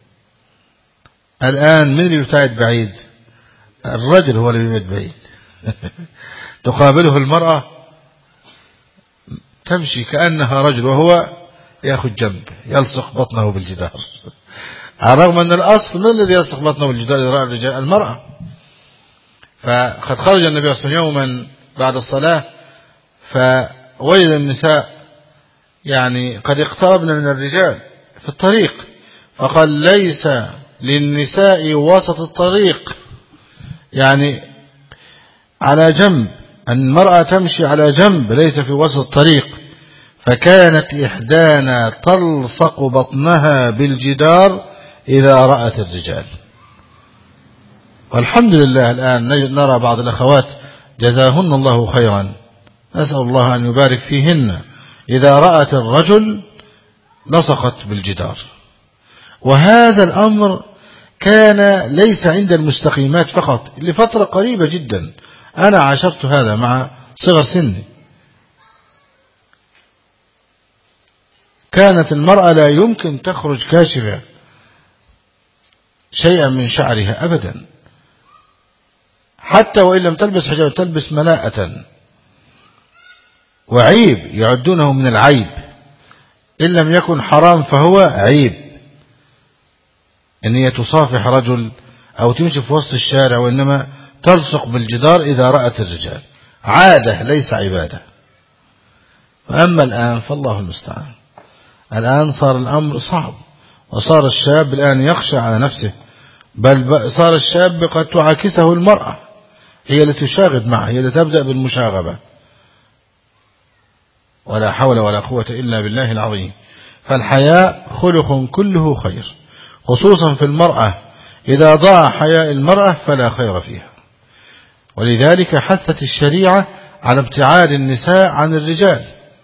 الآن من اللي يبتعد بعيد؟ الرجل هو اللي بيبعد بعيد. تقابله المرأة تمشي كأنها رجل وهو يأخذ جنب يلصق بطنه بالجدار، على الرغم أن الأصل من الذي يلصق بطنه بالجدار إذا رأى الرجال؟ المرأة. فقد خرج النبي صلى الله عليه وسلم يوما بعد الصلاة فوجد النساء يعني قد اقتربن من الرجال في الطريق، فقال: ليس للنساء وسط الطريق، يعني على جنب، المرأة تمشي على جنب ليس في وسط الطريق. فكانت إحدانا تلصق بطنها بالجدار إذا رأت الرجال. والحمد لله الآن نرى بعض الأخوات جزاهن الله خيرا، نسأل الله أن يبارك فيهن، إذا رأت الرجل لصقت بالجدار. وهذا الأمر كان ليس عند المستقيمات فقط، لفترة قريبة جدا أنا عاشرت هذا مع صغر سني. كانت المرأة لا يمكن تخرج كاشفة شيئا من شعرها أبدا، حتى وإن لم تلبس حجاب تلبس ملاءة، وعيب يعدونه من العيب، إن لم يكن حرام فهو عيب أن هي تصافح رجل أو تمشي في وسط الشارع، وإنما تلصق بالجدار إذا رأت الرجال، عادة ليس عبادة. وأما الآن فالله المستعان، الآن صار الأمر صعب، وصار الشاب الآن يخشى على نفسه، بل صار الشاب قد تعاكسه المرأة، هي التي تشاغب معه، هي التي تبدأ بالمشاغبة، ولا حول ولا قوة إلا بالله العظيم. فالحياء خلق كله خير، خصوصا في المرأة، إذا ضاع حياء المرأة فلا خير فيها. ولذلك حثت الشريعة على ابتعاد النساء عن الرجال.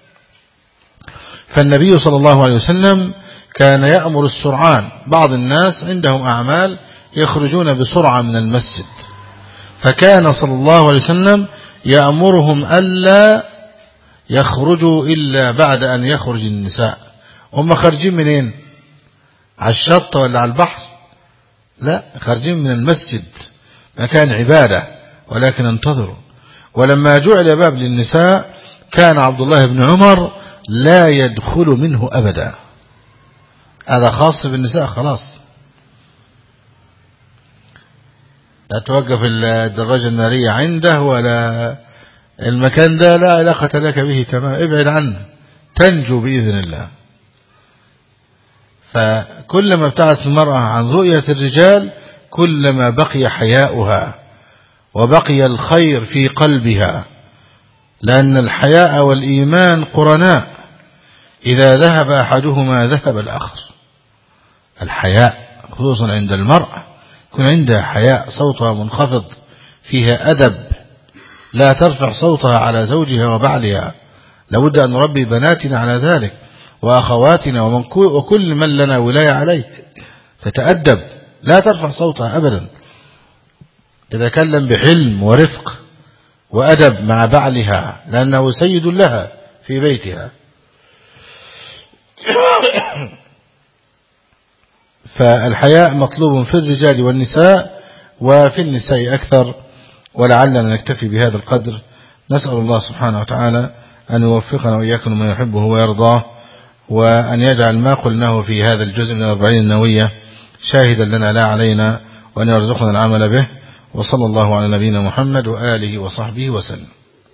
فالنبي صلى الله عليه وسلم كان يأمر السرعان، بعض الناس عندهم أعمال يخرجون بسرعة من المسجد، فكان صلى الله عليه وسلم يأمرهم ألا يخرجوا إلا بعد أن يخرج النساء. هم خارجين منين؟ على الشط ولا على البحر؟ لا، خارجين من المسجد، مكان عبادة، ولكن انتظروا. ولما جعل باب للنساء كان عبد الله بن عمر لا يدخل منه أبدا. هذا خاص بالنساء خلاص. لا توقف الدراجة النارية عنده ولا المكان ده، لا علاقة لك به تمام، ابعد عنه تنجو بإذن الله. فكلما ابتعدت المرأة عن رؤية الرجال كلما بقي حياؤها وبقي الخير في قلبها، لأن الحياء والإيمان قرناء، إذا ذهب أحدهما ذهب الآخر. الحياء خصوصا عند المرأة يكون عندها حياء، صوتها منخفض، فيها أدب، لا ترفع صوتها على زوجها وبعلها. لابد أن نربي بناتنا على ذلك وأخواتنا وكل من لنا ولاية عليه، تتأدب، لا ترفع صوتها أبدا، تتكلم بحلم ورفق وأدب مع بعلها، لأنه سيد لها في بيتها. فالحياء مطلوب في الرجال والنساء، وفي النساء أكثر. ولعلنا نكتفي بهذا القدر. نسأل الله سبحانه وتعالى أن يوفقنا وإياكم ما يحبه ويرضاه، وأن يجعل ما قلناه في هذا الجزء من 40 النووية شاهدا لنا لا علينا، وأن يرزقنا العمل به. وصلى الله على نبينا محمد وآله وصحبه وسلم.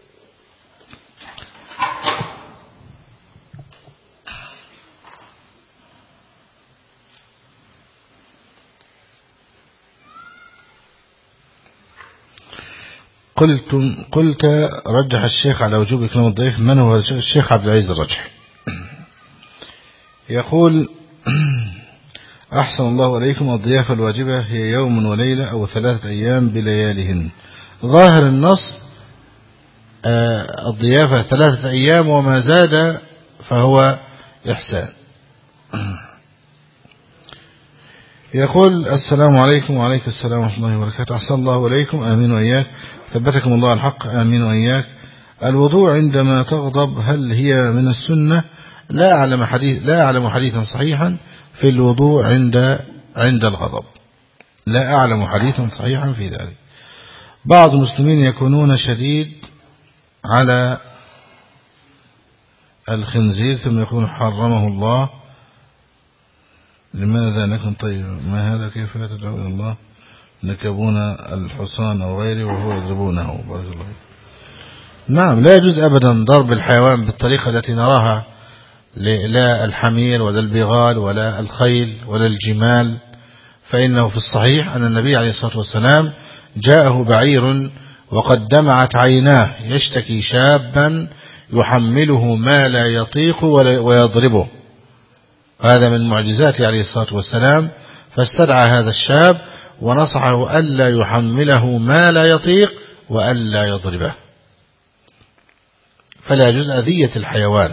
قلت رجح الشيخ على وجوب إكرام الضيف. من هو الشيخ عبد العزيز الرجحي؟ يقول: أحسن الله عليكم، الضيافة الواجبة هي يوم وليلة أو 3 أيام بلياليهن. ظاهر النص الضيافة 3 أيام وما زاد فهو إحسان. يقول: السلام عليكم. وعليك السلام ورحمة الله وبركاته. أحسن الله عليكم. آمين وإياك. ثبتكم الله الحق. آمين وإياك. الوضوء عندما تغضب هل هي من السنة؟ لا أعلم حديثا صحيحا في الوضوء عند الغضب، لا أعلم حديثا صحيحا في ذلك. بعض المسلمين يكونون شديد على الخنزير ثم يكون حرمه الله. لماذا نكون طيب؟ ما هذا؟ كيف تدعو إلى الله؟ نكبون الحصان أو غيره وهو يضربونه. بارك الله. نعم، لا يجوز أبدا ضرب الحيوان بالطريقة التي نراها، لا الحمير ولا البغال ولا الخيل ولا الجمال. فإنه في الصحيح أن النبي عليه الصلاة والسلام جاءه بعير وقد دمعت عيناه يشتكي شابا يحمله ما لا يطيق ويضربه. هذا من معجزاته عليه الصلاة والسلام. فاستدعى هذا الشاب ونصحه ألا يحمله ما لا يطيق وألا يضربه. فلا يجوز أذية الحيوان.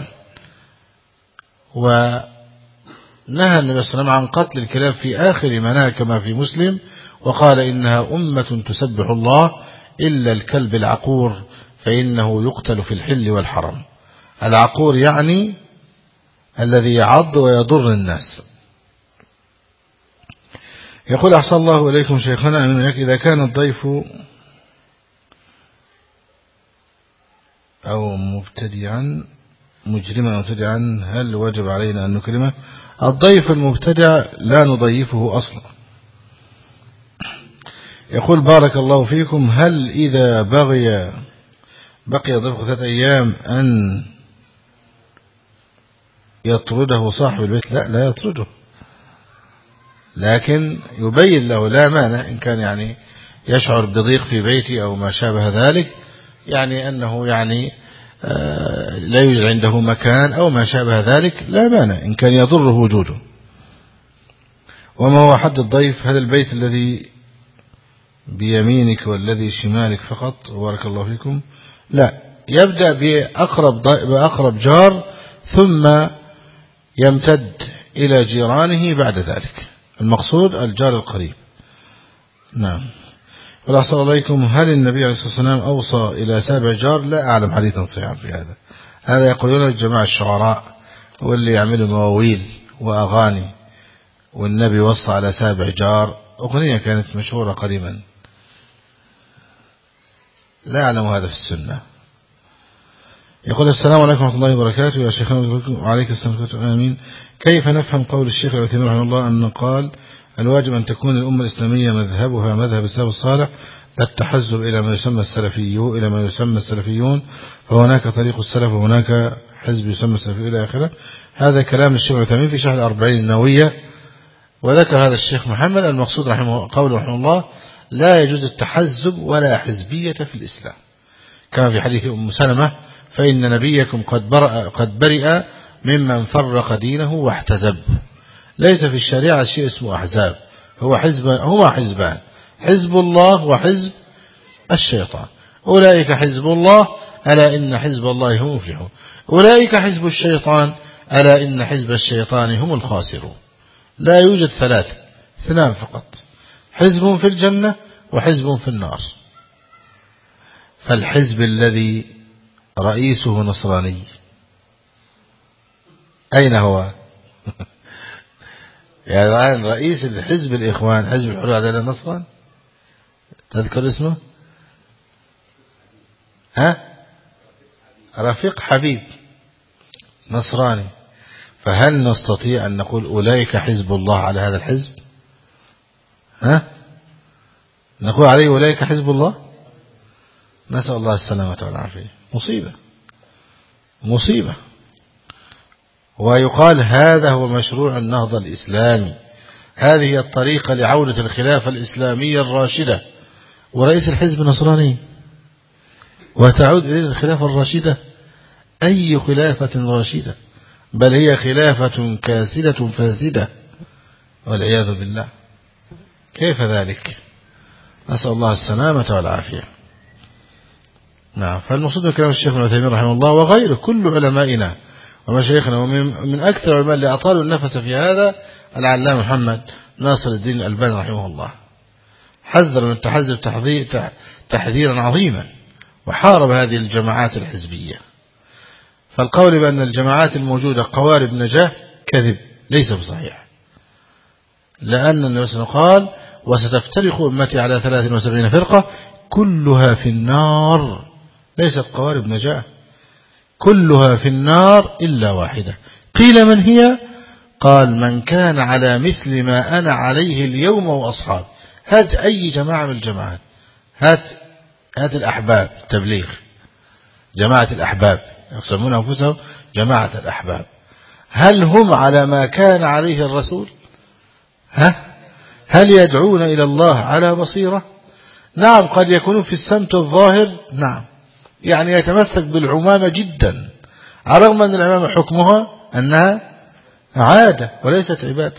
ونهى النبي صلى الله عليه وسلم عن قتل الكلاب في آخر مناه كما في مسلم، وقال: إنها أمة تسبح الله إلا الكلب العقور فإنه يقتل في الحل والحرم. العقور يعني الذي يعض ويضر الناس. يقول: أحسن الله إليكم شيخنا، أمين وإياك. إذا كان الضيف أو مبتدعا مجرما مبتدعا هل وجب علينا أن نكرمه؟ الضيف المبتدع لا نضيفه أصلا. يقول: بارك الله فيكم، هل إذا بقي ضيف 3 أيام أن يطرده صاحب البيت؟ لا يطرده، لكن يبين له لا مانع إن كان يعني يشعر بضيق في بيتي أو ما شابه ذلك، يعني أنه يعني لا يوجد عنده مكان أو ما شابه ذلك، لا مانع إن كان يضره وجوده. وما هو حد الضيف؟ هل البيت الذي بيمينك والذي شمالك فقط؟ بارك الله فيكم. لا، يبدأ بأقرب جار ثم يمتد إلى جيرانه بعد ذلك. المقصود الجار القريب. نعم. والأحسن عليكم، هل النبي عليه الصلاة والسلام أوصى إلى 7 جار؟ لا أعلم حديثا صحيحا في هذا يقولون الجماعة الشعراء واللي يعملوا مواويل وأغاني، والنبي وصى على 7 جار. أغنية كانت مشهورة قديما، لا أعلم هذا في السنة. يقول السلام عليكم ورحمة الله وبركاته يا شيخنا. وعليك السلام ورحمة الله. آمين. كيف نفهم قول الشيخ العثيمين رحمه الله أن قال الواجب أن تكون الأمة الإسلامية مذهبها مذهب السلف الصالح، لا التحزب إلى ما يسمى السلفيون، فهناك طريق السلف وهناك حزب يسمى السلفي إلى آخره. هذا كلام الشيخ العثيمين في شرح 40 النووية. وذكر هذا الشيخ محمد المقصود قوله رحمه الله لا يجوز التحزب ولا حزبية في الإسلام، كما في حديث أم سلمة فإن نبيكم قد برئ ممن فرق دينه واحتزب. ليس في الشريعة شيء اسمه أحزاب، هما حزبان، حزب الله وحزب الشيطان. أولئك حزب الله ألا إن حزب الله هم المفلحون، أولئك حزب الشيطان ألا إن حزب الشيطان هم الخاسرون. لا يوجد 3، 2 فقط، حزب في الجنة وحزب في النار. فالحزب الذي رئيسه نصراني أين هو؟ يعني الآن رئيس الحزب الإخوان، حزب الحرية والعدالة نصران، تذكر اسمه؟ رفيق حبيب نصراني. فهل نستطيع أن نقول أولئك حزب الله على هذا الحزب؟ نقول عليه أولئك حزب الله؟ نسأل الله السلامة والعافية. مصيبة. ويقال هذا هو مشروع النهضة الإسلامي، هذه هي الطريقة لعودة الخلافة الإسلامية الراشدة، ورئيس الحزب نصراني، وتعود إليه الخلافة الراشدة. أي خلافة راشدة؟ بل هي خلافة كاسدة فاسدة والعياذ بالله. كيف ذلك؟ نسأل الله السلامة والعافية. نعم. فالمقصود كلام الشيخ ابن عثيمين رحمه الله وغيره كل علمائنا ومشايخنا، ومن أكثر العلماء اللي أطالوا النفس في هذا العلامة محمد ناصر الدين الألباني رحمه الله، حذر من التحزب تحذيرا عظيما، وحارب هذه الجماعات الحزبية. فالقول بأن الجماعات الموجودة قوارب نجاة كذب، ليس بصحيح، لأن النبي صلى الله عليه وسلم قال وستفترق أمتي على 73 فرقة كلها في النار. ليست قوارب نجاة، كلها في النار إلا واحدة. قيل من هي؟ قال من كان على مثل ما أنا عليه اليوم وأصحاب. هات أي جماعة من الجماعات، هات الأحباب تبليغ، جماعة الأحباب يقسمون أنفسهم جماعة الأحباب، هل هم على ما كان عليه الرسول؟ هل يدعون إلى الله على بصيرة؟ نعم، قد يكونون في السمت الظاهر، نعم، يعني يتمسك بالعمامة جدا، على الرغم أن العمامة حكمها أنها عادة وليست عبادة.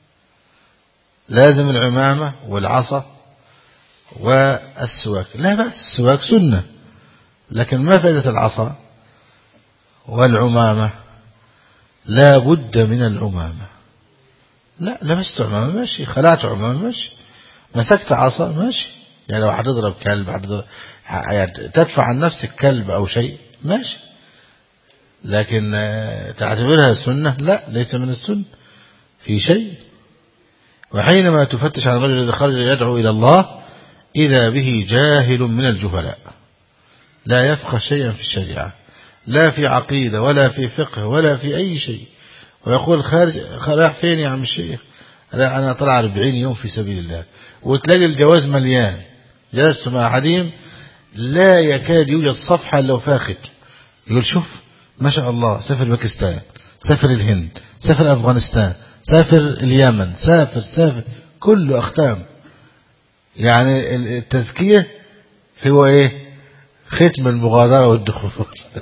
لازم العمامة والعصا والسواك، لا بأس، السواك سنة، لكن ما فائدة العصا والعمامة؟ لا بد من العمامة. لا لبست عمامة ماشي، خلعت عمامة ماشي، مسكت عصا ماشي، يعني لو هتضرب كلب يعني تدفع عن نفسك كلب أو شيء ماشي، لكن تعتبرها السنة؟ لا، ليس من السنة في شيء. وحينما تفتش عن الرجل الذي خرج يدعو إلى الله إذا به جاهل من الجهلاء لا يفقه شيئا في الشريعة، لا في عقيدة ولا في فقه ولا في أي شيء، ويقول راح فين يا عم الشيخ؟ لا أنا طلع 40 يوم في سبيل الله، وتلاقي الجواز مليان. جلست مع حديم لا يكاد يوجد صفحة لو فاخت، يقول شوف ما شاء الله، سافر باكستان، سافر الهند، سافر أفغانستان، سافر اليمن، سافر كله أختام. يعني التزكية هو إيه؟ ختم المغادرة والدخول.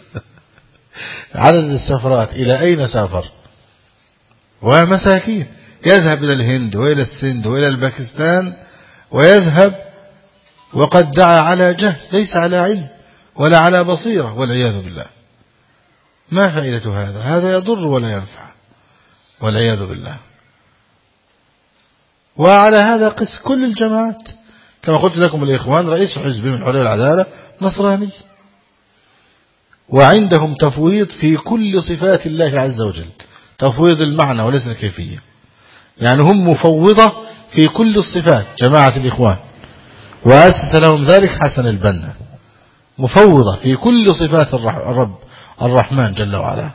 عدد السفرات إلى أين سافر؟ ومساكين يذهب إلى الهند وإلى السند وإلى الباكستان، ويذهب وقد دعا على جهل، ليس على علم ولا على بصيرة، والعياذ بالله. ما فائدة هذا؟ هذا يضر ولا ينفع، والعياذ بالله. وعلى هذا قس كل الجماعات، كما قلت لكم الإخوان رئيس حزب من الحرية والعدالة نصراني، وعندهم تفويض في كل صفات الله عز وجل، تفويض المعنى وليس الكيفية، يعني هم مفوضة في كل الصفات جماعة الإخوان، وأسس لهم ذلك حسن البنا، مفوضة في كل صفات الرب الرحمن جل وعلا.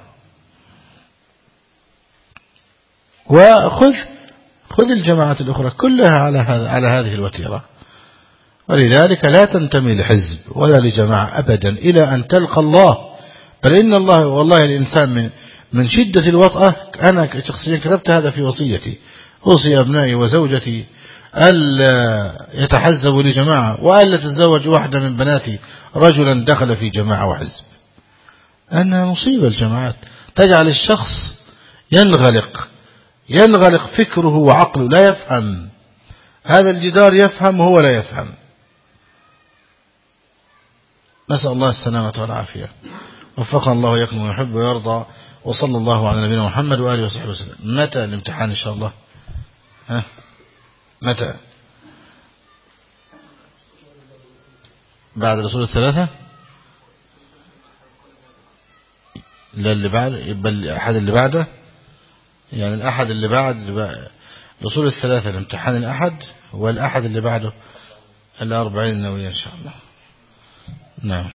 خذ الجماعات الأخرى كلها على هذه الوتيرة، ولذلك لا تنتمي لحزب ولا لجماعة أبدا إلى أن تلقى الله. بل إن الله والله الإنسان من شدة الوطأة، أنا شخصيا كتبت هذا في وصيتي، أوصي أبنائي وزوجتي ألا يتحزبوا لجماعة وألا تتزوج واحدة من بناتي رجلا دخل في جماعة وحزب، أنها مصيبة. الجماعات تجعل الشخص ينغلق فكره وعقله، لا يفهم، هذا الجدار يفهم وهو لا يفهم. نسأل الله السلامة والعافية، وفقنا الله وإياكم ويحب ويرضى، وصلى الله على نبينا محمد وآله وصحبه وسلم. متى الامتحان إن شاء الله؟ متى؟ بعد الأصول الثلاثة؟ لا اللي بعد، يبقى الأحد اللي بعده، يعني الأحد اللي بعد الأصول الثلاثة الامتحان الأحد، والأحد اللي بعده 40 النووية إن شاء الله. نعم.